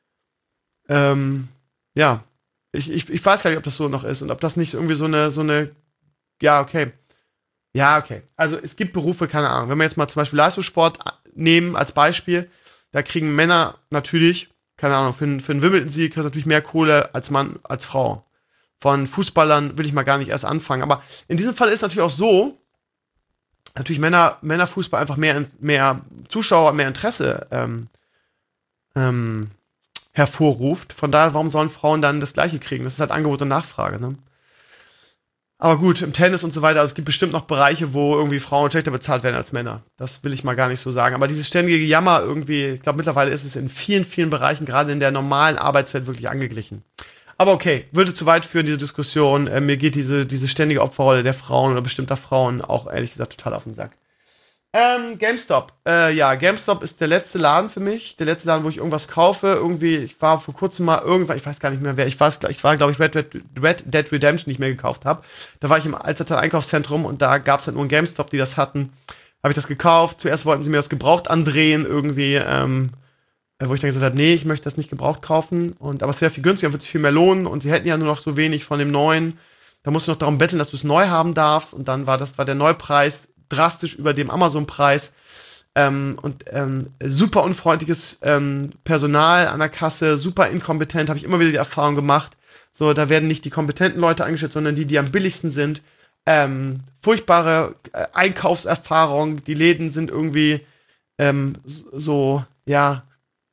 ähm, ja, ich, ich, ich weiß gar nicht, ob das so noch ist und ob das nicht irgendwie so eine, so eine, ja, okay. Ja, okay. Also es gibt Berufe, keine Ahnung. Wenn wir jetzt mal zum Beispiel Leistungssport nehmen als Beispiel, da kriegen Männer natürlich, keine Ahnung, für, für einen Wimbledon-Sieg kriegst du natürlich mehr Kohle als Mann, als Frau. Von Fußballern will ich mal gar nicht erst anfangen. Aber in diesem Fall ist natürlich auch so, natürlich Männer, Männerfußball einfach mehr, mehr Zuschauer, mehr Interesse ähm, ähm, hervorruft. Von daher, warum sollen Frauen dann das Gleiche kriegen? Das ist halt Angebot und Nachfrage, ne? Aber gut, im Tennis und so weiter, also es gibt bestimmt noch Bereiche, wo irgendwie Frauen schlechter bezahlt werden als Männer. Das will ich mal gar nicht so sagen. Aber dieses ständige Jammer irgendwie, ich glaube mittlerweile ist es in vielen, vielen Bereichen, gerade in der normalen Arbeitswelt, wirklich angeglichen. Aber okay, würde zu weit führen, diese Diskussion. Äh, mir geht diese, diese ständige Opferrolle der Frauen oder bestimmter Frauen auch ehrlich gesagt total auf den Sack. Ähm, GameStop. Äh, ja, GameStop ist der letzte Laden für mich. Der letzte Laden, wo ich irgendwas kaufe. Irgendwie, ich war vor kurzem mal irgendwann, ich weiß gar nicht mehr wer, ich war, ich war glaube ich, Red, Red, Red Dead Redemption nicht mehr gekauft habe. Da war ich im Alstertal Einkaufszentrum und da gab es halt nur einen GameStop, die das hatten. Habe ich das gekauft. Zuerst wollten sie mir das gebraucht andrehen, irgendwie, ähm, wo ich dann gesagt habe, nee, ich möchte das nicht gebraucht kaufen. Und, aber es wäre viel günstiger, würde sich viel mehr lohnen. Und sie hätten ja nur noch so wenig von dem Neuen. Da musst du noch darum betteln, dass du es neu haben darfst. Und dann war das war der Neupreis drastisch über dem Amazon-Preis. Ähm, und ähm, super unfreundliches ähm, Personal an der Kasse, super inkompetent, habe ich immer wieder die Erfahrung gemacht. So, da werden nicht die kompetenten Leute eingestellt, sondern die, die am billigsten sind. Ähm, furchtbare äh, Einkaufserfahrung. Die Läden sind irgendwie ähm, so, ja,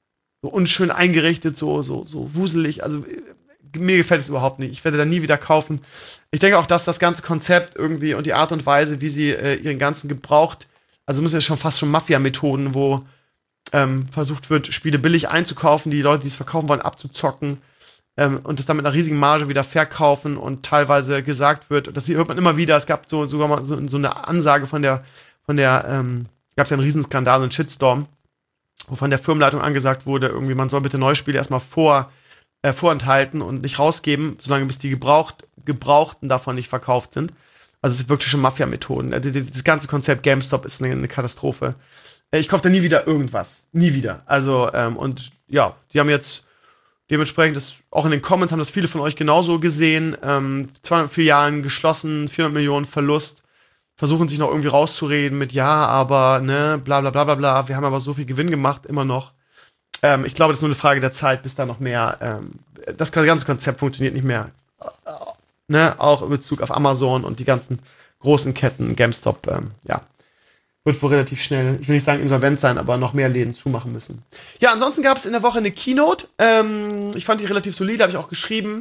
so unschön eingerichtet, so, so, so wuselig. Also mir gefällt es überhaupt nicht. Ich werde da nie wieder kaufen. Ich denke auch, dass das ganze Konzept irgendwie und die Art und Weise, wie sie äh, ihren ganzen gebraucht, also müssen ja schon fast schon Mafia-Methoden, wo ähm, versucht wird, Spiele billig einzukaufen, die Leute, die es verkaufen wollen, abzuzocken ähm, und das dann mit einer riesigen Marge wieder verkaufen und teilweise gesagt wird, das hört man immer wieder, es gab so sogar mal so, so eine Ansage von der, von der, ähm, gab es ja einen Riesenskandal, einen Shitstorm, wo von der Firmenleitung angesagt wurde, irgendwie, man soll bitte neue Spiele erstmal vor Äh, vorenthalten und nicht rausgeben, solange bis die gebraucht, Gebrauchten davon nicht verkauft sind. Also es sind wirklich schon Mafia-Methoden. Also das ganze Konzept GameStop ist eine, eine Katastrophe. Äh, ich kaufe da nie wieder irgendwas. Nie wieder. Also, ähm, und ja, die haben jetzt dementsprechend, das, auch in den Comments haben das viele von euch genauso gesehen, ähm, zweihundert Filialen geschlossen, vierhundert Millionen Verlust, versuchen sich noch irgendwie rauszureden mit, ja, aber, ne, bla bla bla bla bla, wir haben aber so viel Gewinn gemacht, immer noch. Ähm, ich glaube, das ist nur eine Frage der Zeit, bis da noch mehr, ähm, das ganze Konzept funktioniert nicht mehr. Äh, ne? Auch in Bezug auf Amazon und die ganzen großen Ketten, GameStop, ähm, ja, wird wohl relativ schnell, ich will nicht sagen insolvent sein, aber noch mehr Läden zumachen müssen. Ja, ansonsten gab es in der Woche eine Keynote, ähm, ich fand die relativ solide, habe ich auch geschrieben.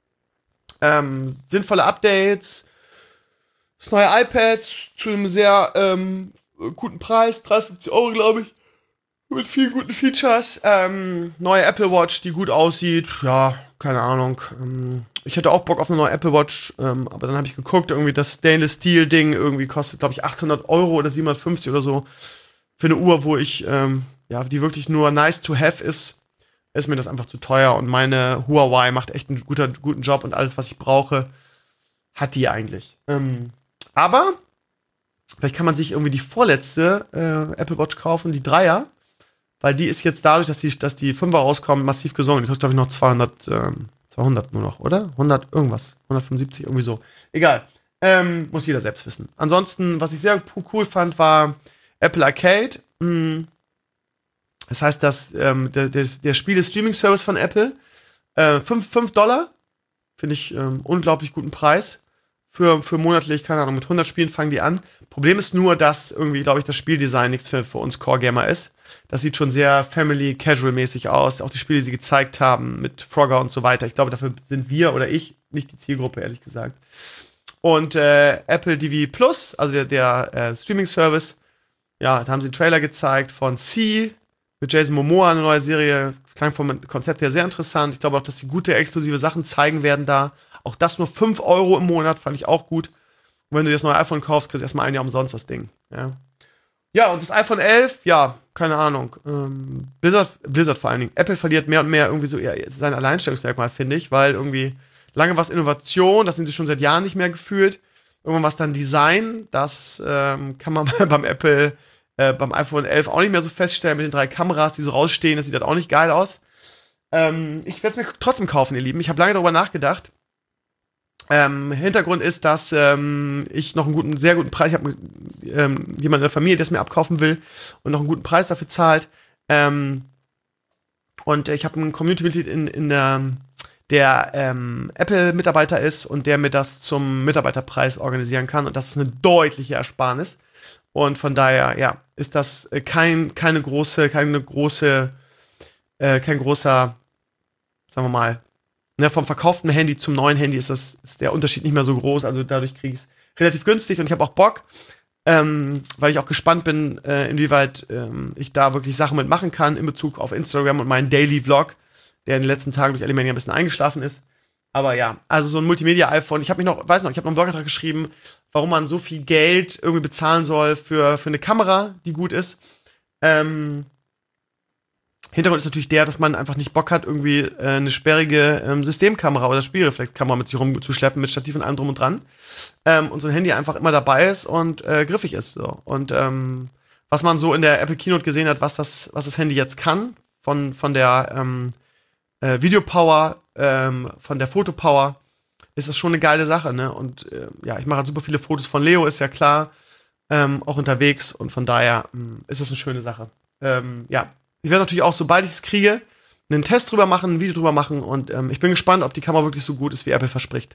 Ähm, sinnvolle Updates, das neue iPad zu einem sehr, ähm, äh, guten Preis, dreiundfünfzig Euro, glaube ich. Mit vielen guten Features. Ähm, neue Apple Watch, die gut aussieht. Ja, keine Ahnung. Ähm, ich hätte auch Bock auf eine neue Apple Watch, ähm, aber dann habe ich geguckt, irgendwie das Stainless Steel Ding irgendwie kostet, glaube ich, achthundert Euro oder siebenhundertfünfzig oder so. Für eine Uhr, wo ich, ähm, ja, die wirklich nur nice to have ist, ist mir das einfach zu teuer. Und meine Huawei macht echt einen guter, guten Job und alles, was ich brauche, hat die eigentlich. Ähm, aber vielleicht kann man sich irgendwie die vorletzte äh, Apple Watch kaufen, die Dreier. Weil die ist jetzt dadurch, dass die, dass die Fünfer rauskommen, massiv gesunken. Die kostet, glaube ich, noch zweihundert, ähm, zweihundert nur noch, oder? hundert irgendwas. hundertfünfundsiebzig, irgendwie so. Egal. Ähm, muss jeder selbst wissen. Ansonsten, was ich sehr cool fand, war Apple Arcade. Hm. Das heißt, dass ähm, der, der, der Spiele-Streaming-Service von Apple, äh, fünf Dollar, finde ich ähm, unglaublich guten Preis. Für, für monatlich, keine Ahnung, mit hundert Spielen fangen die an. Problem ist nur, dass irgendwie, glaube ich, das Spieldesign nichts für, für uns Core-Gamer ist. Das sieht schon sehr Family-Casual-mäßig aus. Auch die Spiele, die sie gezeigt haben mit Frogger und so weiter. Ich glaube, dafür sind wir oder ich nicht die Zielgruppe, ehrlich gesagt. Und äh, Apple T V Plus, also der, der äh, Streaming-Service, ja, da haben sie einen Trailer gezeigt von C mit Jason Momoa, eine neue Serie. Klang vom Konzept her sehr interessant. Ich glaube auch, dass sie gute, exklusive Sachen zeigen werden da. Auch das nur fünf Euro im Monat, fand ich auch gut. Und wenn du dir das neue iPhone kaufst, kriegst du erstmal ein Jahr umsonst das Ding. Ja, ja, und das iPhone elf, ja, keine Ahnung. Ähm, Blizzard, Blizzard vor allen Dingen. Apple verliert mehr und mehr irgendwie so sein Alleinstellungsmerkmal, finde ich, weil irgendwie lange was Innovation, das sind sie schon seit Jahren nicht mehr gefühlt. Irgendwann was dann Design, das ähm, kann man beim Apple, äh, beim iPhone elf auch nicht mehr so feststellen mit den drei Kameras, die so rausstehen. Das sieht halt auch nicht geil aus. Ähm, ich werde es mir trotzdem kaufen, ihr Lieben. Ich habe lange darüber nachgedacht. Ähm, Hintergrund ist, dass ähm, ich noch einen guten, sehr guten Preis, ich habe ähm, jemanden in der Familie, der es mir abkaufen will und noch einen guten Preis dafür zahlt. Ähm, und ich habe einen Community-Mitglied in, in der, der ähm, Apple-Mitarbeiter ist und der mir das zum Mitarbeiterpreis organisieren kann. Und das ist eine deutliche Ersparnis. Und von daher, ja, ist das kein, keine große, keine große, äh, kein großer, sagen wir mal, ne, vom verkauften Handy zum neuen Handy ist, das, ist der Unterschied nicht mehr so groß. Also dadurch kriege ich es relativ günstig und ich habe auch Bock, ähm, weil ich auch gespannt bin, äh, inwieweit ähm, ich da wirklich Sachen mitmachen kann in Bezug auf Instagram und meinen Daily Vlog, der in den letzten Tagen durch Element ein bisschen eingeschlafen ist. Aber ja, also so ein Multimedia-iPhone. Ich habe mich noch, weiß noch, ich habe noch einen Blogbeitrag geschrieben, warum man so viel Geld irgendwie bezahlen soll für, für eine Kamera, die gut ist. Ähm, Hintergrund ist natürlich der, dass man einfach nicht Bock hat, irgendwie äh, eine sperrige ähm, Systemkamera oder Spielreflexkamera mit sich rumzuschleppen, mit Stativ und allem drum und dran. Ähm, und so ein Handy einfach immer dabei ist und äh, griffig ist. So. Und ähm, was man so in der Apple Keynote gesehen hat, was das, was das Handy jetzt kann, von, von der ähm, äh, Videopower, ähm, von der Fotopower, ist das schon eine geile Sache. Ne? Und äh, ja, ich mache halt super viele Fotos von Leo, ist ja klar, ähm, auch unterwegs. Und von daher mh, ist das eine schöne Sache. Ähm, ja. Ich werde natürlich auch, sobald ich es kriege, einen Test drüber machen, ein Video drüber machen und ähm, ich bin gespannt, ob die Kamera wirklich so gut ist, wie Apple verspricht.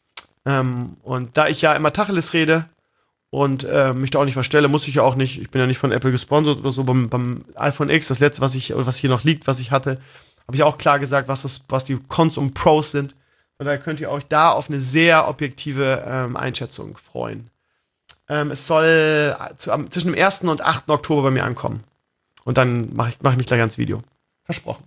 Ähm, und da ich ja immer Tacheles rede und äh, mich da auch nicht verstelle, muss ich ja auch nicht, ich bin ja nicht von Apple gesponsert oder so, beim, beim iPhone X, das letzte, was ich, oder was hier noch liegt, was ich hatte, habe ich auch klar gesagt, was, das, was die Cons und Pros sind. Von daher könnt ihr euch da auf eine sehr objektive ähm, Einschätzung freuen. Ähm, es soll zu, um, zwischen dem ersten und achten Oktober bei mir ankommen. Und dann mache ich, mach ich mich gleich ans Video. Versprochen.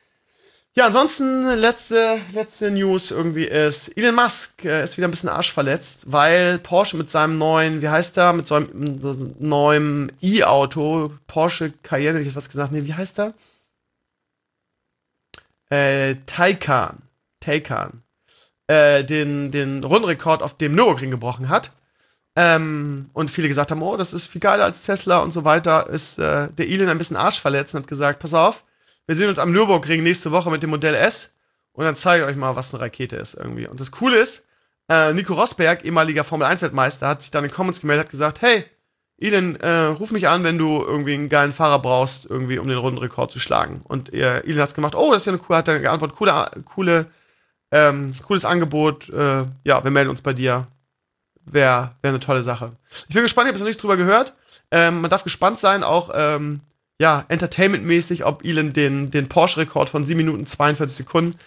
Ja, ansonsten, letzte, letzte News irgendwie ist, Elon Musk äh, ist wieder ein bisschen arschverletzt, weil Porsche mit seinem neuen, wie heißt der, mit seinem so neuen E-Auto, Porsche Cayenne, hätte ich was gesagt, nee, wie heißt der? Äh, Taycan. Taycan. Äh, den, den Rundenrekord auf dem Nürburgring gebrochen hat. Ähm, und viele gesagt haben, oh, das ist viel geiler als Tesla und so weiter, ist äh, der Elon ein bisschen arschverletzt und hat gesagt, pass auf, wir sehen uns am Nürburgring nächste Woche mit dem Modell S und dann zeige ich euch mal, was eine Rakete ist irgendwie. Und das Coole ist, äh, Nico Rosberg, ehemaliger Formel eins Weltmeister, hat sich dann in den Comments gemeldet, hat gesagt, hey, Elon, äh, ruf mich an, wenn du irgendwie einen geilen Fahrer brauchst, irgendwie um den Rundenrekord zu schlagen. Und äh, Elon hat's gemacht, oh, das ist ja eine coole, hat er geantwortet, coole, coole, ähm, cooles Angebot, äh, ja, wir melden uns bei dir. Wäre wär eine tolle Sache. Ich bin gespannt, ich habe jetzt noch nichts drüber gehört. Ähm, man darf gespannt sein, auch ähm, ja, entertainmentmäßig, ob Elon den, den Porsche-Rekord von sieben Minuten zweiundvierzig Sekunden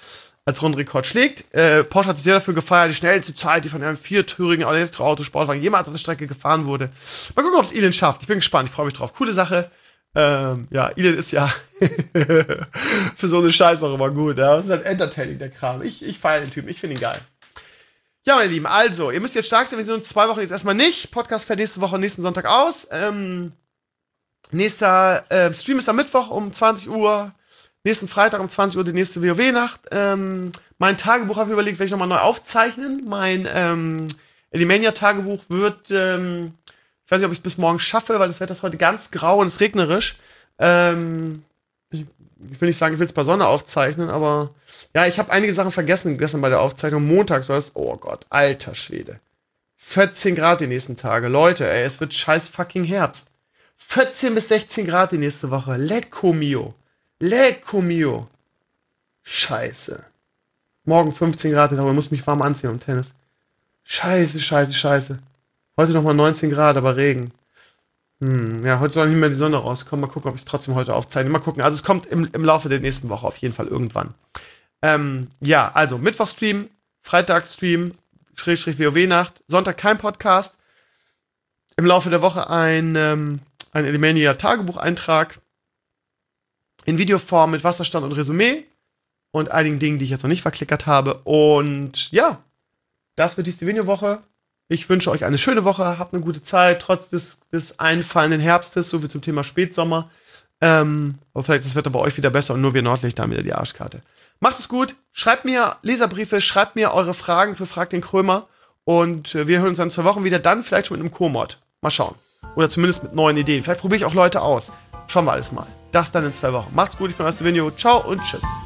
als Rundenrekord schlägt. Äh, Porsche hat sich sehr dafür gefeiert, die schnellste Zeit, die von einem viertürigen Elektroautosportwagen jemals auf der Strecke gefahren wurde. Mal gucken, ob es Elon schafft. Ich bin gespannt, ich freue mich drauf. Coole Sache. Ähm, ja, Elon ist ja für so eine Scheiße auch immer gut. Ja? Das ist halt entertaining, der Kram. Ich, ich feiere den Typen, ich finde ihn geil. Ja, meine Lieben, also, ihr müsst jetzt stark sein, wir sind in zwei Wochen jetzt erstmal nicht. Podcast fällt nächste Woche, nächsten Sonntag aus. Ähm, nächster äh, Stream ist am Mittwoch um zwanzig Uhr. Nächsten Freitag um zwanzig Uhr die nächste WoW-Nacht. Ähm, mein Tagebuch habe ich überlegt, werde ich nochmal neu aufzeichnen. Mein ähm, Elimania-Tagebuch wird, ähm, ich weiß nicht, ob ich es bis morgen schaffe, weil das Wetter ist heute ganz grau und es ist regnerisch. Ähm, ich, ich will nicht sagen, ich will es bei Sonne aufzeichnen, aber ja, ich habe einige Sachen vergessen gestern bei der Aufzeichnung. Montag soll es, oh Gott, alter Schwede. vierzehn Grad die nächsten Tage. Leute, ey, es wird scheiß fucking Herbst. vierzehn bis sechzehn Grad die nächste Woche. Lecco mio. Lecco mio. Scheiße. Morgen fünfzehn Grad, aber ich muss mich warm anziehen am Tennis. Scheiße, scheiße, scheiße. Heute nochmal neunzehn Grad, aber Regen. Hm, ja, heute soll nicht mehr die Sonne rauskommen. Mal gucken, ob ich es trotzdem heute aufzeichne. Mal gucken. Also es kommt im, im Laufe der nächsten Woche auf jeden Fall irgendwann. Ähm, ja, also Mittwochstream, Freitagsstream, Schrägstrich WoW-Nacht, Sonntag kein Podcast. Im Laufe der Woche ein, ähm, ein Elimania-Tagebucheintrag in Videoform mit Wasserstand und Resümee und einigen Dingen, die ich jetzt noch nicht verklickert habe. Und ja, das wird die Stevenio-Woche. Ich wünsche euch eine schöne Woche, habt eine gute Zeit, trotz des, des einfallenden Herbstes, so wie zum Thema Spätsommer. Ähm, aber vielleicht ist das Wetter bei euch wieder besser und nur wir Nordlichter haben wieder die Arschkarte. Macht es gut, schreibt mir Leserbriefe, schreibt mir eure Fragen für Frag den Krömer und wir hören uns dann in zwei Wochen wieder, dann vielleicht schon mit einem Co-Mod. Mal schauen. Oder zumindest mit neuen Ideen. Vielleicht probiere ich auch Leute aus. Schauen wir alles mal. Das dann in zwei Wochen. Macht's gut, ich bin aus der Video. Ciao und tschüss.